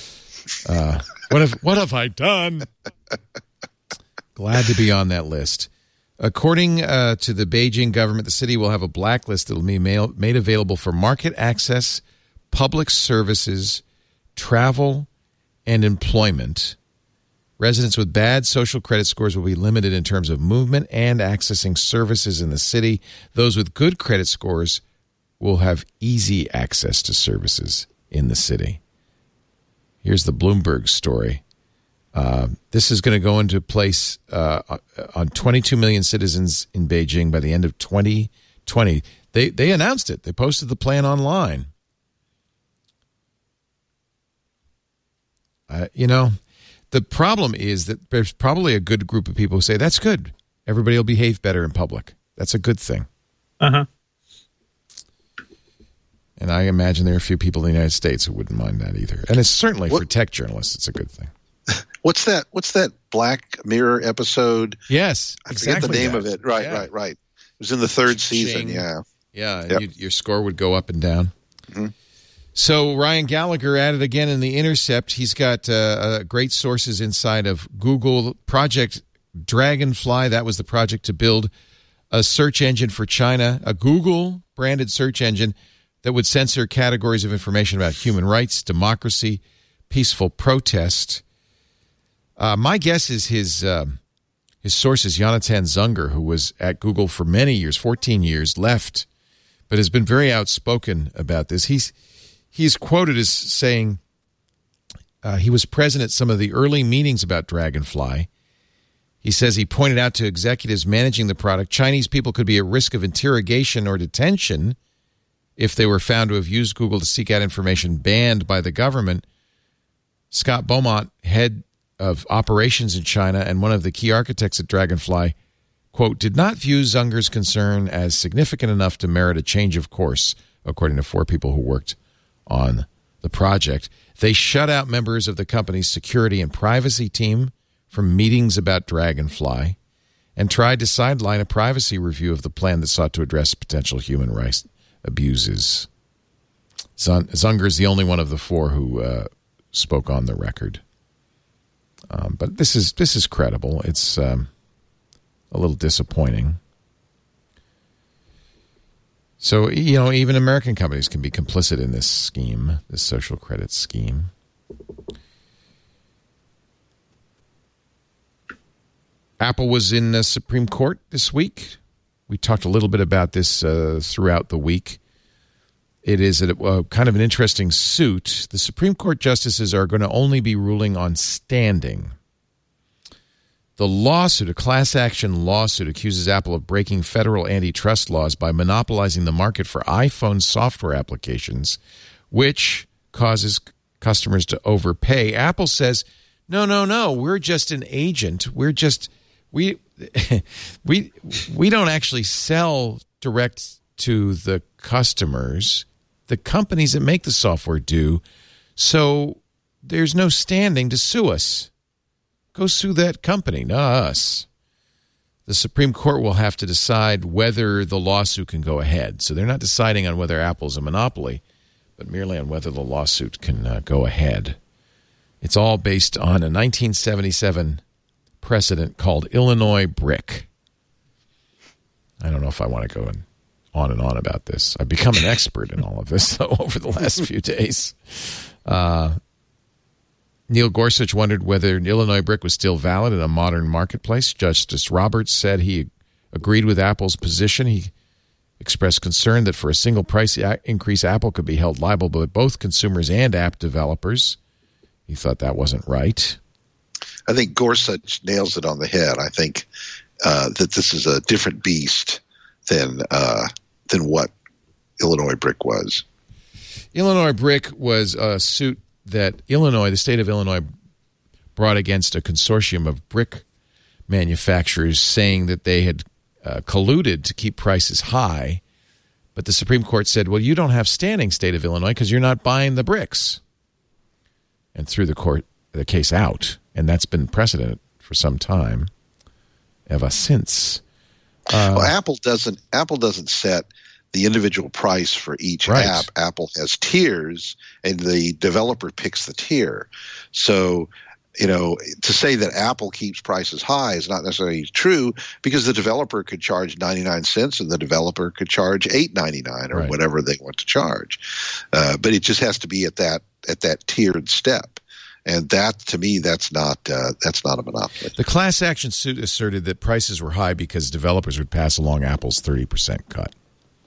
What have I done? Glad to be on that list. According to the Beijing government, the city will have a blacklist that will be made available for market access, public services, travel, and employment. Residents with bad social credit scores will be limited in terms of movement and accessing services in the city. Those with good credit scores will have easy access to services in the city. Here's the Bloomberg story. This is going to go into place on 22 million citizens in Beijing by the end of 2020. They announced it. They posted the plan online. The problem is that there's probably a good group of people who say, that's good. Everybody will behave better in public. That's a good thing. Uh-huh. And I imagine there are a few people in the United States who wouldn't mind that either. And it's certainly for tech journalists, it's a good thing. What's that Black Mirror episode? Yes, I forget the name of it. Right. It was in the third season. Yeah. Yep. Your score would go up and down. Mm-hmm. So Ryan Gallagher at it again in The Intercept. He's got great sources inside of Google. Project Dragonfly, that was the project to build a search engine for China, a Google-branded search engine that would censor categories of information about human rights, democracy, peaceful protest. My guess is his source is Jonathan Zunger, who was at Google for many years, 14 years, left, but has been very outspoken about this. He's quoted as saying he was present at some of the early meetings about Dragonfly. He says he pointed out to executives managing the product, Chinese people could be at risk of interrogation or detention if they were found to have used Google to seek out information banned by the government. Scott Beaumont, head of operations in China and one of the key architects at Dragonfly, quote, did not view Zunger's concern as significant enough to merit a change of course, according to 4 people who worked on the project. They shut out members of the company's security and privacy team from meetings about Dragonfly and tried to sideline a privacy review of the plan that sought to address potential human rights abuses. Zunger is the only one of the 4 who spoke on the record. But this is credible. It's a little disappointing. So, even American companies can be complicit in this scheme, this social credit scheme. Apple was in the Supreme Court this week. We talked a little bit about this throughout the week. It is kind of an interesting suit. The Supreme Court justices are going to only be ruling on standing. The lawsuit, a class action lawsuit, accuses Apple of breaking federal antitrust laws by monopolizing the market for iPhone software applications, which causes customers to overpay. Apple says, no, we're just an agent. We're just we don't actually sell direct to the customers. The companies that make the software do. So there's no standing to sue us. Go sue that company, not us. The Supreme Court will have to decide whether the lawsuit can go ahead. So they're not deciding on whether Apple's a monopoly, but merely on whether the lawsuit can go ahead. It's all based on a 1977 precedent called Illinois BRIC. I don't know if I want to go on and on about this. I've become an expert in all of this over the last few days. Neil Gorsuch wondered whether Illinois BRIC was still valid in a modern marketplace. Justice Roberts said he agreed with Apple's position. He expressed concern that for a single price increase, Apple could be held liable by both consumers and app developers. He thought that wasn't right. I think Gorsuch nails it on the head. I think that this is a different beast than what Illinois BRIC was. Illinois BRIC was a suit that the state of Illinois, brought against a consortium of brick manufacturers, saying that they had colluded to keep prices high. But the Supreme Court said, well, you don't have standing, state of Illinois, because you're not buying the bricks. And threw the case out. And that's been precedent for some time, ever since. Well, Apple doesn't set the individual price for each app. Apple has tiers, and the developer picks the tier. So, to say that Apple keeps prices high is not necessarily true, because the developer could charge 99 cents and the developer could charge $8.99 or whatever they want to charge. But it just has to be at that tiered step. And that, to me, that's not a monopoly. The class action suit asserted that prices were high because developers would pass along Apple's 30% cut.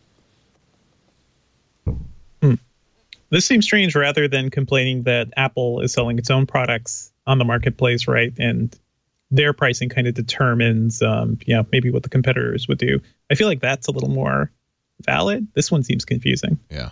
This seems strange, rather than complaining that Apple is selling its own products on the marketplace, right? And their pricing kind of determines, maybe what the competitors would do. I feel like that's a little more valid. This one seems confusing. Yeah.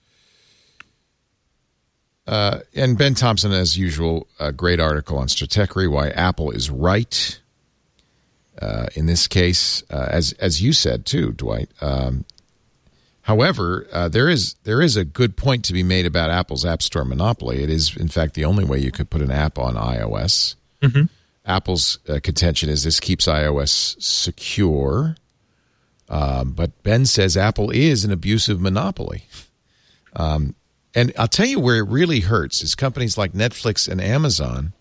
And Ben Thompson, as usual, a great article on Stratechery, why Apple is right. In this case, as you said too, Dwight, However, there is a good point to be made about Apple's App Store monopoly. It is, in fact, the only way you could put an app on iOS. Mm-hmm. Apple's contention is this keeps iOS secure. But Ben says Apple is an abusive monopoly. And I'll tell you where it really hurts is companies like Netflix and Amazon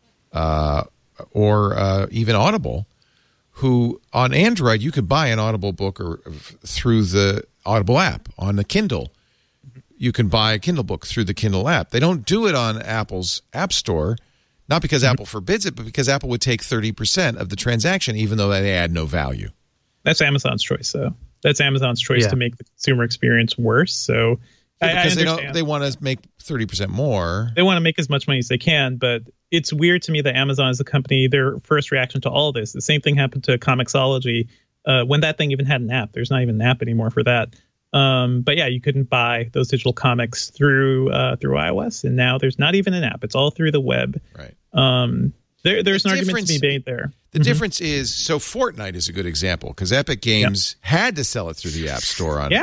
or even Audible, who on Android you could buy an Audible book or through the Audible app. On the Kindle, you can buy a Kindle book through the Kindle app. They don't do it on Apple's App Store, not because Apple forbids it, but because Apple would take 30% of the transaction, even though they add no value. That's Amazon's choice, though. That's Amazon's choice to make the consumer experience worse. So because they want to make 30% more. They want to make as much money as they can, but it's weird to me that Amazon is a company, their first reaction to all this, the same thing happened to Comixology when that thing even had an app. There's not even an app anymore for that. But yeah, you couldn't buy those digital comics through iOS, and now there's not even an app. It's all through the web. Right. There's an argument to be made there. The difference is, so Fortnite is a good example because Epic Games had to sell it through the App Store on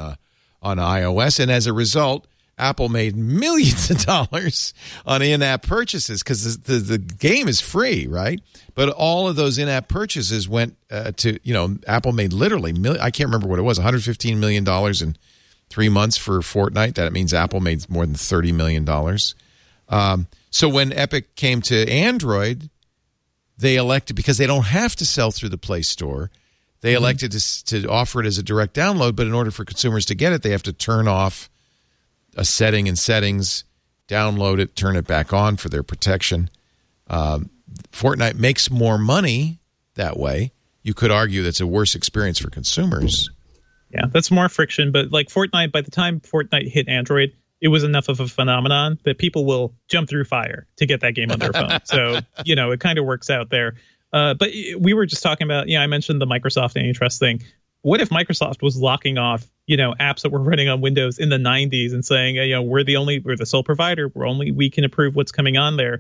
iOS, and as a result, Apple made millions of dollars on in-app purchases because the game is free, right? But all of those in-app purchases went to, Apple made literally, I can't remember what it was, $115 million in 3 months for Fortnite. That means Apple made more than $30 million. So when Epic came to Android, they elected, because they don't have to sell through the Play Store, they elected to offer it as a direct download, but in order for consumers to get it, they have to turn off a setting in settings, download it, turn it back on for their protection. Fortnite makes more money that way. You could argue that's a worse experience for consumers. Yeah, that's more friction. But like Fortnite, by the time Fortnite hit Android, it was enough of a phenomenon that people will jump through fire to get that game on their phone. So, it kind of works out there. But we were just talking about, I mentioned the Microsoft antitrust thing. What if Microsoft was locking off, apps that were running on Windows in the 90s and saying, we're the sole provider. We can approve what's coming on there.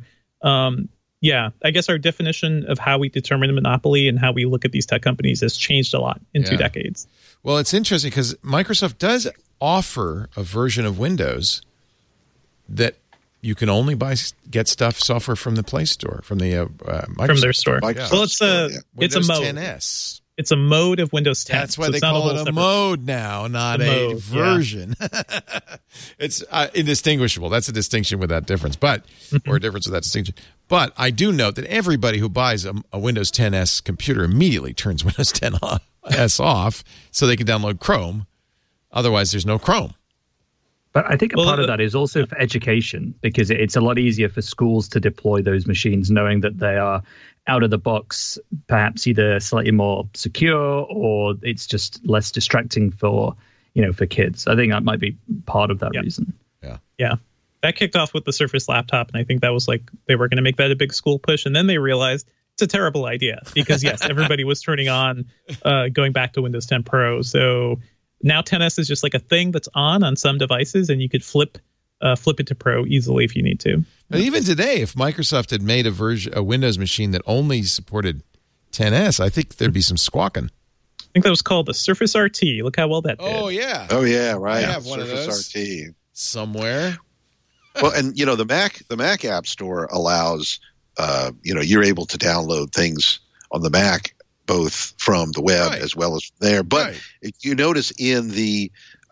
I guess our definition of how we determine a monopoly and how we look at these tech companies has changed a lot in 2 decades. Well, it's interesting because Microsoft does offer a version of Windows that you can only get software from the Play Store, from the Microsoft from their store. Yeah. Well, it's a mode. 10S. It's a mode of Windows 10. That's why they call it a mode now, not a version. Yeah. It's indistinguishable. That's a distinction with that difference, or a difference with that distinction. But I do note that everybody who buys a Windows 10S computer immediately turns Windows 10S off so they can download Chrome. Otherwise, there's no Chrome. But I think a part of that is also for education, because it's a lot easier for schools to deploy those machines knowing that they are out of the box, perhaps either slightly more secure or it's just less distracting for kids. I think that might be part of that reason. Yeah. That kicked off with the Surface laptop, and I think that was like they were going to make that a big school push, and then they realized it's a terrible idea because, yes, everybody was turning on, going back to Windows 10 Pro. So now 10S is just like a thing that's on some devices, and you could flip it to Pro easily if you need to. But even today, if Microsoft had made a Windows machine that only supported 10S, I think there'd be some squawking. I think that was called the Surface RT. Look how well that did. Oh, yeah. Right. I have one of those RT somewhere. Well, and the Mac App Store allows, you're able to download things on the Mac both from the web as well as there. But you notice in the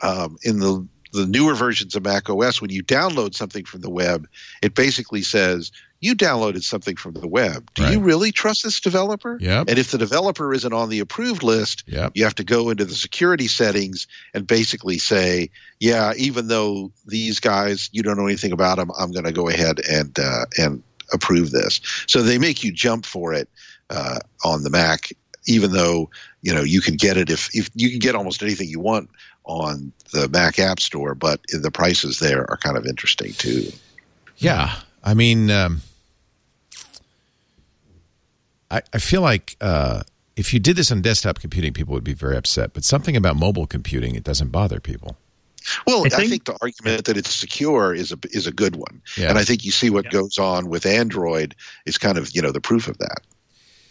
newer versions of Mac OS, when you download something from the web, it basically says, you downloaded something from the web. Do you really trust this developer? Yep. And if the developer isn't on the approved list, you have to go into the security settings and basically say, yeah, even though these guys, you don't know anything about them, I'm going to go ahead and approve this. So they make you jump for it on the Mac, even though you can get it if you can get almost anything you want on the Mac App Store, but the prices there are kind of interesting too. Yeah, I mean, I feel like if you did this on desktop computing, people would be very upset. But something about mobile computing, it doesn't bother people. Well, I think the argument that it's secure is a good one, and I think you see what goes on with Android is kind of the proof of that.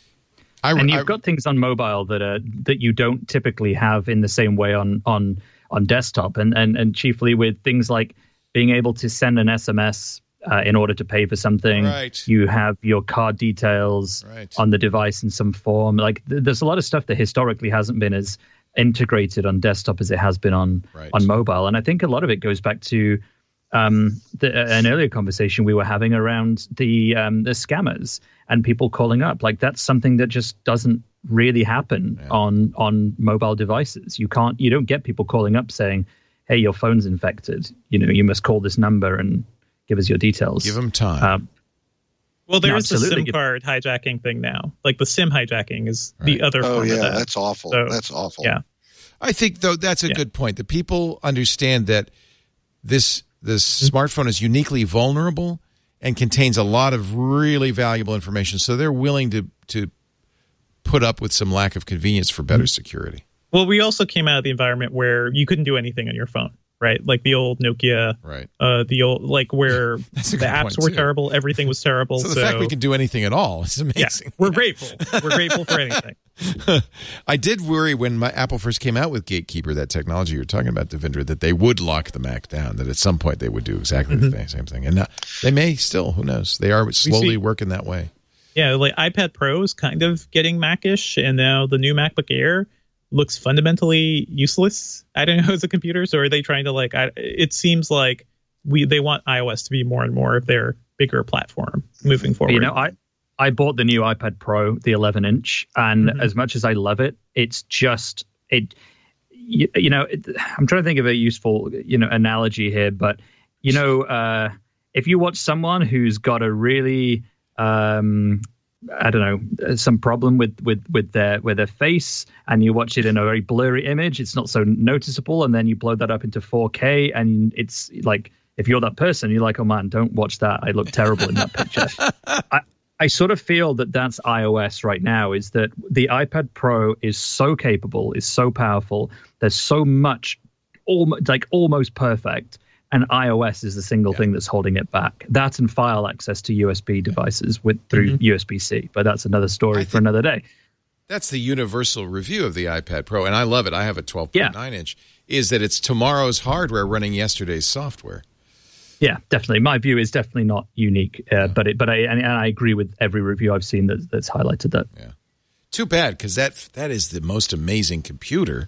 And you've got things on mobile that you don't typically have in the same way on desktop, and chiefly with things like being able to send an SMS in order to pay for something. Right. You have your card details on the device in some form. Like there's a lot of stuff that historically hasn't been as integrated on desktop as it has been on mobile. And I think a lot of it goes back to an earlier conversation we were having around the scammers and people calling up. Like that's something that just doesn't really happen on mobile devices. You don't get people calling up saying, hey, your phone's infected. You must call this number and give us your details. Give them time. Well, there is the SIM card hijacking thing now. Like the SIM hijacking is the other form of that. That's awful. So, that's awful. Yeah. I think, though, that's a good point. The people understand that this smartphone is uniquely vulnerable and contains a lot of really valuable information. So they're willing to put up with some lack of convenience for better security. Well, we also came out of the environment where you couldn't do anything on your phone. Right, like the old Nokia, the old where the apps were terrible, everything was terrible. So the fact we can do anything at all is amazing. Yeah, we're grateful. We're grateful for anything. I did worry when Apple first came out with Gatekeeper, that technology you're talking about, Devindra, that they would lock the Mac down, that at some point they would do exactly the same thing. And they may still, who knows? They are slowly working that way. Yeah, like iPad Pro is kind of getting Mac-ish, and now the new MacBook Air looks fundamentally useless. I don't know, as a computer. So are they trying to it seems like they want iOS to be more and more of their bigger platform moving forward. I bought the new iPad Pro, the 11-inch, and as much as I love it, it's just I'm trying to think of a useful analogy here, but if you watch someone who's got a really I don't know, some problem with their face, and you watch it in a very blurry image, it's not so noticeable, and then you blow that up into 4K, and it's like, if you're that person, you're like, oh man, don't watch that, I look terrible in that picture. I sort of feel that that's iOS right now, is that the iPad Pro is so capable, is so powerful, there's so much, almost perfect, and iOS is the single thing that's holding it back. That and file access to USB devices through USB-C. But that's another story for another day. That's the universal review of the iPad Pro, and I love it. I have a 12.9-inch, is that it's tomorrow's hardware running yesterday's software. Yeah, definitely. My view is definitely not unique, but I agree with every review I've seen that's highlighted that. Yeah. Too bad, because that is the most amazing computer.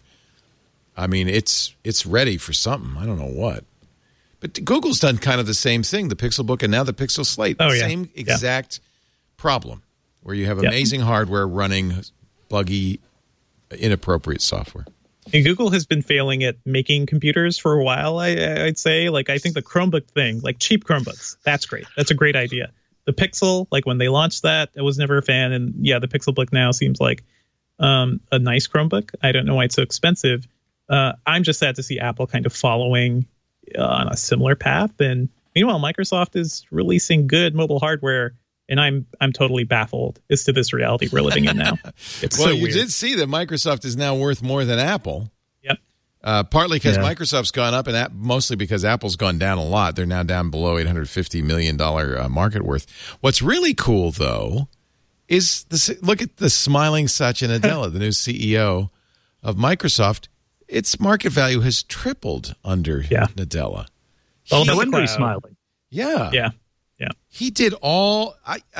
I mean, it's ready for something. I don't know what. But Google's done kind of the same thing, the Pixel Book and now the Pixel Slate. Same exact problem, where you have amazing hardware running buggy, inappropriate software. And Google has been failing at making computers for a while, I'd say. Like, I think the Chromebook thing, like cheap Chromebooks, that's great. That's a great idea. The Pixel, like when they launched that, I was never a fan. And the Pixel Book now seems like a nice Chromebook. I don't know why it's so expensive. I'm just sad to see Apple kind of following on a similar path. And meanwhile, Microsoft is releasing good mobile hardware, and I'm totally baffled as to this reality we're living in now. It's well, so you weird. did see that Microsoft is now worth more than Apple. Yep. Partly because Microsoft's gone up, and mostly because Apple's gone down a lot. They're now down below $850 million market worth. What's really cool, though, is look at the smiling Satya Nadella, the new CEO of Microsoft. Its market value has tripled under Nadella. No wonder he's smiling. Yeah. He did all.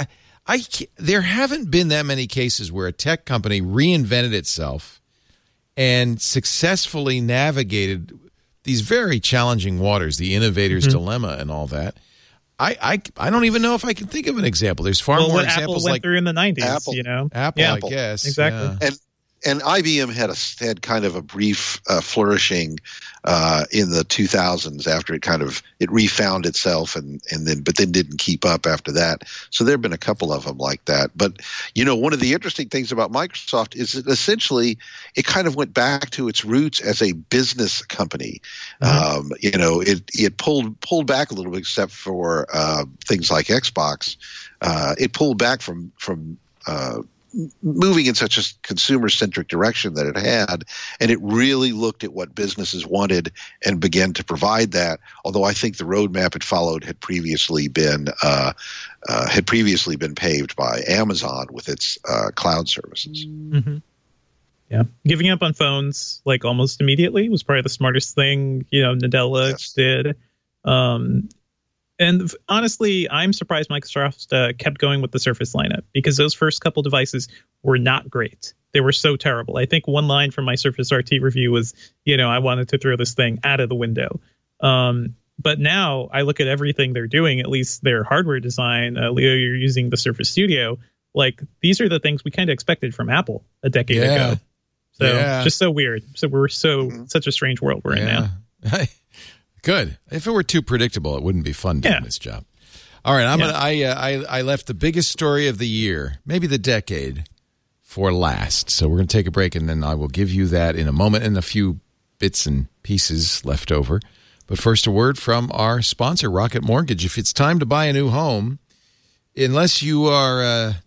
There haven't been that many cases where a tech company reinvented itself and successfully navigated these very challenging waters, the innovator's dilemma and all that. I don't even know if I can think of an example. There's far more examples Apple went like through in the 90s. Apple, I guess. Exactly. Yeah. And IBM had kind of a brief flourishing in the 2000s after it refound itself and then didn't keep up after that. So there have been a couple of them like that. But one of the interesting things about Microsoft is that essentially it kind of went back to its roots as a business company. It pulled back a little bit, except for things like Xbox. It pulled back from moving in such a consumer-centric direction that it had, and it really looked at what businesses wanted and began to provide that. Although I think the roadmap it followed had previously been paved by Amazon with its cloud services. Mm-hmm. Yeah. Giving up on phones like almost immediately was probably the smartest thing, Nadella did. And honestly, I'm surprised Microsoft kept going with the Surface lineup, because those first couple devices were not great. They were so terrible. I think one line from my Surface RT review was, I wanted to throw this thing out of the window. But now I look at everything they're doing, at least their hardware design. Leo, you're using the Surface Studio. Like, these are the things we kind of expected from Apple a decade ago. So just so weird. So we're such a strange world we're in now. Good. If it were too predictable, it wouldn't be fun doing this job. All right, I left the biggest story of the year, maybe the decade, for last. So we're going to take a break, and then I will give you that in a moment, and a few bits and pieces left over. But first, a word from our sponsor, Rocket Mortgage. If it's time to buy a new home, unless you are,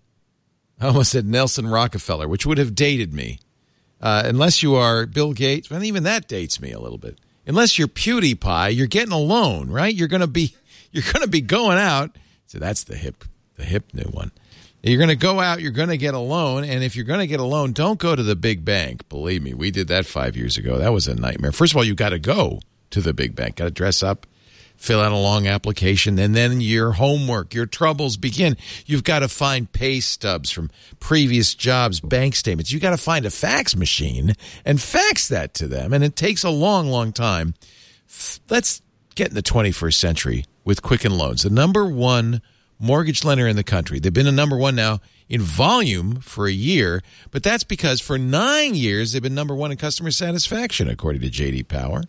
I almost said Nelson Rockefeller, which would have dated me. Unless you are Bill Gates, well, even that dates me a little bit. Unless you're PewDiePie, you're getting a loan, right? You're going to be going out. So that's the hip new one. You're going to go out, you're going to get a loan, and if you're going to get a loan, don't go to the big bank. Believe me, we did that 5 years ago. That was a nightmare. First of all, you got to go to the big bank. Got to dress up, fill out a long application, and then your homework, your troubles begin. You've got to find pay stubs from previous jobs, bank statements. You got to find a fax machine and fax that to them, and it takes a long, long time. Let's get in the 21st century with Quicken Loans, the number one mortgage lender in the country. They've been a number one now in volume for a year, but that's because for 9 years they've been number one in customer satisfaction, according to J.D. Power.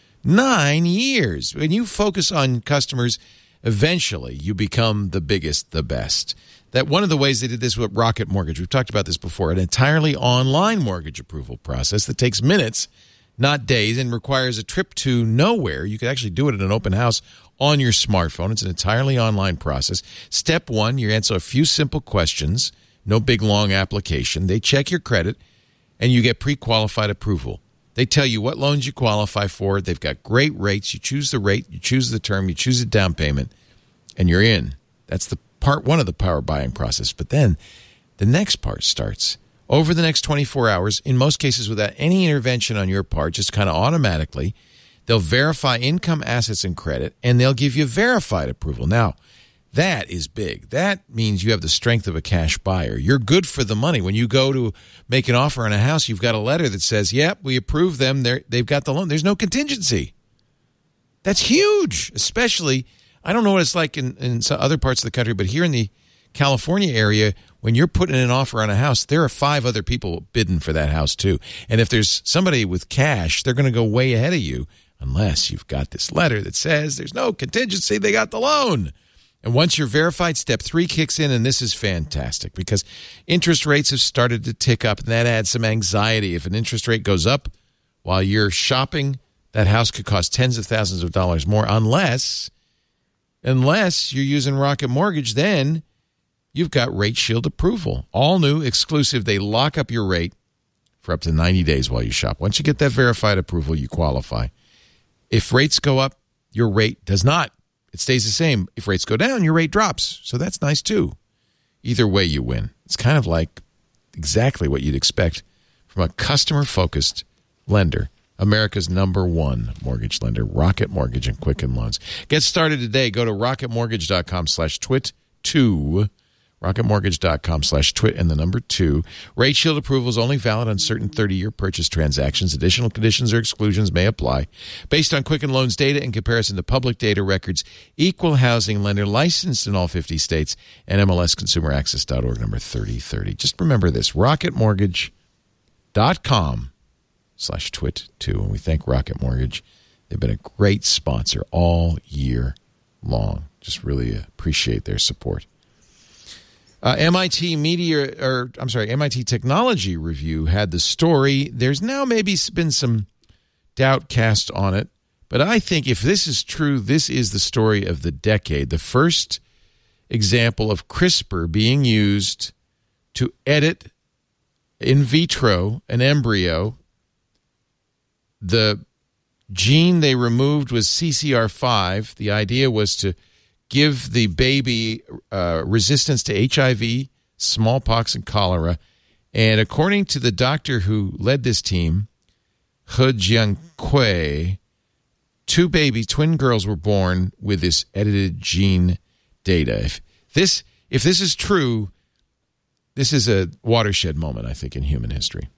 9 years. When you focus on customers, eventually you become the biggest, the best. That one of the ways they did this with Rocket Mortgage, we've talked about this before, an entirely online mortgage approval process that takes minutes, not days, and requires a trip to nowhere. You could actually do it at an open house on your smartphone. It's an entirely online process. Step one, you answer a few simple questions, no big, long application. They check your credit, and you get pre-qualified approval. They tell you what loans you qualify for. They've got great rates. You choose the rate, you choose the term, you choose the down payment, and you're in. That's the part one of the power buying process. But then the next part starts. Over the next 24 hours, in most cases without any intervention on your part, just kind of automatically, they'll verify income, assets, and credit, and they'll give you verified approval. Now, that is big. That means you have the strength of a cash buyer. You're good for the money. When you go to make an offer on a house, you've got a letter that says, yep, we approve them. They've got the loan. There's no contingency. That's huge, especially, I don't know what it's like in some other parts of the country, but here in the California area, when you're putting an offer on a house, there are 5 other people bidding for that house too. And if there's somebody with cash, they're going to go way ahead of you unless you've got this letter that says there's no contingency, they got the loan. And once you're verified, step 3 kicks in, and this is fantastic because interest rates have started to tick up, and that adds some anxiety. If an interest rate goes up while you're shopping, that house could cost tens of thousands of dollars more unless you're using Rocket Mortgage. Then you've got Rate Shield approval. All new, exclusive. They lock up your rate for up to 90 days while you shop. Once you get that verified approval, you qualify. If rates go up, your rate does not. It stays the same. If rates go down, your rate drops. So that's nice too. Either way, you win. It's kind of like exactly what you'd expect from a customer-focused lender. America's number one mortgage lender, Rocket Mortgage and Quicken Loans. Get started today. Go to rocketmortgage.com/twit2. rocketmortgage.com/twit and the number 2. Rate Shield approval is only valid on certain 30-year purchase transactions. Additional conditions or exclusions may apply. Based on Quicken Loans data in comparison to public data records, equal housing lender, licensed in all 50 states, and MLSConsumerAccess.org number 3030. Just remember this, rocketmortgage.com/twit2. And we thank Rocket Mortgage. They've been a great sponsor all year long. Just really appreciate their support. MIT Technology Review had the story. There's now maybe been some doubt cast on it, but I think if this is true, this is the story of the decade. The first example of CRISPR being used to edit in vitro an embryo. The gene they removed was CCR5. The idea was to give the baby resistance to HIV, smallpox, and cholera, And according to the doctor who led this team, He Jiankui, 2 twin girls were born with this edited gene data. If this is true, this is a watershed moment, I think, in human history.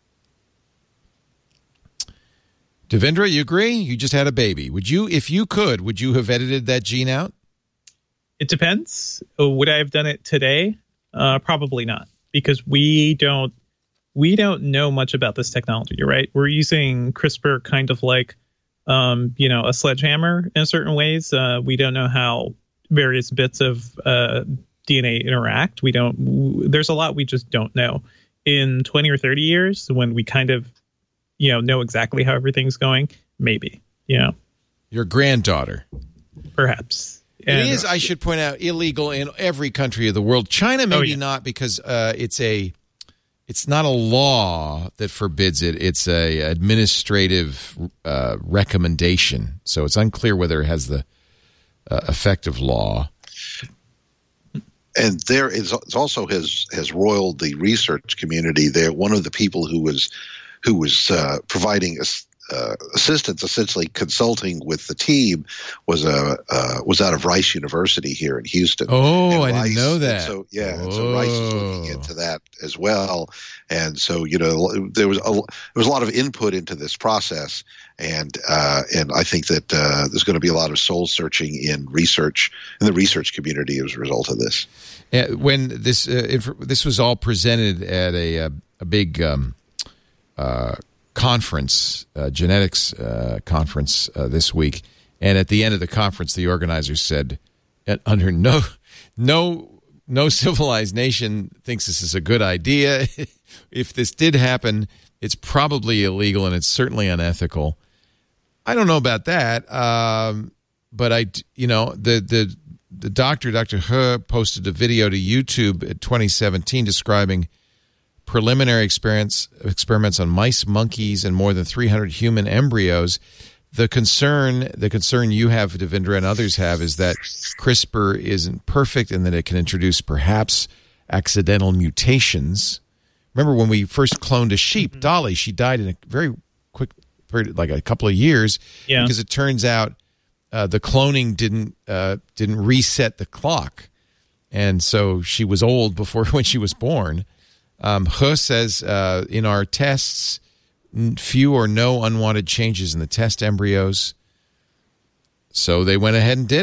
Devendra, you agree? You just had a baby. Would you have edited that gene out? It depends. Would I have done it today? Probably not, because we don't know much about this technology, right? We're using CRISPR kind of like, a sledgehammer in certain ways. We don't know how various bits of DNA interact. There's a lot we just don't know. In 20 or 30 years, when we kind of, know exactly how everything's going, maybe, Your granddaughter. Perhaps. It is, I should point out, illegal in every country of the world. China, maybe not, because it's not a law that forbids it. It's a administrative recommendation. So it's unclear whether it has the effect of law. And there is also has roiled the research community. There, one of the people who was providing assistance, essentially consulting with the team, was out of Rice University here in Houston. Oh, I didn't know that. So Rice is looking into that as well. And so there was a lot of input into this process, and I think that there's going to be a lot of soul searching in the research community as a result of this. When this was all presented at a big conference, genetics conference this week, and at the end of the conference, the organizers said, "Under no civilized nation thinks this is a good idea. If this did happen, it's probably illegal and it's certainly unethical." I don't know about that, but the doctor, Dr. He, posted a video to YouTube in 2017 describing preliminary experiments on mice, monkeys, and more than 300 human embryos. The concern you have, Devendra, and others have, is that CRISPR isn't perfect and that it can introduce perhaps accidental mutations. Remember when we first cloned a sheep, Dolly, she died in a very quick period, like a couple of years, because it turns out the cloning didn't reset the clock. And so she was old when she was born. He says, in our tests, few or no unwanted changes in the test embryos. So they went ahead and did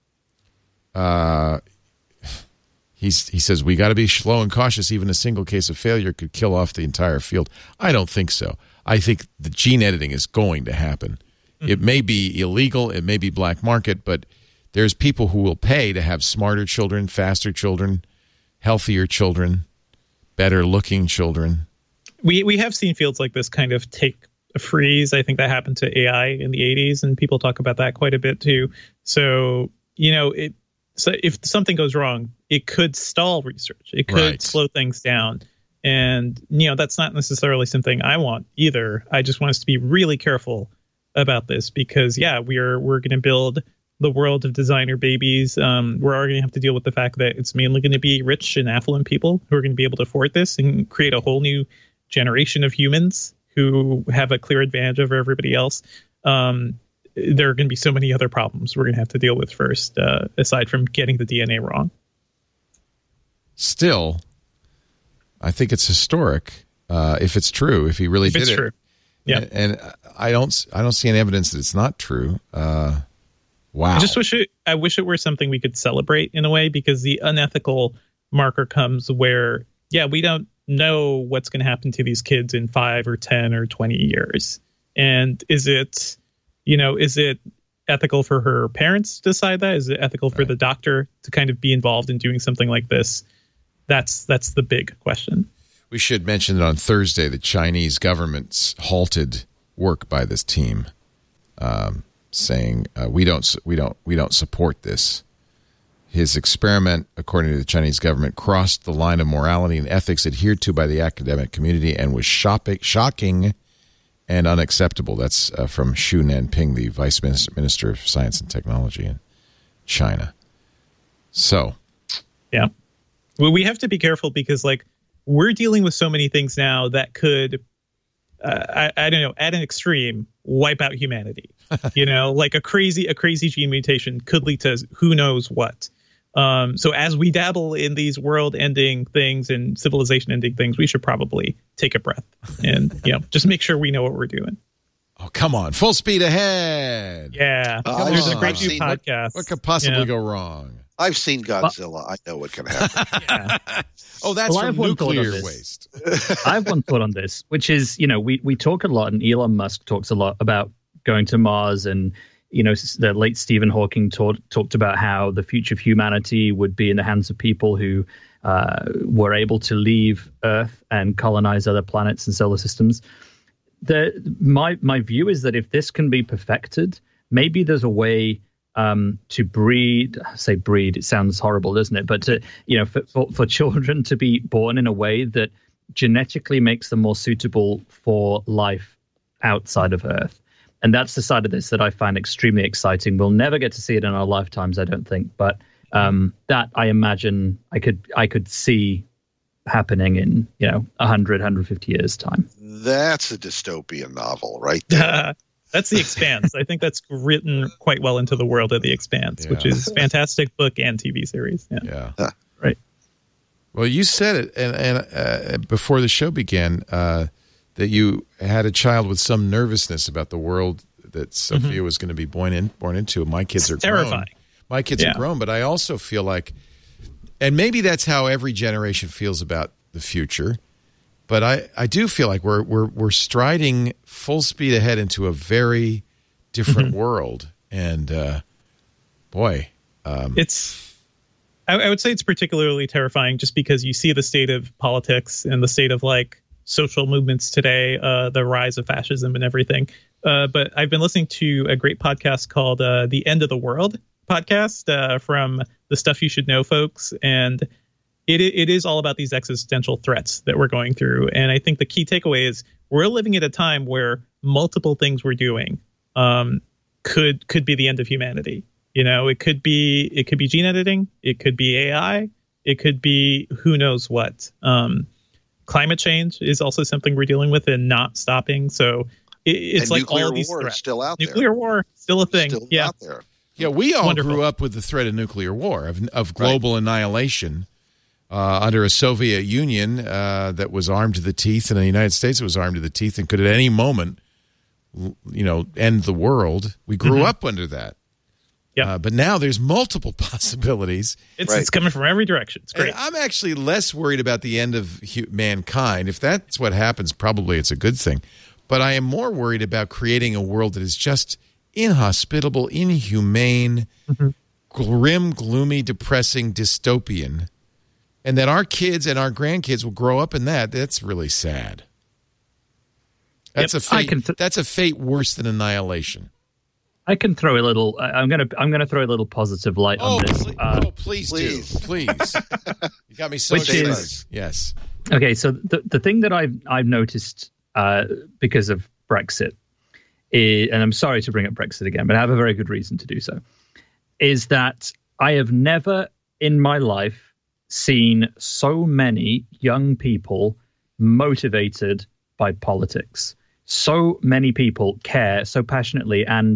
it. He says, we got to be slow and cautious. Even a single case of failure could kill off the entire field. I don't think so. I think the gene editing is going to happen. It may be illegal. It may be black market, but there's people who will pay to have smarter children, faster children, healthier children, better looking children. We have seen fields like this kind of take a freeze. I think that happened to AI in the 80s, and people talk about that quite a bit too. So, so if something goes wrong, it could stall research. It could slow things down. And, that's not necessarily something I want either. I just want us to be really careful about this because, we're going to build the world of designer babies. We're already going to have to deal with the fact that it's mainly going to be rich and affluent people who are going to be able to afford this and create a whole new generation of humans who have a clear advantage over everybody else. There are going to be so many other problems we're going to have to deal with first, aside from getting the DNA wrong. Still, I think it's historic if it's true, if he really did it. True. Yeah. And I don't see any evidence that it's not true. Wow. I wish it were something we could celebrate in a way, because the unethical marker comes where, we don't know what's going to happen to these kids in 5 or 10 or 20 years. And is it ethical for her parents to decide that? Is it ethical for the doctor to kind of be involved in doing something like this? That's the big question. We should mention that on Thursday, the Chinese government halted work by this team, saying we don't support this. His experiment, according to the Chinese government, crossed the line of morality and ethics adhered to by the academic community and was shocking and unacceptable. That's from Xu Nanping, the Vice Minister of Science and Technology in China. So, well, we have to be careful because, we're dealing with so many things now that could, I don't know, at an extreme, wipe out humanity. Like a crazy gene mutation could lead to who knows what. So as we dabble in these world-ending things and civilization-ending things, we should probably take a breath and just make sure we know what we're doing. Oh, come on. Full speed ahead. Yeah. There's a great new podcast. What could possibly go wrong? I've seen Godzilla. I know what can happen. Yeah. Oh, that's from nuclear waste. I have one thought on this, which is, we talk a lot, and Elon Musk talks a lot about going to Mars, and, the late Stephen Hawking talked about how the future of humanity would be in the hands of people who were able to leave Earth and colonize other planets and solar systems. My view is that if this can be perfected, maybe there's a way to breed. It sounds horrible, doesn't it? But for children to be born in a way that genetically makes them more suitable for life outside of Earth. And that's the side of this that I find extremely exciting. We'll never get to see it in our lifetimes, I don't think. But that I imagine I could see happening in 100, 150 years time. That's a dystopian novel, right there. That's The Expanse. I think that's written quite well into the world of The Expanse, which is a fantastic book and TV series. Yeah. Right. Well, you said it, and before the show began, that you had a child with some nervousness about the world that Sophia was going to be born into. My kids are terrifying. Grown. My kids are grown, but I also feel like, and maybe that's how every generation feels about the future, but I do feel like we're striding full speed ahead into a very different world, and boy, it's. I would say it's particularly terrifying just because you see the state of politics and the state of social movements today, the rise of fascism and everything. But I've been listening to a great podcast called The End of the World podcast from the Stuff You Should Know folks. And it is all about these existential threats that we're going through. And I think the key takeaway is we're living at a time where multiple things we're doing could be the end of humanity. It could be gene editing. It could be AI. It could be who knows what. Climate change is also something we're dealing with and not stopping. So it's like all of these threats. Still out there. Nuclear war, still a thing. Still out there. Yeah, we all grew up with the threat of nuclear war, of global annihilation under a Soviet Union that was armed to the teeth, and the United States was armed to the teeth and could at any moment, end the world. We grew up under that. Yeah, but now there's multiple possibilities. It's coming from every direction. It's great. And I'm actually less worried about the end of mankind. If that's what happens, probably it's a good thing. But I am more worried about creating a world that is just inhospitable, inhumane, grim, gloomy, depressing, dystopian, and that our kids and our grandkids will grow up in that. That's really sad. That's a fate. That's a fate worse than annihilation. I can throw a little. I'm gonna throw a little positive light on this. Please do. Please. You got me so excited. Yes. Okay, so the thing that I've noticed because of Brexit, and I'm sorry to bring up Brexit again, but I have a very good reason to do so, is that I have never in my life seen so many young people motivated by politics. So many people care so passionately, and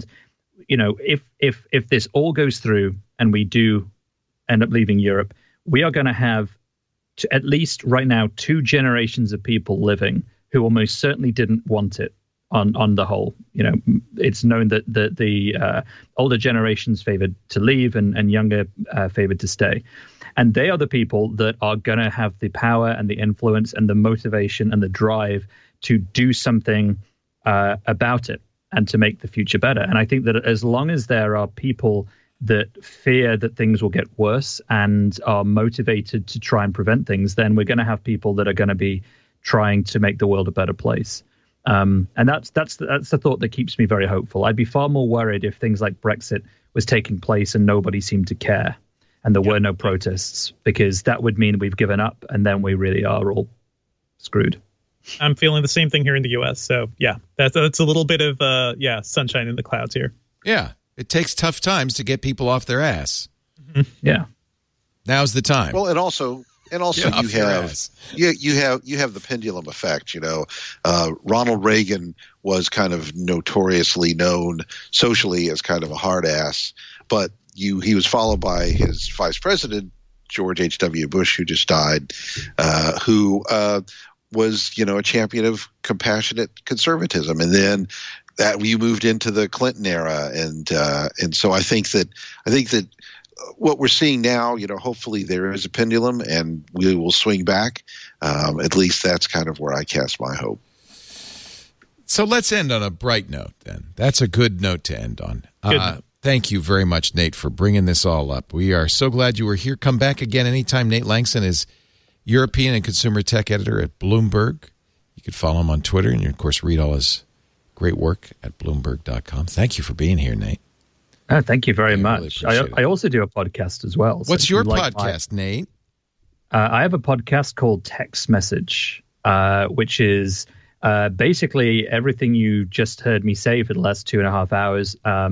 if this all goes through and we do end up leaving Europe, we are going to have at least right now 2 generations of people living who almost certainly didn't want it on the whole. It's known that the older generations favored to leave and younger favored to stay. And they are the people that are going to have the power and the influence and the motivation and the drive to do something about it and to make the future better. And I think that as long as there are people that fear that things will get worse and are motivated to try and prevent things, then we're going to have people that are going to be trying to make the world a better place. And that's the thought that keeps me very hopeful. I'd be far more worried if things like Brexit was taking place and nobody seemed to care and there were no protests, because that would mean we've given up and then we really are all screwed. I'm feeling the same thing here in the U.S. So, yeah, that's a little bit of, sunshine in the clouds here. Yeah, it takes tough times to get people off their ass. Yeah. Now's the time. Well, and also And also you have the pendulum effect. Ronald Reagan was kind of notoriously known socially as kind of a hard ass, but he was followed by his vice president, George H.W. Bush, who just died, who was, a champion of compassionate conservatism. And then that you moved into the Clinton era. And so I think that what we're seeing now, hopefully there is a pendulum and we will swing back. At least that's kind of where I cast my hope. So let's end on a bright note then. That's a good note to end on. Thank you very much, Nate, for bringing this all up. We are so glad you were here. Come back again anytime. Nate Langston is European and Consumer Tech Editor at Bloomberg. You could follow him on Twitter and, of course, read all his great work at Bloomberg.com. Thank you for being here, Nate. Thank you very much. Really I also do a podcast as well. So what's your podcast, Nate? I have a podcast called Text Message, which is basically everything you just heard me say for the last 2.5 hours,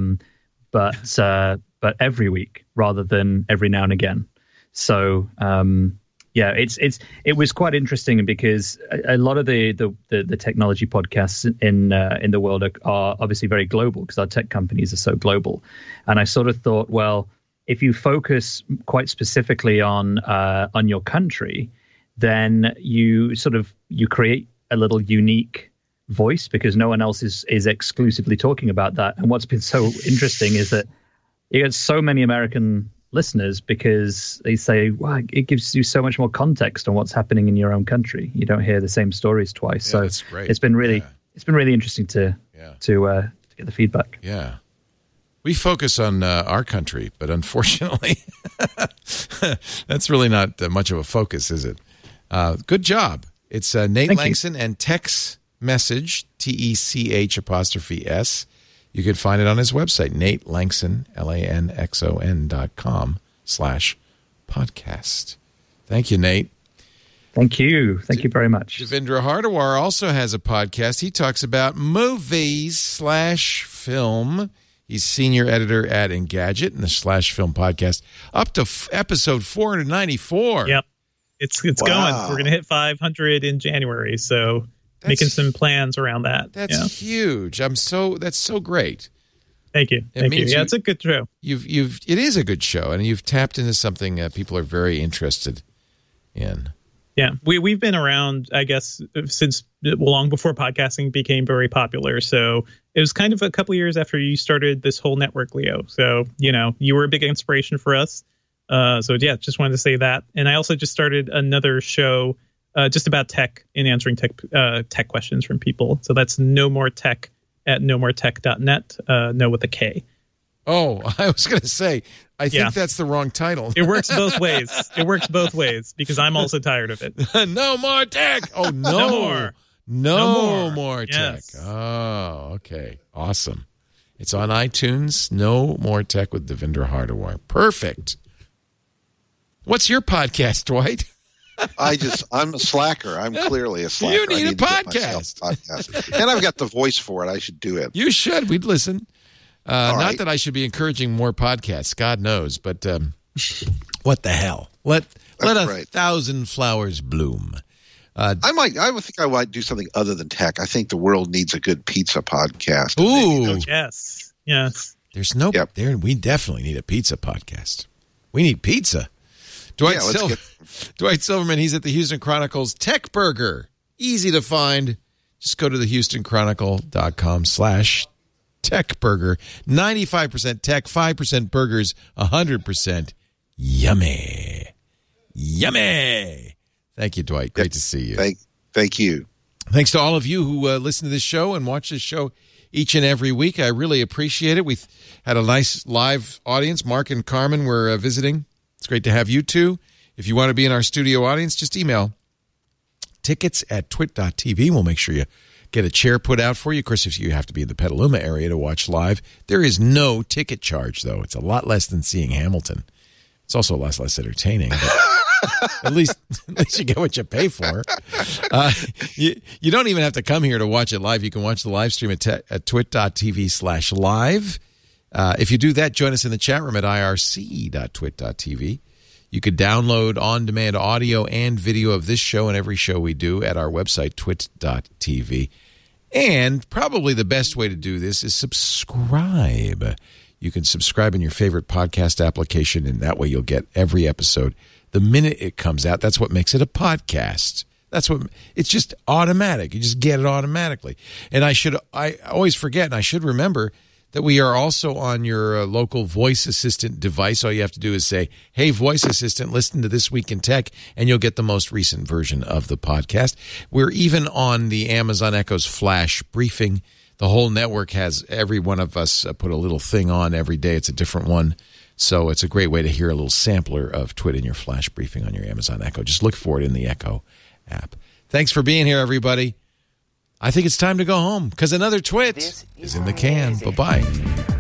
but every week rather than every now and again. So it was quite interesting because a lot of the technology podcasts in the world are obviously very global because our tech companies are so global. And I sort of thought, well, if you focus quite specifically on your country, then you create a little unique voice because no one else is exclusively talking about that. And what's been so interesting is that you get so many American listeners because they say, wow, it gives you so much more context on what's happening in your own country. You don't hear the same stories twice. So that's great. It's been really interesting to get the feedback. Yeah. We focus on our country, but unfortunately, that's really not much of a focus, is it? Good job. It's Nate Langston and Text Message, TECH''S. You can find it on his website, Nate Langston, LANXON.com/podcast. Thank you, Nate. Thank you. Thank you very much. Devendra Hardawar also has a podcast. He talks about movies/film. He's senior editor at Engadget and the /Film podcast. Up to episode 494. Yep. It's going. We're going to hit 500 in January, so making some plans around that. That's huge. That's so great. Thank you. Thank you. Yeah, it's a good show. It is a good show, and you've tapped into something people are very interested in. Yeah, we've been around, I guess, since long before podcasting became very popular. So it was kind of a couple of years after you started this whole network, Leo. So, you were a big inspiration for us. Just wanted to say that. And I also just started another show just about tech and answering tech questions from people. So that's No More Tech at nomoretech.net, no with a K. Oh, I was going to say, I think that's the wrong title. It works both ways. Because I'm also tired of it. No more tech. Oh, no. No more tech. Yes. Oh, okay. Awesome. It's on iTunes. No More Tech with Devendra Hardawar. Perfect. What's your podcast, Dwight? I'm a slacker. I'm clearly a slacker. You need a podcast. And I've got the voice for it. I should do it. You should. We'd listen. Not right. That I should be encouraging more podcasts. God knows. But what the hell? Let 1,000 flowers bloom. I think I might do something other than tech. I think the world needs a good pizza podcast. Ooh. Yes. There's no there. We definitely need a pizza podcast. We need pizza. Dwight Silverman, he's at the Houston Chronicles Tech Burger. Easy to find. Just go to the HoustonChronicles.com/Tech Burger. 95% tech, 5% burgers, 100% yummy. Yummy. Thank you, Dwight. Great to see you. Thank you. Thanks to all of you who listen to this show and watch this show each and every week. I really appreciate it. We've had a nice live audience. Mark and Carmen were visiting. It's great to have you two. If you want to be in our studio audience, just email tickets@twit.tv. We'll make sure you get a chair put out for you. Of course, if you have to be in the Petaluma area to watch live, there is no ticket charge, though. It's a lot less than seeing Hamilton. It's also a lot less entertaining. But at least you get what you pay for. You don't even have to come here to watch it live. You can watch the live stream at twit.tv/live. If you do that, join us in the chat room at irc.twit.tv. You could download on-demand audio and video of this show and every show we do at our website, twit.tv. And probably the best way to do this is subscribe. You can subscribe in your favorite podcast application, and that way you'll get every episode the minute it comes out. That's what makes it a podcast. It's just automatic. You just get it automatically. And I always forget, and I should remember that we are also on your local voice assistant device. All you have to do is say, hey, voice assistant, listen to This Week in Tech, and you'll get the most recent version of the podcast. We're even on the Amazon Echo's Flash Briefing. The whole network has every one of us put a little thing on every day. It's a different one. So it's a great way to hear a little sampler of Twit in your Flash Briefing on your Amazon Echo. Just look for it in the Echo app. Thanks for being here, everybody. I think it's time to go home because another Twit is in the can. Bye-bye.